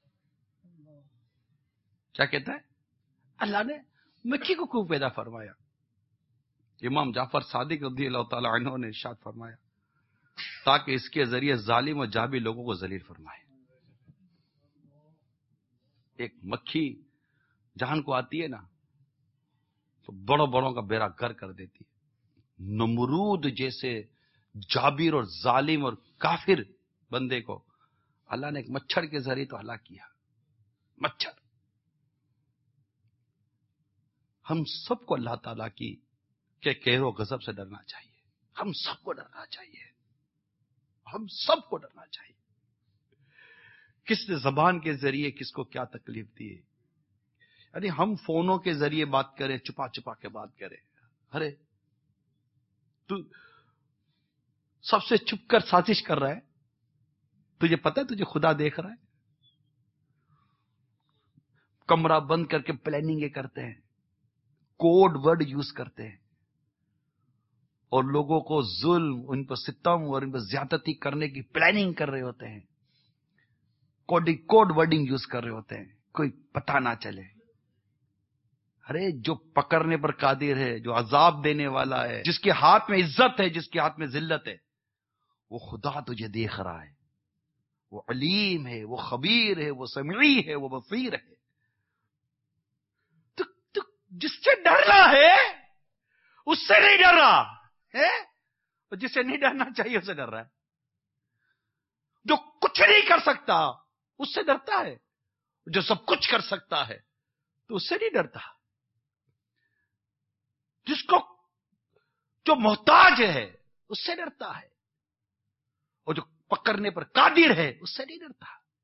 کیا کہتا ہے؟ اللہ نے مکھی کو کیوں پیدا فرمایا؟ امام جعفر صادق رضی اللہ تعالی عنہ نے ارشاد فرمایا، تاکہ اس کے ذریعے ظالم و جابر لوگوں کو ذلیل فرمائے۔ ایک مکھی جہان کو آتی ہے نا تو بڑوں بڑوں کا بیڑا گر کر دیتی ہے۔ نمرود جیسے جابر اور ظالم اور کافر بندے کو اللہ نے ایک مچھر کے ذریعے تو ہلاک کیا۔ مچھر، ہم سب کو اللہ تعالیٰ کی کے قہر و غضب سے ڈرنا چاہیے، ہم سب کو ڈرنا چاہیے، ہم سب کو ڈرنا چاہیے۔ کس نے زبان کے ذریعے کس کو کیا تکلیف دی ہے، یعنی ہم فونوں کے ذریعے بات کریں، چھپا چھپا کے بات کریں، ارے تو سب سے چھپ کر سازش کر رہا ہے، تجھے پتہ ہے تجھے خدا دیکھ رہا ہے؟ کمرہ بند کر کے پلاننگیں کرتے ہیں، کوڈ ورڈ یوز کرتے ہیں، اور لوگوں کو ظلم، ان پر ستم اور ان پر زیادتی کرنے کی پلاننگ کر رہے ہوتے ہیں، کوڈنگ کوڈ ورڈنگ یوز کر رہے ہوتے ہیں، کوئی پتہ نہ چلے۔ ارے جو پکڑنے پر قادر ہے، جو عذاب دینے والا ہے، جس کے ہاتھ میں عزت ہے، جس کے ہاتھ میں ذلت ہے، وہ خدا تجھے دیکھ رہا ہے، وہ علیم ہے، وہ خبیر ہے، وہ سمیع ہے، وہ بصیر ہے۔ تو, تو جس سے ڈرنا ہے اس سے نہیں ڈر رہا ہے، اور جس سے نہیں ڈرنا چاہیے اس سے ڈر رہا ہے۔ جو کچھ نہیں کر سکتا اس سے ڈرتا ہے، جو سب کچھ کر سکتا ہے تو اس سے نہیں ڈرتا۔ جس کو جو محتاج ہے اس سے ڈرتا ہے، اور جو پکڑنے پر قادر ہے اس سے نہیں ڈرتا۔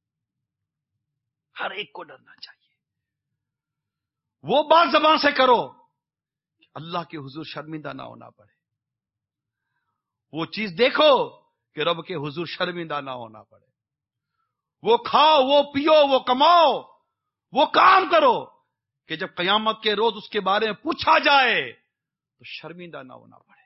ہر ایک کو ڈرنا چاہیے۔ وہ بات زبان سے کرو کہ اللہ کے حضور شرمندہ نہ ہونا پڑے، وہ چیز دیکھو کہ رب کے حضور شرمندہ نہ ہونا پڑے، وہ کھاؤ، وہ پیو، وہ کماؤ، وہ کام کرو کہ جب قیامت کے روز اس کے بارے میں پوچھا جائے تو شرمندہ نہ ہونا پڑے،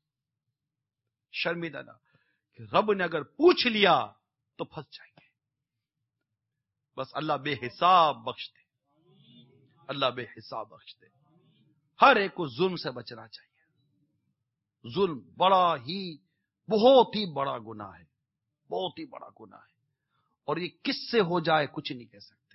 شرمندہ نہ کہ رب نے اگر پوچھ لیا تو پھنس جائیں گے. بس اللہ بے حساب بخش دے، اللہ بے حساب بخش دے. ہر ایک کو ظلم سے بچنا چاہیے. ظلم بڑا ہی بہت ہی بڑا گناہ ہے، بہت ہی بڑا گناہ ہے، اور یہ کس سے ہو جائے کچھ نہیں کہہ سکتے.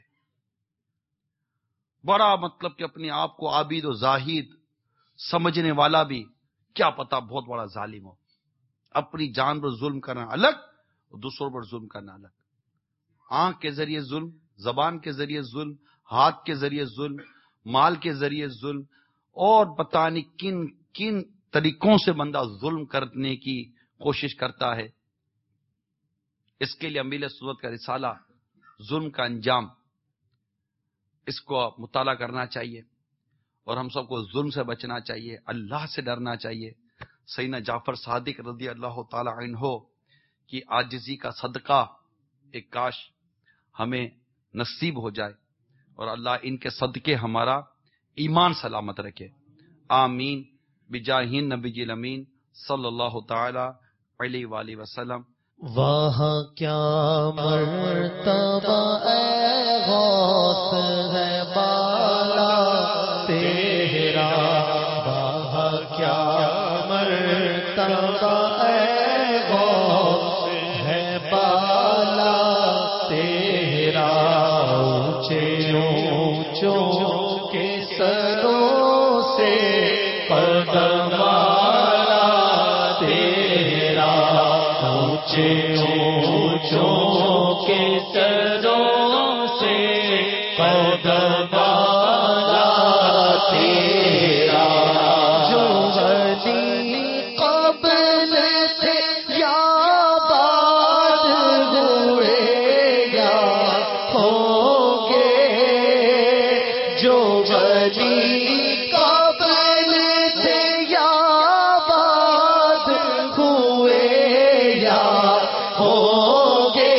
بڑا مطلب کہ اپنے آپ کو عابد و زاہد سمجھنے والا بھی کیا پتا بہت بڑا ظالم ہو. اپنی جان پر ظلم کرنا الگ اور دوسروں پر ظلم کرنا الگ. آنکھ کے ذریعے ظلم، زبان کے ذریعے ظلم، ہاتھ کے ذریعے ظلم، مال کے ذریعے ظلم، اور پتہ نہیں کن کن طریقوں سے بندہ ظلم کرنے کی کوشش کرتا ہے. اس کے لیے امیل سنت کا رسالہ ظلم کا انجام، اس کو مطالعہ کرنا چاہیے، اور ہم سب کو ظلم سے بچنا چاہیے، اللہ سے ڈرنا چاہیے. سیدنا جعفر صادق رضی اللہ تعالی عنہ کی عاجزی کا صدقہ ایک کاش ہمیں نصیب ہو جائے، اور اللہ ان کے صدقے ہمارا ایمان سلامت رکھے. آمین بجاہ نبی الامین صلی اللہ تعالی علیہ وآلہ وسلم. وہاں کیا مرتبہ اے غوث ہے بالا تیرا، وہاں کیا مرتبہ اے غوث ہے بالا تیرا، اونچے اونچوں کے سروں سے قدم والا تیرا، اونچے اونچوں کے سروں سے قدم والا تیرا، جو ولی قبل سے یا بعد ہوئے یا ہوں گے، جو ولی قبل سے یا بعد ہوئے یا ہوں گے،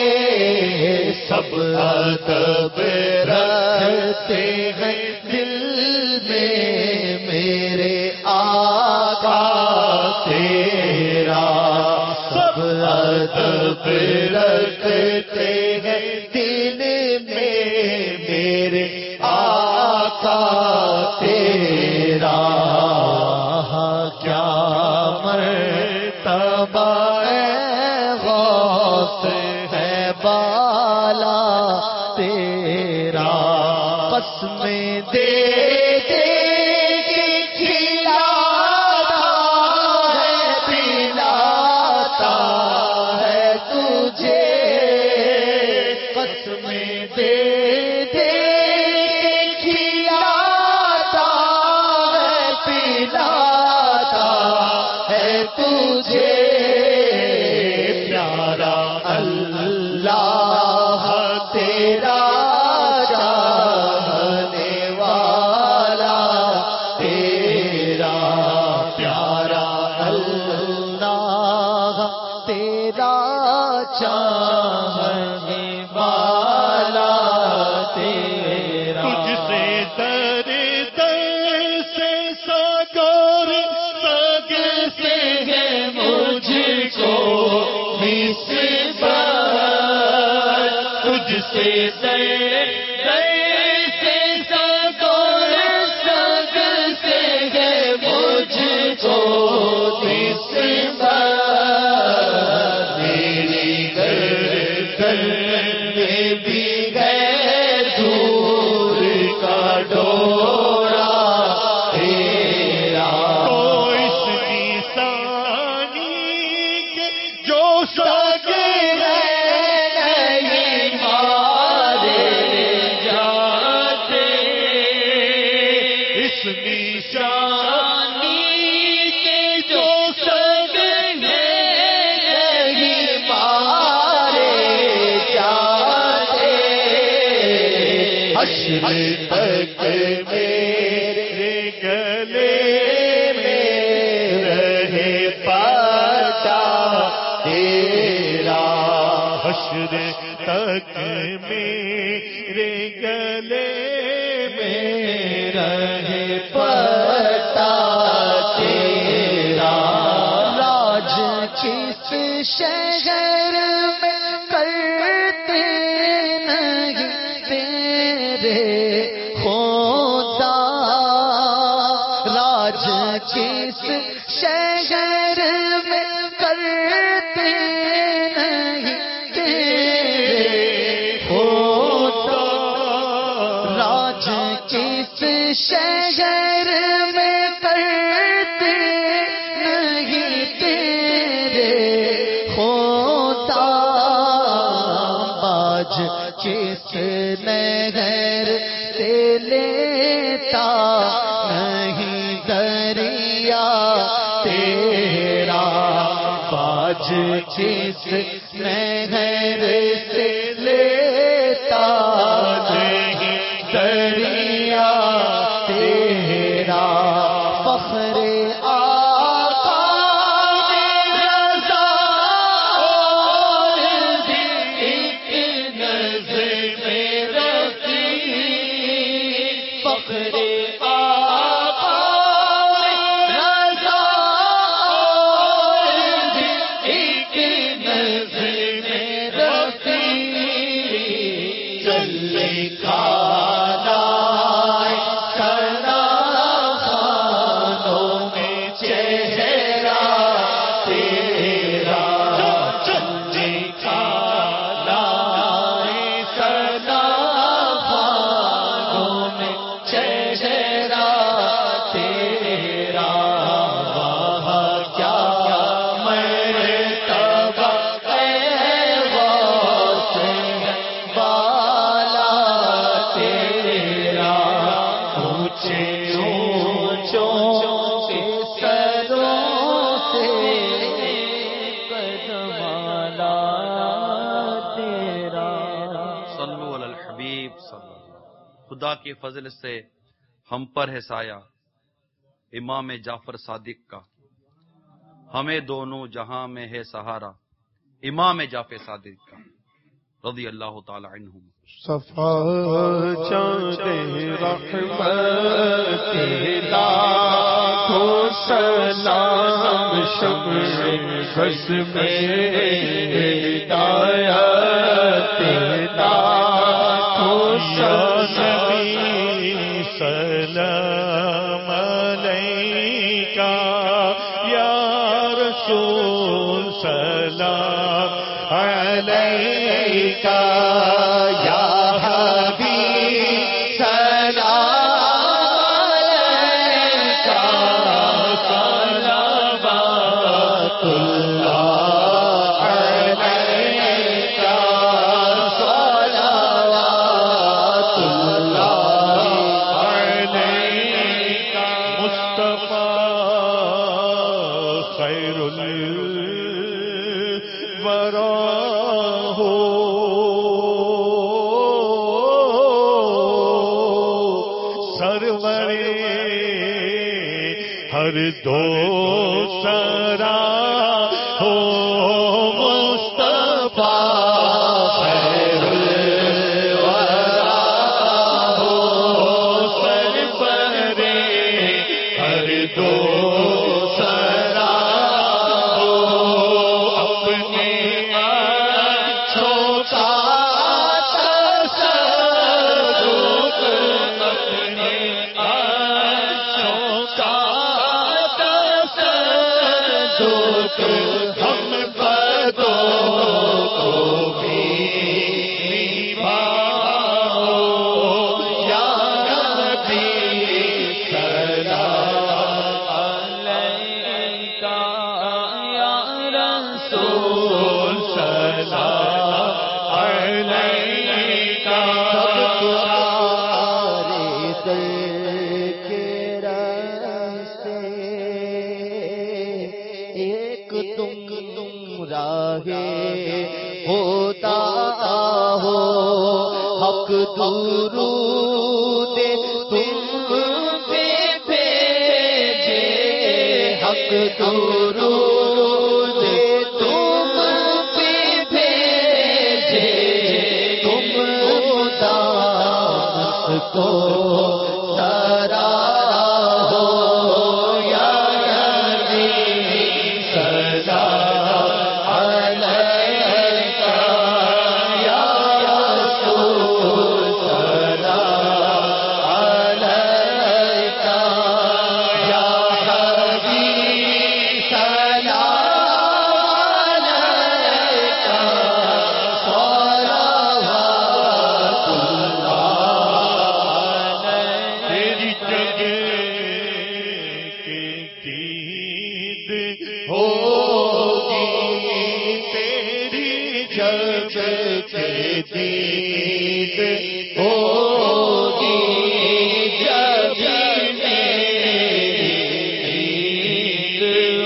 سب ادب رکھتے ہیں دل میں میرے آقا تیرا، سب ادب رکھتے ہیں دل میں میرے آقا تیرا. کیا مرتبہ اے غوث ہے بالا تیرا، قسمیں دے دے کے کھلاتا ہے پلاتا ہے تجھے، قسمیں دے دے کے کھلاتا ہے پلاتا ہے تجھے، پیارا اللہ تیرا چاہنے والا تیرا، پیارا اللہ تیرا چاہنے والا تیرا. تجھ سے در در سے ساگر سگ سے ہے مجھ کو نسبت، تجھ سے در در سے ساگر سگ سے ہے مجھ کو نسبت، میری گردن میں بھی ہے دور کا ڈورا تیرا، تو اس نشانی کے جو سگ نہیں مارے جاتے، اس نشانی کے جو سگ نہیں مارے جاتے، حشر تک میرے گلے میں رہے پتا تیرا، حشر تک میرے گلے میں رہے پتا شہر میں کرتے نہیں تیرے خدا، راج جس شہر میں کرتے نہیں تیرے خدا، راج جس شہر میں کرتے نہیں تیرے خدا، باج جس نہر سے لیتا نہیں دریا تیرا، باج جس نہر سے لیتا نہیں دریا تیرا، فخر آقا رضا اور ایک نظر میں رسی، فخر آقا رضا اور ایک نظر میں رسی، چلے کھانا سنا خانوں میں چہرہ تیرا، چلے کھانا سنا خانوں میں چہرہ تیرا، وہاں کیا مرتبہ ہے غوث بالا تیرا، اونچے اونچوں کے سروں سے قدم والا تیرا۔ صلو علی الحبیب صلی اللہ علیہ وسلم۔ خدا کے فضل سے ہم پر ہے سایہ امام جعفر صادق کا، ہمیں دونوں جہاں میں ہے سہارا امام جعفر صادق کا رضی اللہ تعالی عنہم۔ صفا چاند رحمت لاکھوں سلام، شمس بس میں ہدایت لاکھوں سلام، سلام علیکہ یا رسول، سلام علیکہ یا حبیب، سلام علیکہ، صلوات اللہ علیکہ، صلوات اللہ علیکہ، مصطفیٰ خیر الورا ہو، سرور ہر دو سرا ہو، مصطفیٰ خیر الورا ہو، سرور ہر دو سرا ہو، اپنے اچھوں کا تصدق، اپنے اچھوں کا تصدق، ہم بدوں کو بھی نبھاؤ یا نبی، سلام علیکہ یا رسول، سلام علیکہ، ایک تم تم راہ ہوتا ہو، حق درود تم پہ بھیجے، حق درود تم پہ بھیجے، تم دامس کو سرا ہو یا نبی، سلام ہوگی تیری جب دید ہوگی جب دید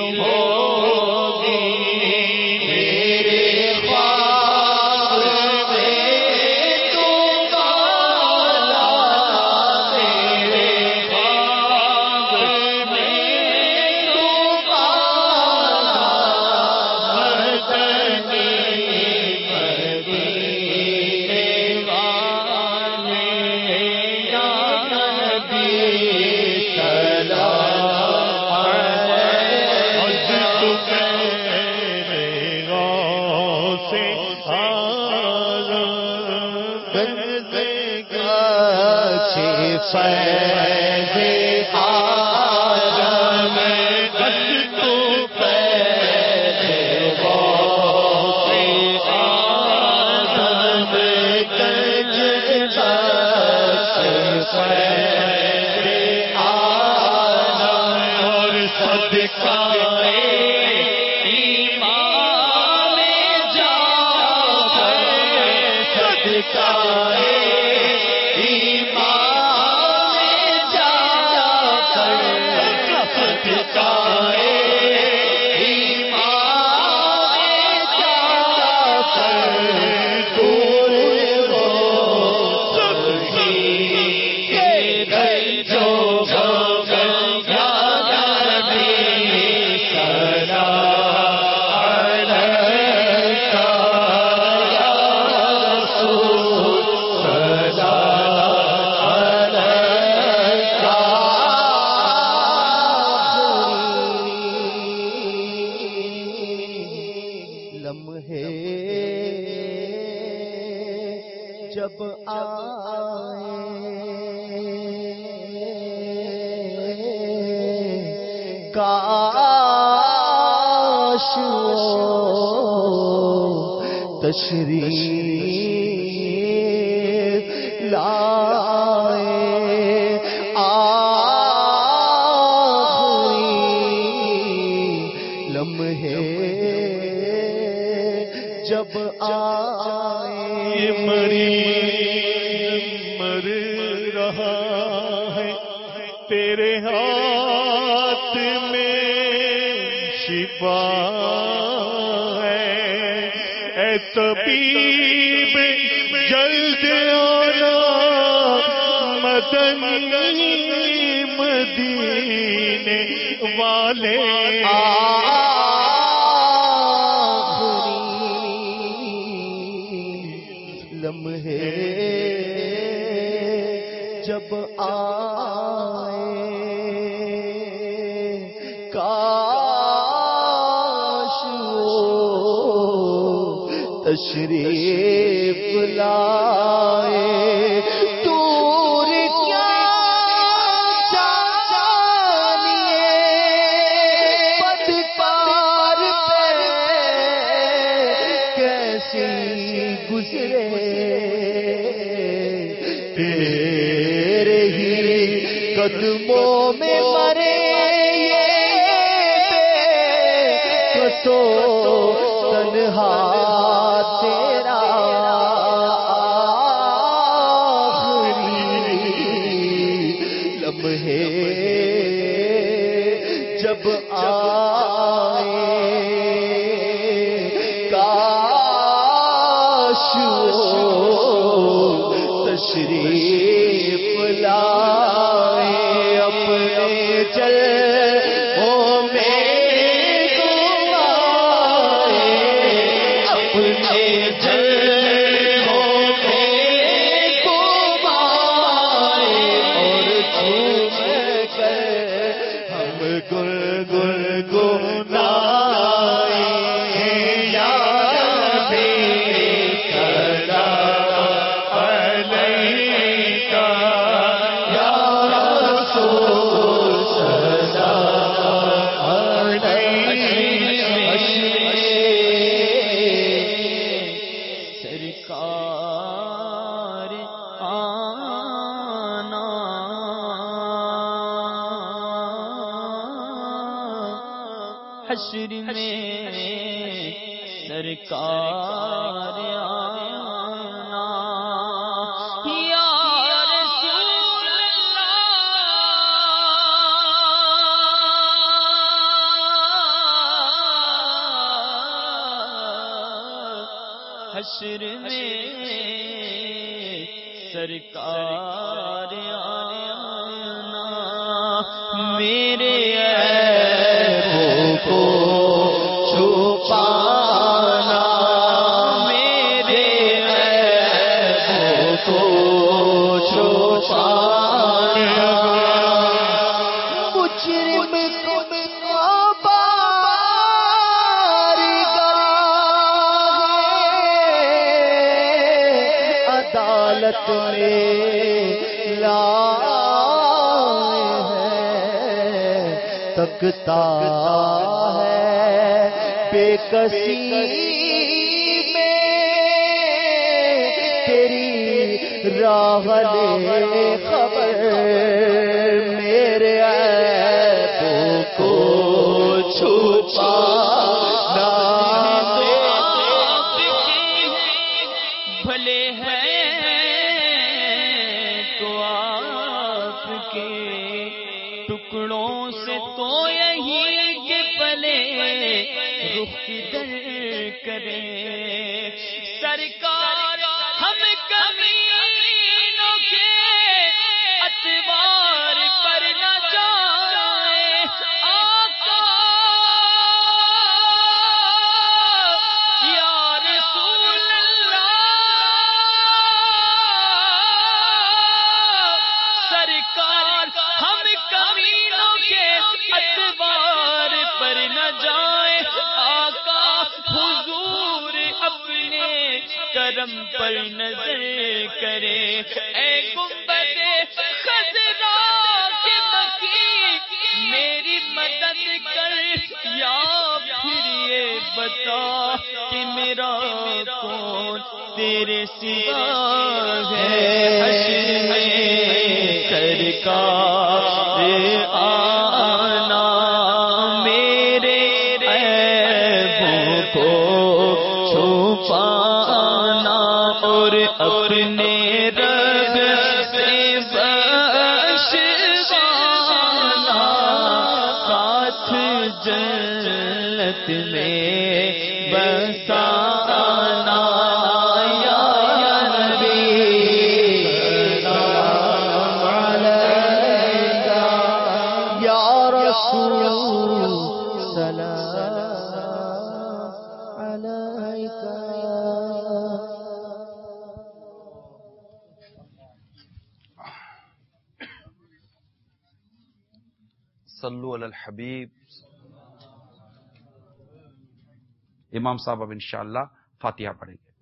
ہوگی میرے خواب میں تو بالا میرے خواب میں تو بالا مدنی مدینے والے یا نبی سلام علیک میرے غوث عالم بندگاہ فیض عالم بس تو فیض غوث عالم گنج بخش فیض عالم اور صدقہ ایمان جعفر صدقہ ایمان جعفر صدقہ ایمان جعفر دور ہو سبھی کے گھر جو غم یا نبی سلام علیک یا رسول سلام علیک لمحے جب آئے کاش وہ تشریف لائے آخری لمحے جب آئے مریض مر رہا ہے تیرے ہاتھ میں شفا ہے اے طبیب جلد آنا مدنی مدینے والے آخری لمحے جب آئے کاش وہ تشریف لائے دور کیا جانیے پدکار پہ کیسی گزرے تیرے ہی قدموں میں مرے یہ بے تو تنہا تیرا آخری لمحے جب آئے کاش وہ تشریف لائے اپنے چل وہ میرے گمائے اپنے چل وہ میرے گمائے اور جھوم کر ہم گل گل گنائے یا نبی سلام علیک یا رسول سلام علیک سرکار آنا حشر میں سرکار آنا یا رسول اللہ حشر میں سرکار آنا میرے عیبوں کو چھپانا میرے عیبوں کو چھپانا مجرم کو عدالت میں لائے ہیں تکتا ہے بے کسی میں تیری راہ لے خبر میرے عیبوں کو چھپانا بھلے ہیں تو آپ کے ٹکڑوں سے تو یہی کہ پلے رخ در کریں سرکار ہم کمینوں کے اتوار پر نہ جائیں آقا یا رسول سرکار ہم کمینوں کے اتوار پر نہ جائیں آقا حضور اپنے کرم پر نظر کرے اے گنبد خضرا کے مکی میری مدد کر یا پھر یہ بتا کہ میرا کون تیرے سوا ہے حشر میں سرکار آنا میرے عیبوں کو چھپانا اور اپنے رب سے بخشوانا ساتھ جنت میں بسانا یا نبی صلو علی الحبیب. امام صاحب اب انشاءاللہ فاتحہ پڑھیں گے.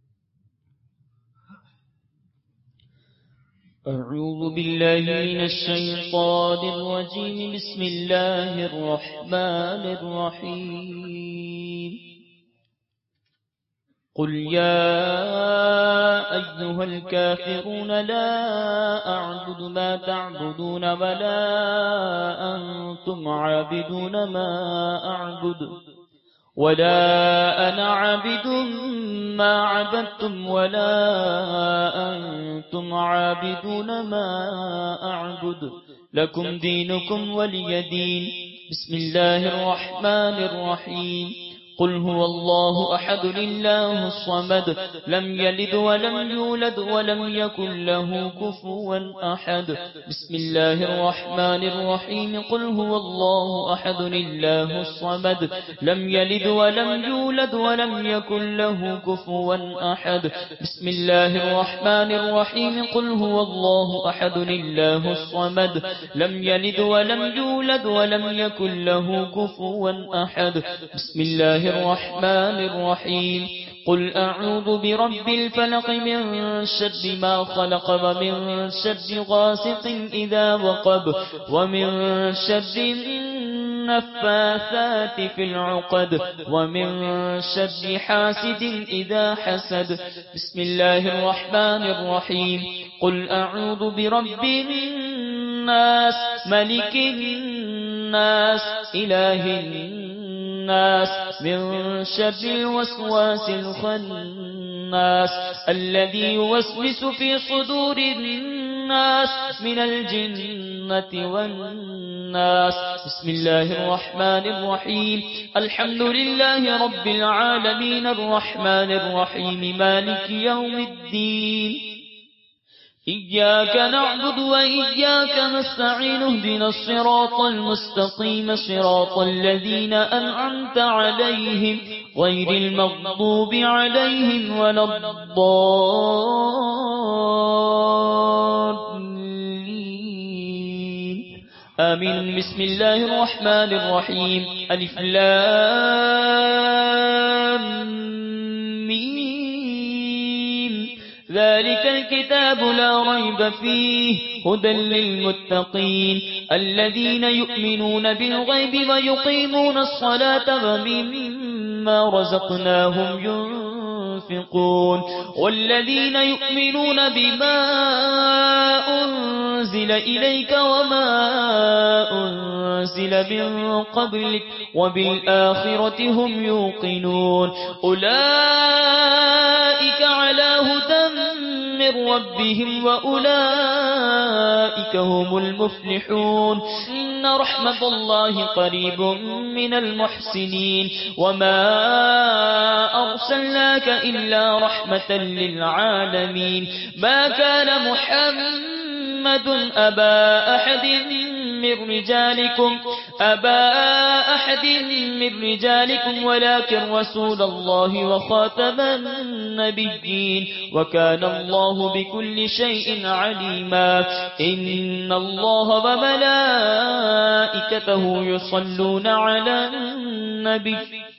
اعوذ باللہ من الشیطان الرجیم بسم اللہ الرحمن الرحیم قل يا أيها الكافرون لا أعبد ما تعبدون ولا أنتم عابدون ما أعبد ولا أنا عابد ما عبدتم ولا أنتم عابدون ما أعبد لكم دينكم ولي دين بسم الله الرحمن الرحيم قل هو الله أحد الله الصمد لم يلد ولم يولد ولم يكن له كفوا أحد بسم الله الرحمن الرحيم قل هو الله أحد الله الصمد لم يلد ولم يولد ولم يكن له كفوا أحد بسم الله الرحمن الرحيم قل هو الله أحد الله الصمد لم يلد ولم يولد ولم يكن له كفوا أحد بسم الله الرحمن الرحيم قل أعوذ برب الفلق من شر ما خلق ومن شر غاسق إذا وقب ومن شر النفاثات في العقد ومن شر حاسد إذا حسد بسم الله الرحمن الرحيم قل أعوذ برب الناس ملك الناس إله الناس الناس من شر الوسواس الخناس الذي يوسوس في صدور الناس من الجنة والناس. بسم الله الرحمن الرحيم. الحمد لله رب العالمين الرحمن الرحيم مالك يوم الدين. إياك نعبد وإياك نستعين اهدنا الصراط المستقيم صراط الذين أنعمت عليهم غير المغضوب عليهم ولا الضالين آمين. بسم الله الرحمن الرحيم. ألف لام ذلك الكتاب لا ريب فيه هدى للمتقين الذين يؤمنون بالغيب ويقيمون الصلاة ومما رزقناهم ينفقون والذين يؤمنون بما أنزل إليك وما أنزل من قبلك وبالآخرة هم يوقنون أولئك على هدى من ربهم وأولئك هم المفلحون. إن رحمة الله قريب من المحسنين وما أرسلناك إلا رحمة للعالمين. ما كان محمد أبا أحد من رجالكم أبا أحد من رجالكم ولكن رسول الله وخاتم النبيين وكان الله بكل شيء عليما. إن الله وملائكته يصلون على النبي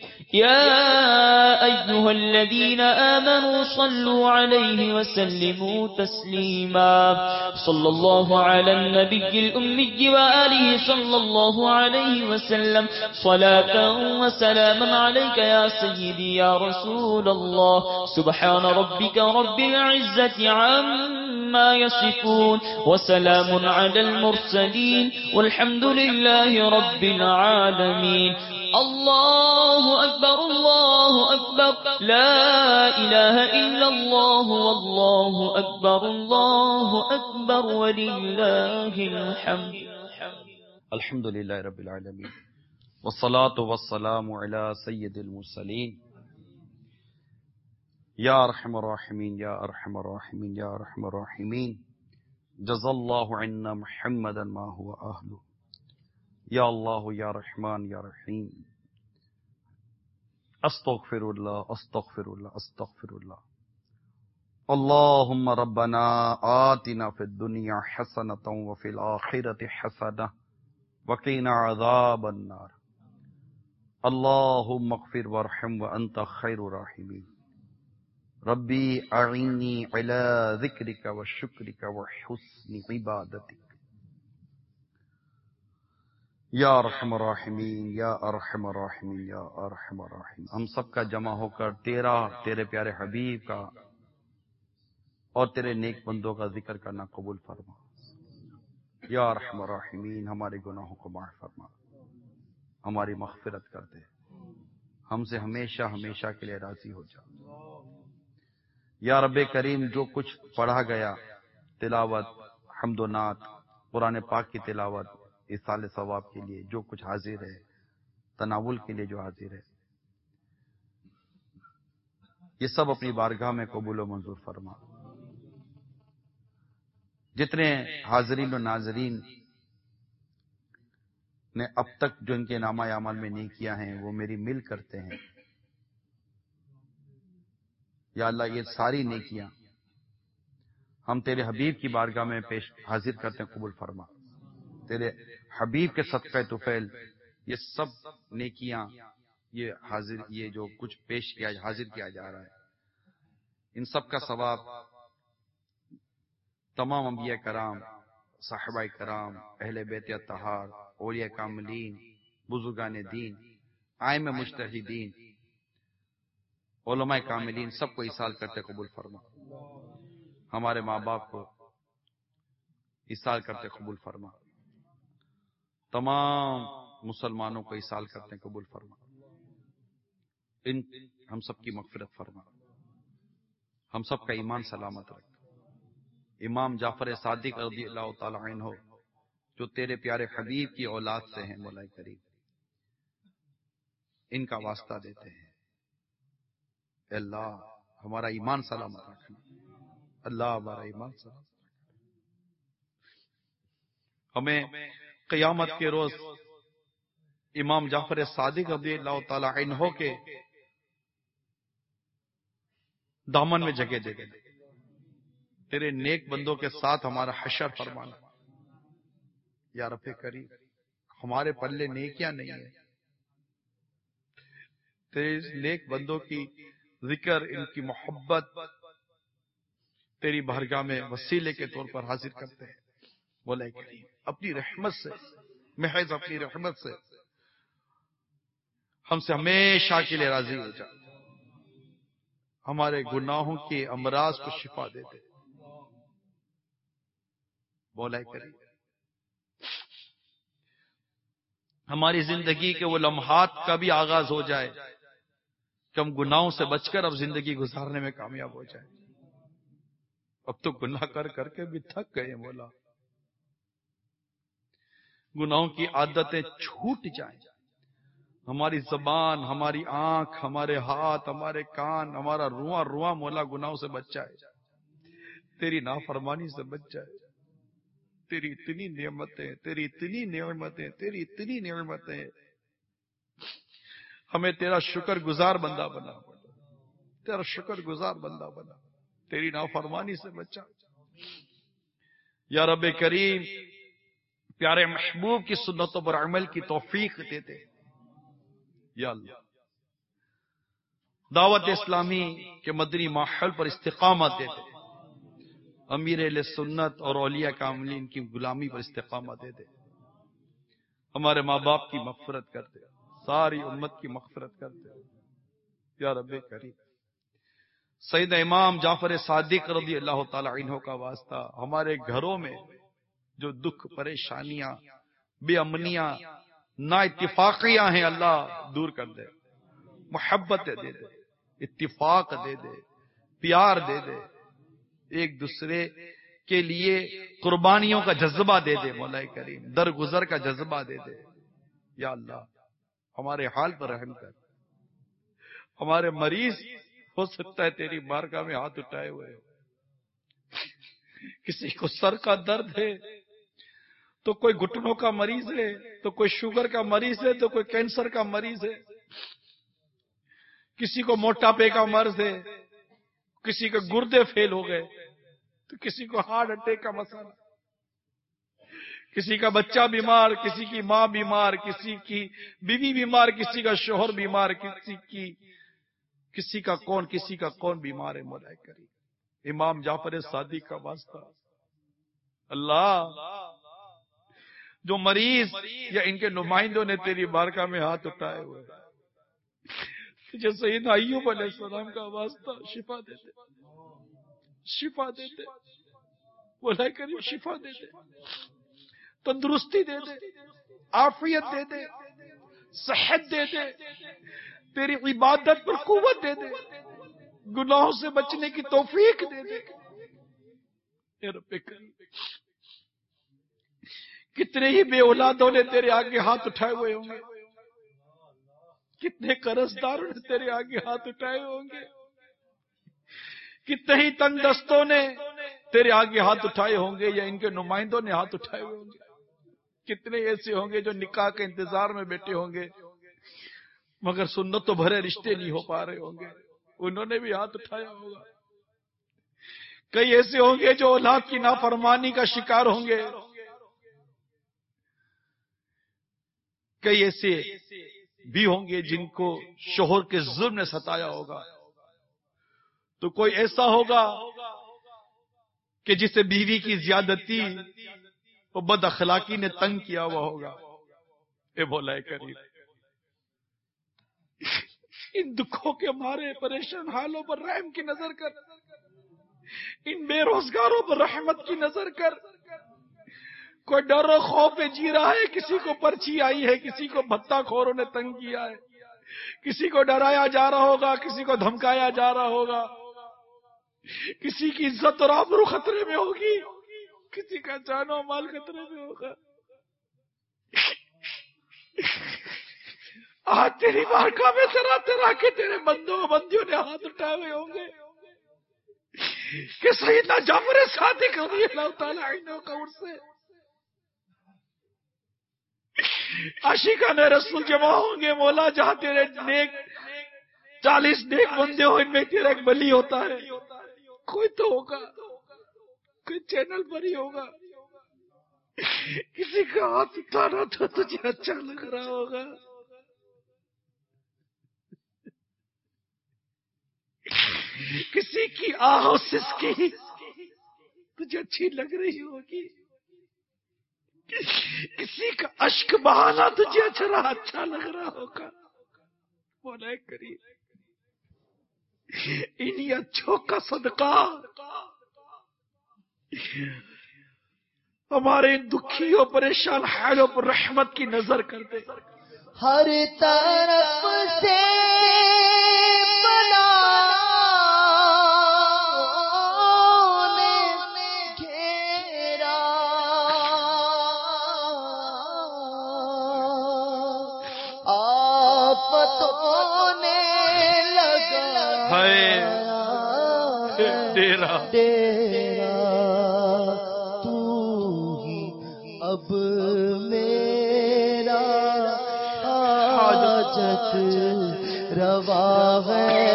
يا أيها الذين آمنوا صلوا عليه وسلموا تسليما. صلى الله على النبي الأمي وآله صلى الله عليه وسلم صلاة وسلاما عليك يا سيدي يا رسول الله. سبحان ربك رب العزة عما يصفون وسلام على المرسلين والحمد لله رب العالمين. الله أكبر الله أكبر لا إله إلا الله والله أكبر الله أكبر ولله الحمد. الحمد لله رب العالمين والصلاة والسلام على سيد المرسلين. يا أرحم الراحمين يا أرحم الراحمين يا أرحم الراحمين. جزا الله عنا محمدا ما هو أهله. یا اللہ یا رحمان یا رحیم. استغفر اللہ استغفر اللہ استغفر اللہ. اللہم ربنا آتنا فی الدنیا حسنۃ وفی الآخرۃ حسنۃ وقنا عذاب النار. اللہم اغفر وارحم وانت خیر الراحمین. ربی اعنی علی ذکرک وشکرک وحسن عبادتک. یا ارحم الراحمین یا ارحم الراحمین یا ارحم الراحمین. ہم سب کا جمع ہو کر تیرا تیرے پیارے حبیب کا اور تیرے نیک بندوں کا ذکر کرنا قبول فرما. یا ارحم الراحمین ہمارے گناہوں کو معاف فرما، ہماری مغفرت کر دے، ہم سے ہمیشہ ہمیشہ کے لیے راضی ہو جا. یا رب کریم جو کچھ پڑھا گیا، تلاوت، حمد و نعت، قرآن پاک کی تلاوت، اصال ثواب کے لیے جو کچھ حاضر ہے، تناول کے لیے جو حاضر ہے، یہ سب اپنی بارگاہ میں قبول و منظور فرما. جتنے حاضرین و ناظرین نے اب تک جو ان کے نامہ اعمال میں نیکیاں ہیں وہ میری مل کرتے ہیں، یا اللہ یہ ساری نیکیاں ہم تیرے حبیب کی بارگاہ میں پیش حاضر کرتے ہیں، قبول فرما. تیرے حبیب کے صدقہ طفیل یہ سب نیکیاں، یہ حاضر یہ جو کچھ پیش کیا حاضر کیا جا رہا ہے، ان سب کا ثواب تمام انبیاء کرام، صحابہ کرام، اہل بیت اطہار، اولیاء کاملین، بزرگان دین، ائمہ مجتہدین، علماء کاملین سب کو ایصال کرتے قبول فرما. ہمارے ماں باپ کو ایصال کرتے قبول فرما. تمام مسلمانوں کو ایصال کرتے قبول فرما. ان ہم سب کی مغفرت فرما، ہم سب کا ایمان سلامت رکھ۔ امام جعفر صادق رضی اللہ تعالی عنہ جو تیرے پیارے حبیب کی اولاد سے ہیں مولا کریم، ان کا واسطہ دیتے ہیں، اے اللہ ہمارا ایمان سلامت رکھنا، اللہ ہمارا ایمان سلامت رکھنا۔ ہمیں قیامت کے روز امام جعفر صادق رضی اللہ تعالی عنہ کے دامن میں جگہ دے دے، تیرے نیک بندوں کے ساتھ ہمارا حشر فرمانا۔ یا رب کریم ہمارے پلے نیکیاں نہیں ہیں، تیرے نیک بندوں کی ذکر، ان کی محبت تیری بارگاہ میں وسیلے کے طور پر حاضر کرتے ہیں مولا کریم، اپنی رحمت سے، محض اپنی رحمت سے ہم سے ہمیشہ کے لیے راضی ہو جا، ہمارے گناہوں کے امراض کو شفا دے دے مولا کریم۔ ہماری زندگی کے وہ لمحات کا بھی آغاز ہو جائے کہ ہم گناہوں سے بچ کر اب زندگی گزارنے میں کامیاب ہو جائے۔ اب تو گناہ کر کر کے بھی تھک گئے مولا، گناہوں کی عادتیں چھوٹ جائیں، ہماری زبان، ہماری آنکھ، ہمارے ہاتھ، ہمارے کان، ہمارا رواں رواں مولا گناہوں سے بچ جائے، تیری نافرمانی سے بچ جائے۔ تیری اتنی نعمتیں، تیری اتنی نعمتیں، تیری اتنی نعمتیں، ہمیں تیرا شکر گزار بندہ بنا، تیرا شکر گزار بندہ بنا، تیری نافرمانی سے بچا۔ یا رب کریم پیارے محبوب کی سنتوں پر عمل کی توفیق دے دے یا اللہ، دعوت اسلامی کے مدنی ماحول پر استقامت دے دے، امیر اہل سنت اور اولیاء کاملین کی غلامی پر استقامت دے دے، ہمارے ماں باپ کی مغفرت کر دے، ساری امت کی مغفرت کر دے یا رب کریم۔ سیدنا امام جعفر صادق رضی اللہ تعالی عنہ کا واسطہ ہمارے گھروں میں جو دکھ، پریشانیاں، بے امنیاں، نا اتفاقیاں ہیں اللہ دور کر دے، محبت دے دے، اتفاق دے دے، پیار دے دے، ایک دوسرے کے لیے قربانیوں کا جذبہ دے دے مولا کریم، درگزر کا جذبہ دے دے یا اللہ۔ ہمارے حال پر رحم کر، ہمارے مریض ہو سکتا ہے تیری بارگاہ میں ہاتھ اٹھائے ہوئے، کسی کو سر کا درد ہے تو کوئی گھٹنوں کا مریض ہے، تو کوئی شوگر کا مریض ہے، تو کوئی کینسر کا مریض ہے، کسی کو موٹاپے کا مرض ہے، کسی کے گردے فیل ہو گئے، تو کسی کو ہارٹ اٹیک کا مسئلہ، کسی کا بچہ بیمار، کسی کی ماں بیمار، کسی کی بیوی بیمار، کسی کا شوہر بیمار، کسی کی کسی کا کون کسی کا کون بیمار ہے مولا کریم۔ امام جعفر صادق کا واسطہ اللہ، جو مریض یا ان کے نمائندوں نے تیری بارگاہ میں ہاتھ اٹھائے ہوئے، جیسے سیدنا ایوب علیہ السلام کا واسطہ شفا دیتے، شفا دیتے مولا کریم، شفا دیتے، تندرستی دے دے، عافیت دے دے، صحت دے دے، تیری عبادت پر قوت دے دے، گناہوں سے بچنے کی توفیق دے دے اے رب کریم۔ کتنے ہی بے اولادوں نے تیرے آگے ہاتھ اٹھائے ہوئے ہوں گے، کتنے قرض داروں نے تیرے آگے ہاتھ اٹھائے ہوں گے، کتنے ہی تنگ دستوں نے تیرے آگے ہاتھ اٹھائے ہوں گے یا ان کے نمائندوں نے ہاتھ اٹھائے ہوئے ہوں گے، کتنے ایسے ہوں گے جو نکاح کے انتظار میں بیٹھے ہوں گے مگر سنت تو بھرے رشتے نہیں ہو پا رہے ہوں گے، انہوں نے بھی ہاتھ اٹھایا ہوگا۔ کئی ایسے ہوں گے جو اولاد کی نافرمانی کا شکار ہوں گے، کئی ایسے بھی ہوں گے جن کو شوہر کے ظلم نے ستایا ہوگا، تو کوئی ایسا ہوگا کہ جسے بیوی کی زیادتی اور بد اخلاقی نے تنگ کیا ہوا ہوگا۔ اے مولا کریم، ان دکھوں کے مارے پریشان حالوں پر رحم کی نظر کر، ان بے روزگاروں پر رحمت کی نظر کر۔ کوئی ڈر و خوف میں جی رہا ہے، کسی کو پرچی آئی ہے، کسی کو بھتہ خوروں نے تنگ کیا ہے، کسی کو ڈرایا جا رہا ہوگا، کسی کو دھمکایا جا رہا ہوگا، کسی کی عزت اور آبرو خطرے میں ہوگی، کسی کا جان و مال خطرے میں ہوگا. آج تیری بارگاہ میں طرح طرح کے تیرے بندوں بندیوں نے ہاتھ اٹھائے ہوئے ہوں گے کہ سیدنا جعفر صادق رضی اللہ تعالی عنہ کا عرس سے عاشقان رسول جمع ہوں گے. مولا جہاں تیرے نیک چالیس نیک بندے ہو، ان میں تیرا ایک بلی ہوتا ہے، کوئی تو ہوگا، کوئی چینل پر ہی ہوگا. کسی کا ہاتھ اٹھانا تو تجھے اچھا لگ رہا ہوگا. کسی کی آہ و سسکی تجھے اچھی لگ رہی ہوگی، کسی کا اشک بہانا تجھے اچھا اچھا لگ رہا ہوگا. مولا کریم انہی اچھوں کا صدقہ ہمارے دکھیوں پریشان حالوں پر رحمت کی نظر کر دے. ہر طرف سے بلا ڈیرا ڈیرا تو ہی اب میرا حاجت روا ہے،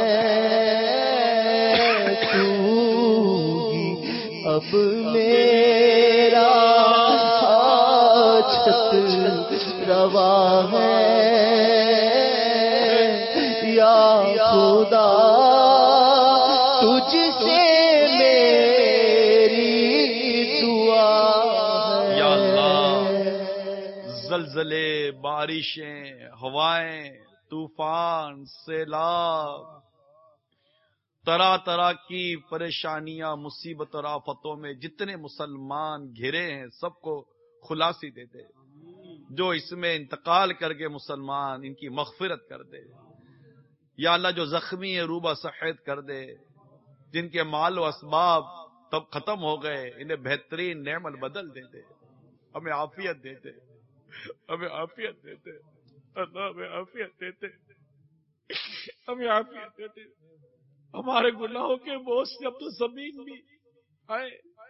تو ہی اب میرا حاجت روا ہے. یا خدا تجھ سے میری دعا ہے. یا اللہ، زلزلے، بارشیں، ہوائیں، طوفان، سیلاب، طرح طرح کی پریشانیاں، مصیبت اور آفتوں میں جتنے مسلمان گھرے ہیں سب کو خلاصی دے دے. جو اس میں انتقال کر کے مسلمان، ان کی مغفرت کر دے. یا اللہ جو زخمی ہے روبہ صحت کر دے. جن کے مال و اسباب تب ختم ہو گئے انہیں بہترین نعمت بدل دے دے. ہمیں عافیت دے دے، ہمیں عافیت دے دے اللہ، ہمیں عافیت دے دے، ہمیں عافیت دے دے. ہمارے گناہوں کے بوجھ سے اب تو زمین بھی آئے.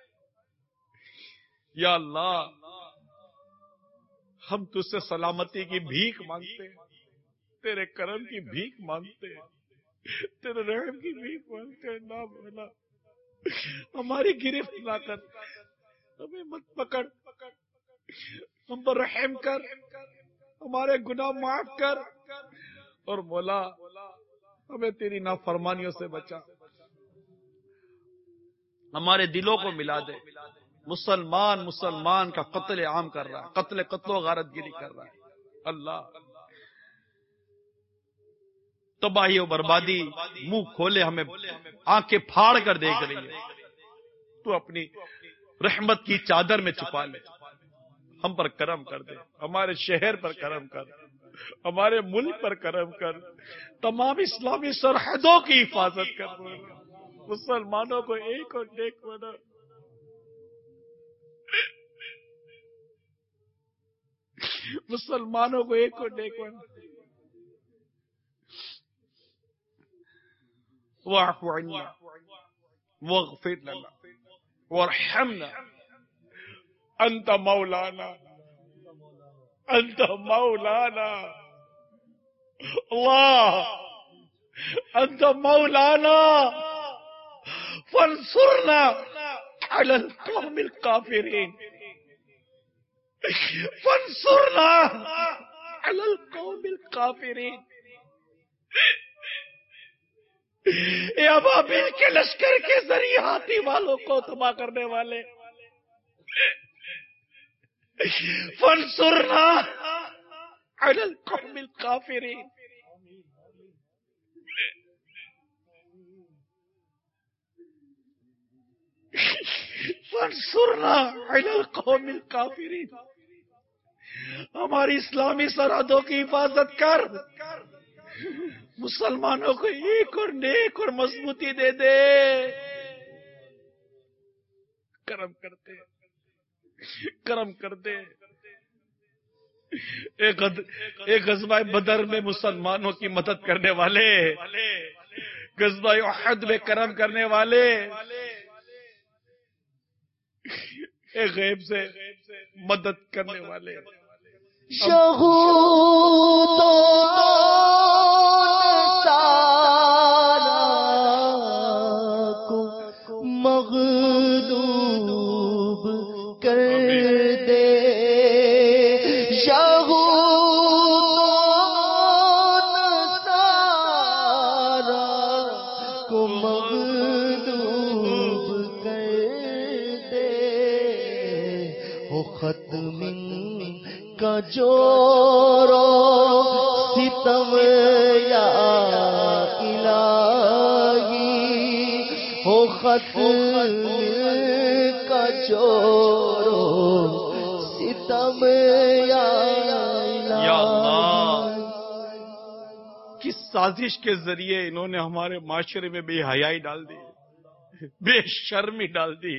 یا اللہ ہم تجھ سے سلامتی کی بھیک مانگتے ہیں، تیرے کرم کی بھیک مانگتے ہیں، تیرے رحم کی بھیک مانگتے ہیں. نہ مولا ہماری گرفت نہ کر، ہمیں مت پکڑ، ہم پر رحم کر، ہمارے گناہ معاف کر، اور مولا ہمیں تیری نافرمانیوں سے بچا. ہمارے دلوں کو ملا دے. مسلمان مسلمان کا قتل عام کر رہا ہے، قتل قتل و غارت گیری کر رہا ہے. اللہ تباہی و بربادی منہ کھولے ہمیں آنکھیں پھاڑ کر دیکھ رہی ہے. تو اپنی رحمت کی چادر میں چھپا لے. ہم پر کرم کر دے، ہمارے شہر پر کرم کر، ہمارے ملک پر کرم کر، تمام اسلامی سرحدوں کی حفاظت کر، مسلمانوں کو ایک اور ایک بنا. مسلمانوں کو ایک اور ایک بنا. واعف عنا واغفر لنا وارحمنا انت مولانا انت مولانا اللہ انت مولانا فانصرنا على القوم الكافرين فانصرنا على القوم الكافرين. اے ابابیل کے لشکر کے ذریعے ہاتھی والوں کو تباہ کرنے والے، فانصرنا علی القوم الکافرین. فانصرنا علی القوم الکافرین. ہماری اسلامی سرحدوں کی حفاظت کر، مسلمانوں کو ایک اور نیک اور مضبوطی دے دے. کرم کرتے کرم کرتے. ایک ایک غزوہ بدر میں مسلمانوں کی مدد کرنے والے، غزوہ احد میں کرم کرنے والے، ایک غیب سے مدد کرنے والے. شہو تو سارا کو مغلوب کر دے. شہو تو سارا کو مغلوب کر دے. ہو ختم کا جورو ستم یا الہی، ہو ختم کا جورو ستم یا الہی. کس سازش کے ذریعے انہوں نے ہمارے معاشرے میں بے حیائی ڈال دی، بے شرمی ڈال دی.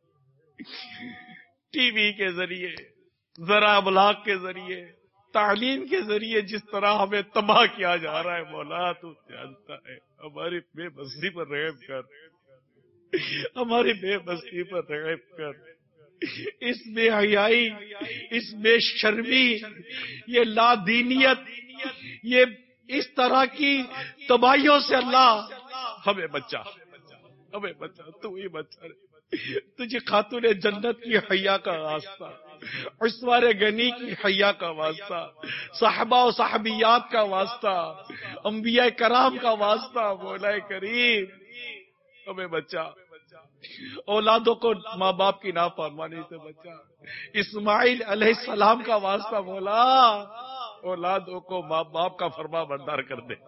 ٹی وی کے ذریعے، ذرا ابلاغ کے ذریعے، تعلیم کے ذریعے جس طرح ہمیں تباہ کیا جا رہا ہے، مولا تو جانتا ہے. ہماری بے بسی پر رحم کر، ہماری بے بسی پر رحم کر. اس بے حیائی، اس بے شرمی، یہ لادینیت، یہ اس طرح کی تباہیوں سے اللہ ہمیں بچا، ہمیں بچا. تو ہی بچا. تجھے خاتون جنت کی حیا کا واسطہ، عثمان غنی کی حیا کا واسطہ، صحابہ و صحابیات کا واسطہ، انبیاء کرام کا واسطہ، مولا کریم ہمیں بچا. اولادوں کو ماں باپ کی نافرمانی سے بچا. اسماعیل علیہ السلام کا واسطہ مولا، اولادوں کو ماں باپ کا فرما بردار کر دے.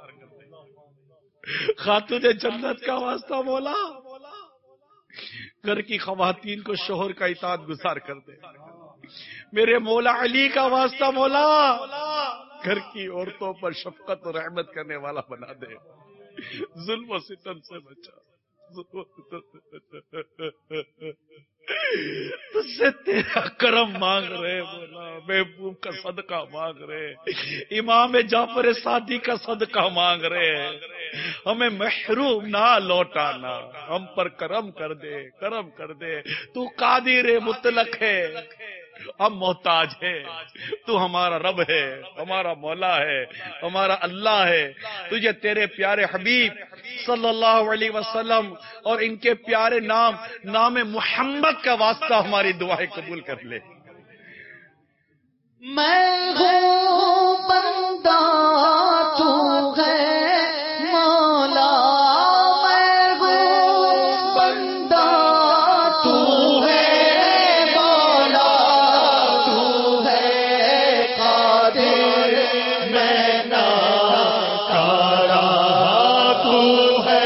خاتون جنت کا واسطہ مولا، گھر کی خواتین کو شوہر کا اطاعت گزار کر دے. میرے مولا علی کا واسطہ مولا، گھر کی عورتوں پر شفقت و رحمت کرنے والا بنا دے. ظلم و ستم سے بچا. تجھ سے تیرا کرم مانگ رہے مولا، محبوب کا صدقہ مانگ رہے، امام جعفر صادق کا صدقہ مانگ رہے. ہمیں محروم نہ لوٹانا، ہم پر کرم کر دے، کرم کر دے. تو قادر مطلق ہے، ہم محتاج ہیں. تو ہمارا رب ہے، ہمارا مولا ہے، ہمارا اللہ ہے. تجھے تیرے پیارے حبیب صلی اللہ علیہ وسلم اور ان کے پیارے نام نام محمد کا واسطہ ہماری دعائیں قبول کر لے. میں ہوں بندہ تو ہے مولا، میں ہوں بندہ تو ہے مولا، تو ہے قادر میں ناکارہ، تو ہے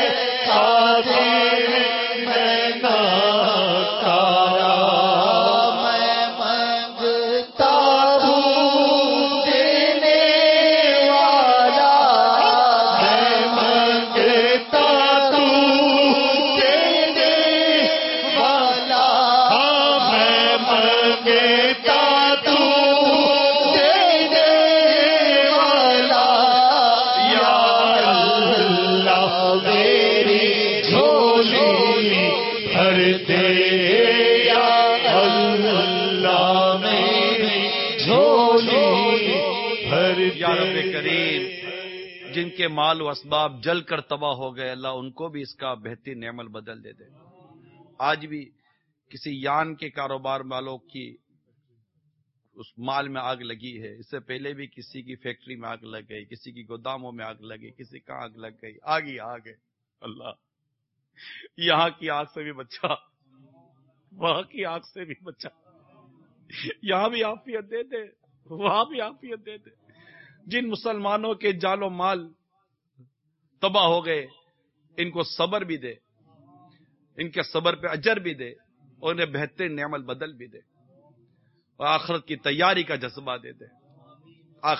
قادر میں ناکارہ. میں مانگتا ہوں دینے والا، میں مانگتا ہوں دینے والا، میں مانگتا ہوں دینے والا. یا اللہ میری جھولی بھر دے، یا اللہ میری جھولی بھر دے. یا رب کریم، جن کے مال و اسباب جل کر تباہ ہو گئے، اللہ ان کو بھی اس کا بہترین عمل بدل دے دے. آج بھی کسی یان کے کاروبار والوں کی اس مال میں آگ لگی ہے، اس سے پہلے بھی کسی کی فیکٹری میں آگ لگ گئی، کسی کی گوداموں میں آگ لگی، کسی کا آگ لگ گئی. آگ ہی آگ ہے. اللہ یہاں کی آگ سے بھی بچا، وہاں کی آگ سے بھی بچا. یہاں بھی عافیت دے دے، وہاں بھی عافیت دے دے. جن مسلمانوں کے جان و مال تباہ ہو گئے، ان کو صبر بھی دے، ان کے صبر پہ اجر بھی دے، اور انہیں بہترین نعمت بدل بھی دے، اور آخرت کی تیاری کا جذبہ دے دے. آخرت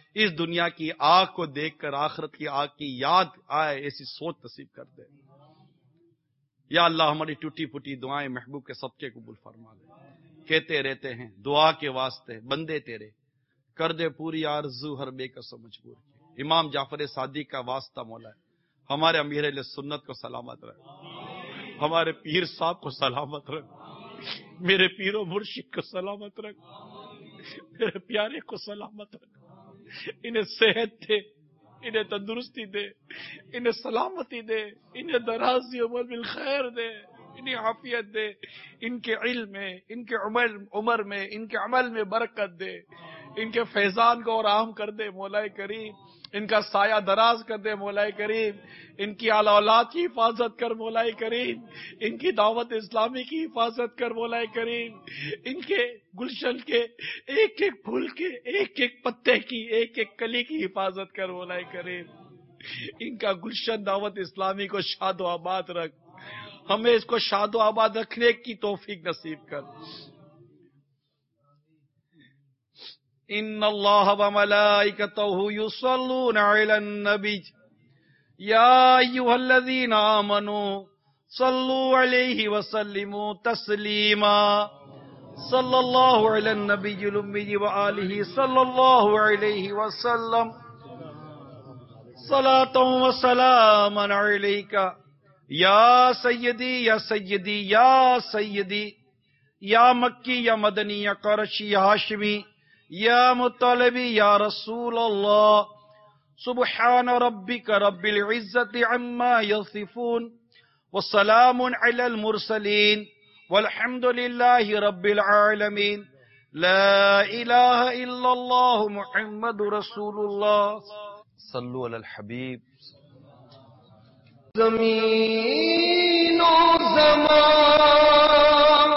اس دنیا کی آگ کو دیکھ کر آخرت کی آگ کی یاد آئے ایسی سوچ نصیب کر دے۔ یا اللہ ہماری ٹوٹی پھوٹی دعائیں محبوب کے صدقے قبول فرما لے۔ کہتے رہتے ہیں دعا کے واسطے بندے تیرے، کر دے پوری آرزو ہر بے کس و مجبور کی۔ امام جعفر صادق کا واسطہ مولا ہے، ہمارے امیر اہل سنت کو سلامت رکھ، ہمارے پیر صاحب کو سلامت رکھ، میرے پیر و مرشد کو سلامت رکھ، میرے پیارے کو سلامت رکھ، انہیں صحت دے، انہیں تندرستی دے، انہیں سلامتی دے، انہیں درازی عمر بالخیر دے، انہیں عافیت دے، ان کے علم میں، ان کے عمر عمر میں، ان کے عمل میں برکت دے، ان کے فیضان کو اور عام کر دے مولا کریم، ان کا سایہ دراز کر دے مولا کریم، ان کی اعلی اولاد کی حفاظت کر مولا کریم، ان کی دعوت اسلامی کی حفاظت کر مولا کریم، ان کے گلشن کے ایک ایک پھول کے ایک ایک پتے کی ایک ایک کلی کی حفاظت کر مولا کریم، ان کا گلشن دعوت اسلامی کو شاد و آباد رکھ، ہمیں اس کو شاد و آباد رکھنے کی توفیق نصیب کر۔ ان اللہ وملائکتہ یصلون علی النبی یا ایھا الذین آمنوا صلوا علیہ وسلموا تسلیما صلی اللہ علی النبی الامی وآلہ صلی اللہ علیہ وسلم صلاۃ و سلاما علیک یا سیدی یا سیدی یا سیدی یا مکی یا مدنی یا قرشی یا ہاشمی یا مطالبی یا رسول اللہ سبحان ربک رب العزت عما یصفون والسلام علی المرسلین والحمد للہ رب العالمین لا الہ الا اللہ محمد رسول اللہ صلو علی الحبیب۔ زمین و زمان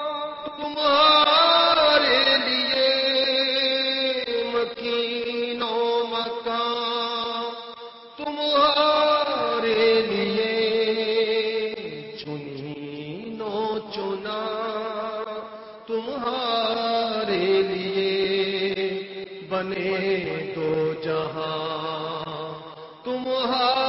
تمہارے لیے، مکین و مکان تمہارے لیے، چنین و چنا تمہارے لیے، بنے دو جہاں تمہارے